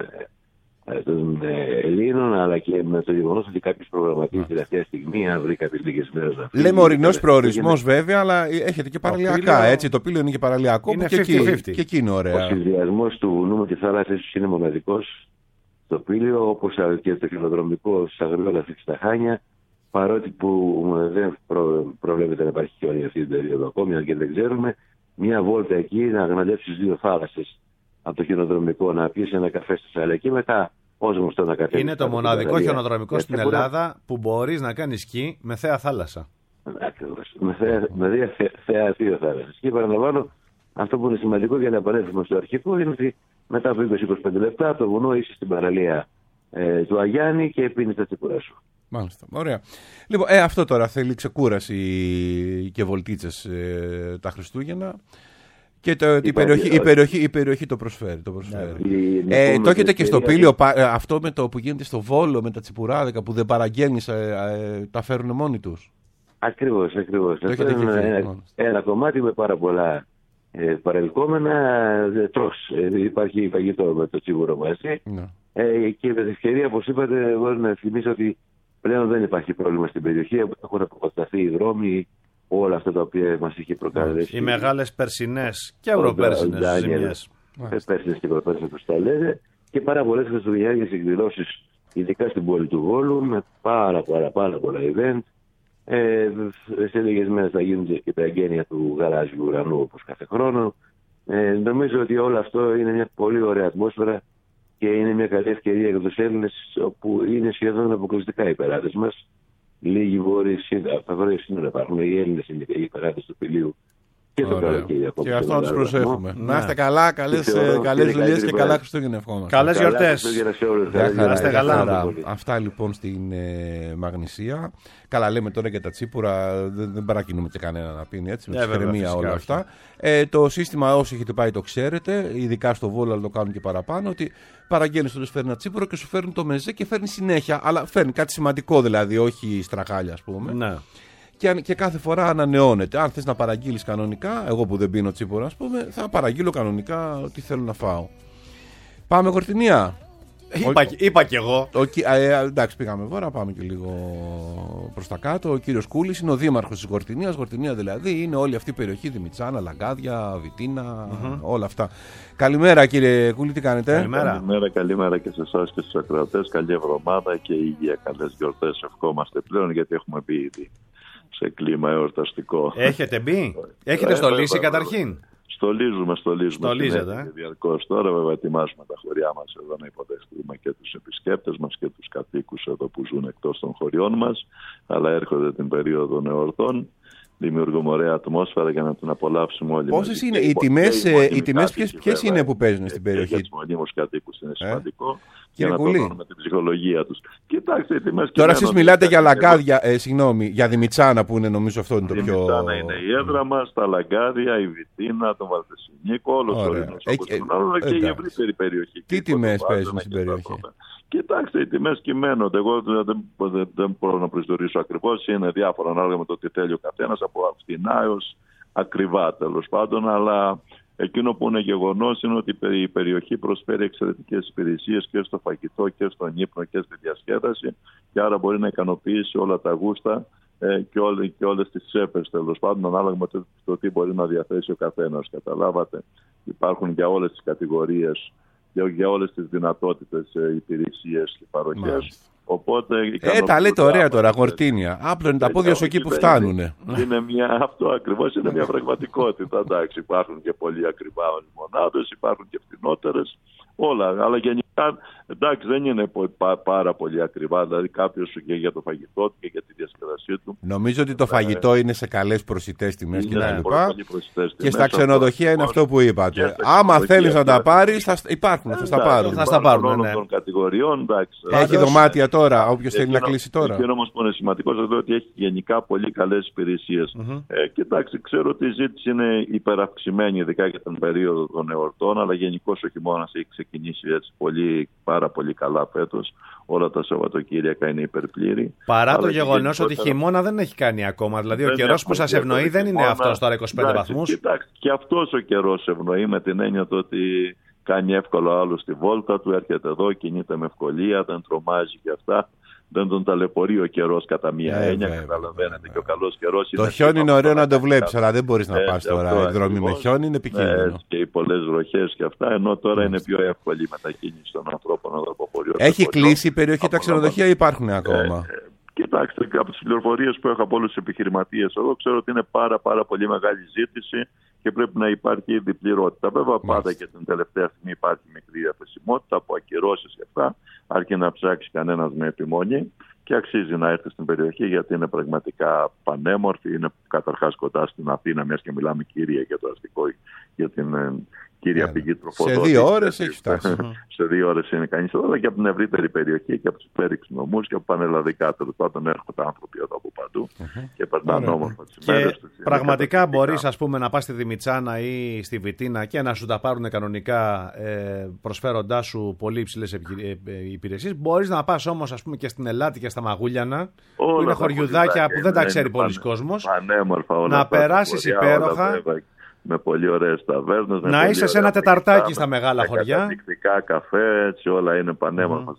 των Ελλήνων, αλλά και με το γεγονός ότι κάποιος προγραμματίζει τελευταία στιγμή, αν βρει κάποιες λίγες μέρες να φύγει. Λέμε ορεινός προορισμός βέβαια, αλλά έχετε και παραλιακά, έτσι. Το πύλιο είναι και παραλιακό, είναι και εκεί είναι ωραία. Ο συνδυασμός του νου με τη θάλασσα ίσως είναι μοναδικός στο πύλιο, όπως και το χιονοδρομικό στις Αγριόλας και στα Χάνια, παρότι που δεν προβλέπεται να υπάρχει χιόνι αυτή την περίοδο ακόμη, αν και δεν ξέρουμε, μια βόλτα εκεί να αγναλεύσει τις δύο θάλασσες από το χιονοδρομικό, να πιεις ένα καφέ στη Σάλια και μετά ως γνωστό να κατέβει. Είναι το μοναδικό χιονοδρομικό στην Ελλάδα που μπορείς να κάνεις σκι με θέα θάλασσα. Ακριβώς. Με θέα δύο θάλασσες. Και παραλαμβάνω, αυτό που είναι σημαντικό για να επανέλθουμε στο αρχικό είναι ότι μετά από 20-25 λεπτά το βουνό είσαι στην παραλία του Αγιάννη και πίνεις τα τσίπουρά σου. Μάλιστα. Ωραία. Λοιπόν, αυτό τώρα θέλει ξεκούραση και βολτίτσες τα Χριστούγεννα. Και η περιοχή το προσφέρει. Το έχετε και στο πύλιο αυτό με το που γίνεται στο Βόλο με τα τσιπουράδικα που δεν παραγγέλνεις, τα φέρουν μόνοι τους. Ακριβώς. Ένα κομμάτι με πάρα πολλά παρελκόμενα τρως. Υπάρχει φαγητό με το τσίπουρο μαζί. Και με την ευκαιρία, όπως είπατε, εγώ να θυμίσω ότι πλέον δεν υπάρχει πρόβλημα στην περιοχή. Έχουν αποκατασταθεί οι δρόμοι, όλα αυτά τα οποία μας είχε προκαλέσει. Οι μεγάλες περσινές και ευρωπέρσινες ζημιές. Περσινές και ευρωπέρσινες, όπως τα λέτε. Και πάρα πολλές χριστουγεννιάτικες εκδηλώσεις, ειδικά στην πόλη του Βόλου, με πάρα πολλά event. Σε λίγες μέρες θα γίνουν και τα εγγένεια του γαλάζιου ουρανού, όπως κάθε χρόνο. Νομίζω ότι όλο αυτό είναι μια πολύ ωραία ατμόσφαιρα και είναι μια καλή ευκαιρία για τους Έλληνες, όπου είναι σχεδόν αποκλειστικά οι πελάτες μας. Λίγοι τα βόρεια σύνορα υπάρχουν. Οι Έλληνες είναι οι πελάτες του πυλίου και το καλοκαίρι. Και αυτό να τους προσέχουμε. Να είστε καλά, καλές δουλειές και καλά Χριστούγεννα ευχόμαστε. Καλές γιορτές. Να είστε καλά. Αυτά λοιπόν στην Μαγνησία. Καλά, λέμε τώρα για τα τσίπουρα, δεν παρακινούμε και κανένα να πίνει έτσι, με ψυχραιμία όλα αυτά. Το σύστημα, όσοι έχετε πάει το ξέρετε, ειδικά στο Βόλο, αλλά το κάνουν και παραπάνω, ότι παραγγέλνεις τότε φέρνει ένα τσίπουρο και σου φέρνει το μεζέ και φέρνει συνέχεια. Αλλά φέρνει κάτι σημαντικό δηλαδή, όχι στραγάλια ας πούμε. Ναι. Και κάθε φορά ανανεώνεται. Αν θες να παραγγείλεις κανονικά, εγώ που δεν πίνω τσίπουρα, ας πούμε, θα παραγγείλω κανονικά ό,τι θέλω να φάω. Πάμε Γορτινία. Είπα κι εγώ. Εντάξει, πήγαμε βόρεια, πάμε και λίγο προς τα κάτω. Ο κύριος Κούλης είναι ο δήμαρχος της Γορτινίας. Γορτινία δηλαδή είναι όλη αυτή η περιοχή, Δημητσάνα, Λαγκάδια, Βιτίνα, όλα αυτά. Καλημέρα κύριε Κούλη, τι κάνετε? Καλημέρα και σε εσάς και στους ακροατές. Καλή εβδομάδα και υγεία, καλές γιορτές ευχόμαστε πλέον, γιατί έχουμε μπει ήδη σε κλίμα εορταστικό. Έχετε μπει? Έχετε στολίσει καταρχήν? Στολίζουμε. Στολίζετε. Διαρκώς τώρα βέβαια ετοιμάζουμε τα χωριά μας εδώ να υποδεχτούμε και τους επισκέπτες μας και τους κατοίκους εδώ που ζουν εκτός των χωριών μας, αλλά έρχονται την περίοδο εορτών. Δημιουργούμε ωραία ατμόσφαιρα για να την απολαύσουμε όλοι. Πόσες είναι οι τιμές, ποιες είναι που παίζουν στην περιοχή? Για τους μονίμους κατοίκους είναι σημαντικό. Για να τονώνουμε την ψυχολογία τους. Κοιτάξτε, οι τιμές. Τώρα εσείς μιλάτε για Λαγκάδια, για Δημητσάνα που είναι, νομίζω αυτό είναι το πιο. Δημητσάνα είναι η έδρα μας, τα Λαγκάδια, η Βιτίνα, το Βαλτεσινίκο, όλος ο ορεινός και η ευρύτερη περιοχή. Τι τιμές παίζουν στην περιοχή? Κοιτάξτε, οι τιμές κυμαίνονται. Εγώ δεν μπορώ να προσδιορίσω ακριβώς. Είναι διάφορα ανάλογα με το τι θέλει ο καθένας, από φθηνά έως ακριβά τέλος πάντων. Αλλά εκείνο που είναι γεγονός είναι ότι η περιοχή προσφέρει εξαιρετικές υπηρεσίες και στο φαγητό και στον ύπνο και στη διασκέδαση. Και άρα μπορεί να ικανοποιήσει όλα τα γούστα και όλες τις τσέπες, τέλος πάντων, ανάλογα με το τι μπορεί να διαθέσει ο καθένας. Καταλάβατε, υπάρχουν για όλες τις κατηγορίες, για όλες τις δυνατότητες υπηρεσίες και παροχές. Οπότε, τα λέτε ωραία τώρα, Γορτίνια. Άπλωνε τα πόδια σου εκεί που φτάνουν. Αυτό ακριβώς είναι μια πραγματικότητα. Εντάξει, υπάρχουν και πολύ ακριβά μονάδες, υπάρχουν και φθηνότερες. Όλα, αλλά γενικά εντάξει, δεν είναι πάρα πολύ ακριβά. Δηλαδή, κάποιος και για το φαγητό του και για τη διασκεδασία του. Νομίζω ότι το φαγητό είναι σε καλές προσιτές τιμές κτλ. Και στα αυτό, ξενοδοχεία είναι αυτό που είπατε. Άμα θέλεις να τα πάρεις, θα υπάρχουν, θα τα πάρουν. Θα τα πάρουν όλων των κατηγοριών. Εντάξει. Έχει δωμάτια τώρα, όποιος θέλει να κλείσει τώρα. Εκείνο όμως που είναι σημαντικό, σας λέω ότι έχει γενικά πολύ καλές υπηρεσίες. Κοιτάξτε, ξέρω ότι η ζήτηση είναι υπεραυξημένη, ειδικά για την περίοδο των εορτών, αλλά γενικώς ο χειμώνας έχει ξεκινήσει έτσι πάρα πολύ καλά φέτος. Όλα τα Σαββατοκύριακα είναι υπερπλήρη. Παρά το γεγονός ότι χειμώνα δεν έχει κάνει ακόμα. Δηλαδή ο καιρός που σας ευνοεί δεν είναι αυτός τώρα 25 βαθμούς. Κοιτάξτε, και αυτός ο καιρός ευνοεί με την έννοια ότι κάνει εύκολο άλλο στη βόλτα του, έρχεται εδώ, κινείται με ευκολία, δεν τρομάζει και αυτά. Δεν τον ταλαιπωρεί ο καιρός κατά μία έννοια. Καταλαβαίνετε, και ο καλός καιρός. Το χιόνι είναι ωραίο να το βλέπεις, αλλά δεν μπορείς να πας τώρα. Η δρόμη με χιόνι είναι επικίνδυνο. Και οι πολλές βροχές και αυτά, ενώ τώρα είναι πιο εύκολη η μετακίνηση των ανθρώπων οδροποφορείων. Έχει κλείσει η περιοχή τα ξενοδοχεία ή υπάρχουν ακόμα? Κοιτάξτε, από τις πληροφορίες που έχω από όλους τους επιχειρηματίες εδώ, ξέρω ότι είναι πάρα πολύ μεγάλη ζήτηση και πρέπει να υπάρχει διπληρότητα. Βέβαια, πάντα και την τελευταία στιγμή υπάρχει μικρή διαθεσιμότητα από ακυρώσεις και αυτά, αρκεί να ψάξει κανένας με επιμονή και αξίζει να έρθει στην περιοχή γιατί είναι πραγματικά πανέμορφη. Είναι καταρχάς κοντά στην Αθήνα, μιας και μιλάμε κύρια για το αστικό, για την κύρια πηγή τροφοδότησης. Σε 2 ώρες έχει φτάσει. Σε 2 ώρες είναι κανείς εδώ, αλλά και από την ευρύτερη περιοχή και από τους υπέρυξους νομούς και από πανελλαδικά. Τέλος πάντων έρχονται άνθρωποι εδώ από παντού και περνάνε όμορφα τις ημέρες τους. Πραγματικά μπορείς, ας πούμε, να πας στη Δημητσάνα ή στη Βιτίνα και να σου τα πάρουν κανονικά προσφέροντάς σου πολύ υψηλές υπηρεσίες. Μπορείς να πας όμως, ας πούμε, και στην Ελάτη και στα Μαγούλιανα, που είναι χωριουδάκια που δεν τα ξέρει πολλοί κόσμος. Να περάσεις υπέροχα. Με πολύ ωραίες ταβέρνες. Να είσαι σε ένα τεταρτάκι στα μεγάλα χωριά. Καταπληκτικά καφέ, έτσι όλα είναι πανέμορφα.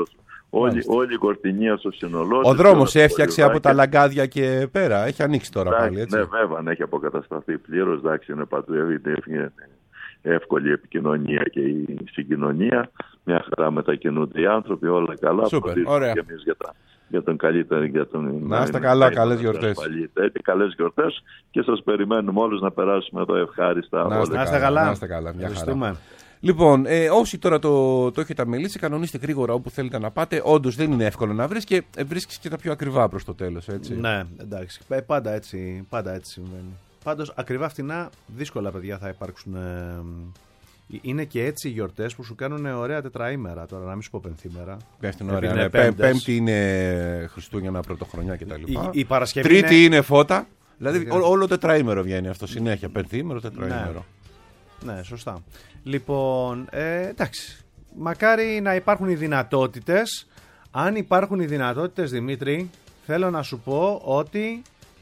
Όλη η Κορτινία στο σύνολό. Ο δρόμος έφτιαξε από τα λαγκάδια και πέρα. Έχει ανοίξει τώρα πάλι, έτσι. Ναι, βέβαια, έχει αποκατασταθεί πλήρως. Εντάξει, είναι εύκολη η επικοινωνία και η συγκοινωνία. Μια χαρά μετακινούνται οι άνθρωποι, όλα καλά. Σούπερ, ωραία. Και εμείς για τον καλύτερο, για τον. Να είστε καλά, καλές γιορτές. Καλές γιορτές και σας περιμένουμε όλους να περάσουμε εδώ ευχάριστα. Να είστε καλά. Να είστε καλά, μια χαρά. Λοιπόν, όσοι τώρα το έχετε αμελήσει, κανονίστε γρήγορα όπου θέλετε να πάτε. Όντως δεν είναι εύκολο να βρεις και βρίσκεις και τα πιο ακριβά προς το τέλος, έτσι. Ναι, εντάξει. Πάντα έτσι συμβαίνει. Πάντως ακριβά φτηνά δύσκολα, παιδιά, θα υπάρξουν. Είναι και έτσι οι γιορτές που σου κάνουν ωραία τετραήμερα. Τώρα, να μην σου πω πενθήμερα. Ωραία. Πέμπτη είναι Χριστούγεννα, Πρωτοχρονιά κτλ. Η Παρασκευή Τρίτη είναι φώτα. Δηλαδή όλο τετραήμερο βγαίνει αυτό συνέχεια. Πενθήμερο, τετραήμερο. Ναι, σωστά. Λοιπόν, εντάξει. Μακάρι να υπάρχουν οι δυνατότητες. Αν υπάρχουν οι δυνατότητες, Δημήτρη, θέλω να σου πω ότι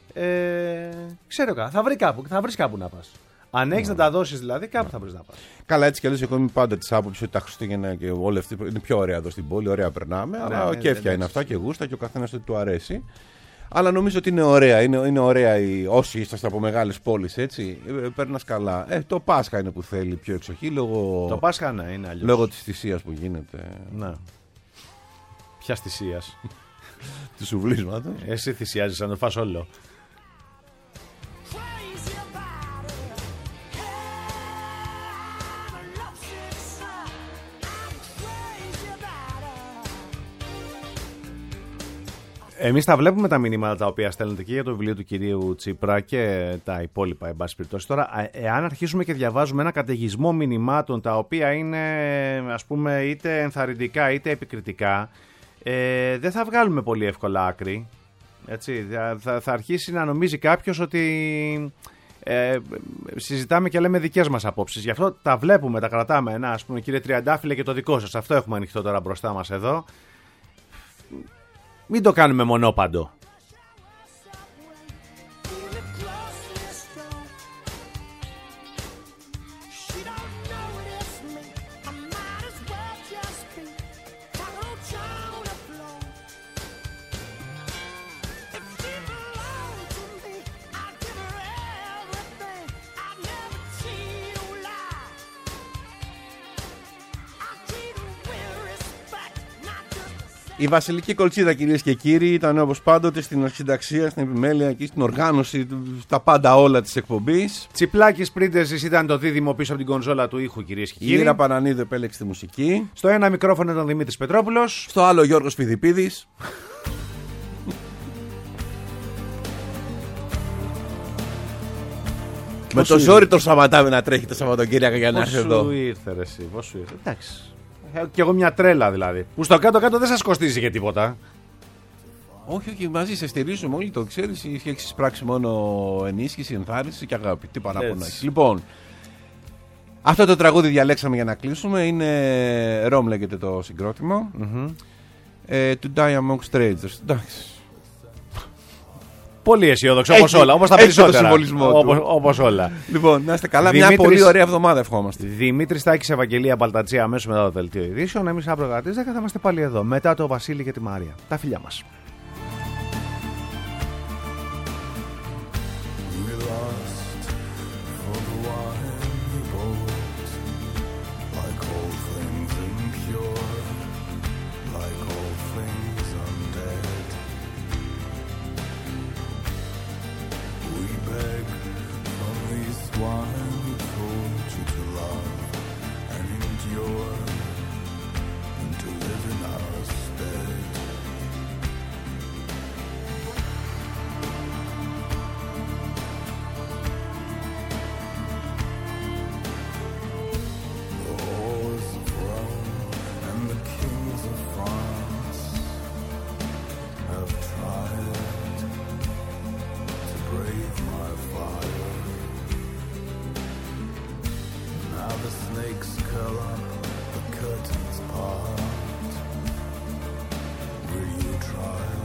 ξέρω καλά, θα βρεις κάπου να πας. Αν έχεις να τα δώσεις δηλαδή, κάπου θα βρεις να πας. Καλά, έτσι κι αλλιώς εγώ είμαι πάντα της άποψης ότι τα Χριστούγεννα και όλα αυτά είναι πιο ωραία εδώ στην πόλη, ωραία περνάμε. Αλλά κέφια είναι αυτά και γούστα και ο καθένας ότι του αρέσει. Αλλά νομίζω ότι είναι ωραία. Είναι ωραία όσοι είσαστε από μεγάλες πόλεις, έτσι. Περνάς καλά. Το Πάσχα είναι που θέλει πιο εξοχή λόγω. Το Πάσχα, ναι, είναι αλλιώς. Λόγω της θυσίας που γίνεται. Ναι. Ποιας θυσίας? Του σουβλίσματος. Εσύ θυσιάζεις να το φας όλο. Εμείς τα βλέπουμε τα μηνύματα τα οποία στέλνετε και για το βιβλίο του κυρίου Τσίπρα και τα υπόλοιπα, εν πάση περιπτώσει. Τώρα, εάν αρχίσουμε και διαβάζουμε ένα καταιγισμό μηνυμάτων τα οποία είναι, ας πούμε, είτε ενθαρρυντικά είτε επικριτικά, δεν θα βγάλουμε πολύ εύκολα άκρη. Έτσι, θα αρχίσει να νομίζει κάποιος ότι συζητάμε και λέμε δικές μας απόψεις. Γι' αυτό τα βλέπουμε, τα κρατάμε. Ας πούμε, κύριε Τριαντάφυλλε, και το δικό σας. Αυτό έχουμε ανοιχτό τώρα μπροστά μας εδώ. Μην το κάνουμε μονόπαντο. Η Βασιλική Κολτσίδα, κυρίες και κύριοι, ήταν όπως πάντοτε στην συνταξία, στην επιμέλεια και στην οργάνωση, τα πάντα όλα της εκπομπής. Τσιπλάκης Πρίντεζης ήταν το δίδυμο πίσω από την κονσόλα του ήχου, κυρίες και κύριοι. Η Ήρα Πανανίδου επέλεξε τη μουσική. Στο ένα μικρόφωνο ήταν Δημήτρης Πετρόπουλος. Στο άλλο Γιώργος Φιδιπίδης. Με το ζόρι τον σταματάμε να τρέχει το Σαββατοκύριακο για να έρθει εδώ. Πώς σου ήρθε ρε εσύ, πώς σου ήρθε. Εντάξει. Κι εγώ μια τρέλα δηλαδή. Που στο κάτω-κάτω δεν σας κοστίζει και τίποτα. Όχι, μαζί σε στηρίζουμε όλοι, το ξέρεις. Έχεις πράξει μόνο ενίσχυση, ενθάρρυνση και αγάπη. Τι παράπονο έχεις. Λοιπόν, αυτό το τραγούδι διαλέξαμε για να κλείσουμε. Είναι Rome λέγεται το συγκρότημα. To Die Among Strangers. Εντάξει. Πολύ αισιόδοξο, όπως όλα. Όπως τα περισσότερα. Όπως όλα. Λοιπόν, να είστε καλά. Μια πολύ ωραία εβδομάδα ευχόμαστε. Δημήτρης Τάκης, Ευαγγελία Μπαλτατσία, αμέσως μετά το δελτίο ειδήσεων. Εμείς αύριο κατά τις 10 θα είμαστε πάλι εδώ. Μετά το Βασίλη και τη Μάρια. Τα φιλιά μας. Curl up, the curtains part. Will you try?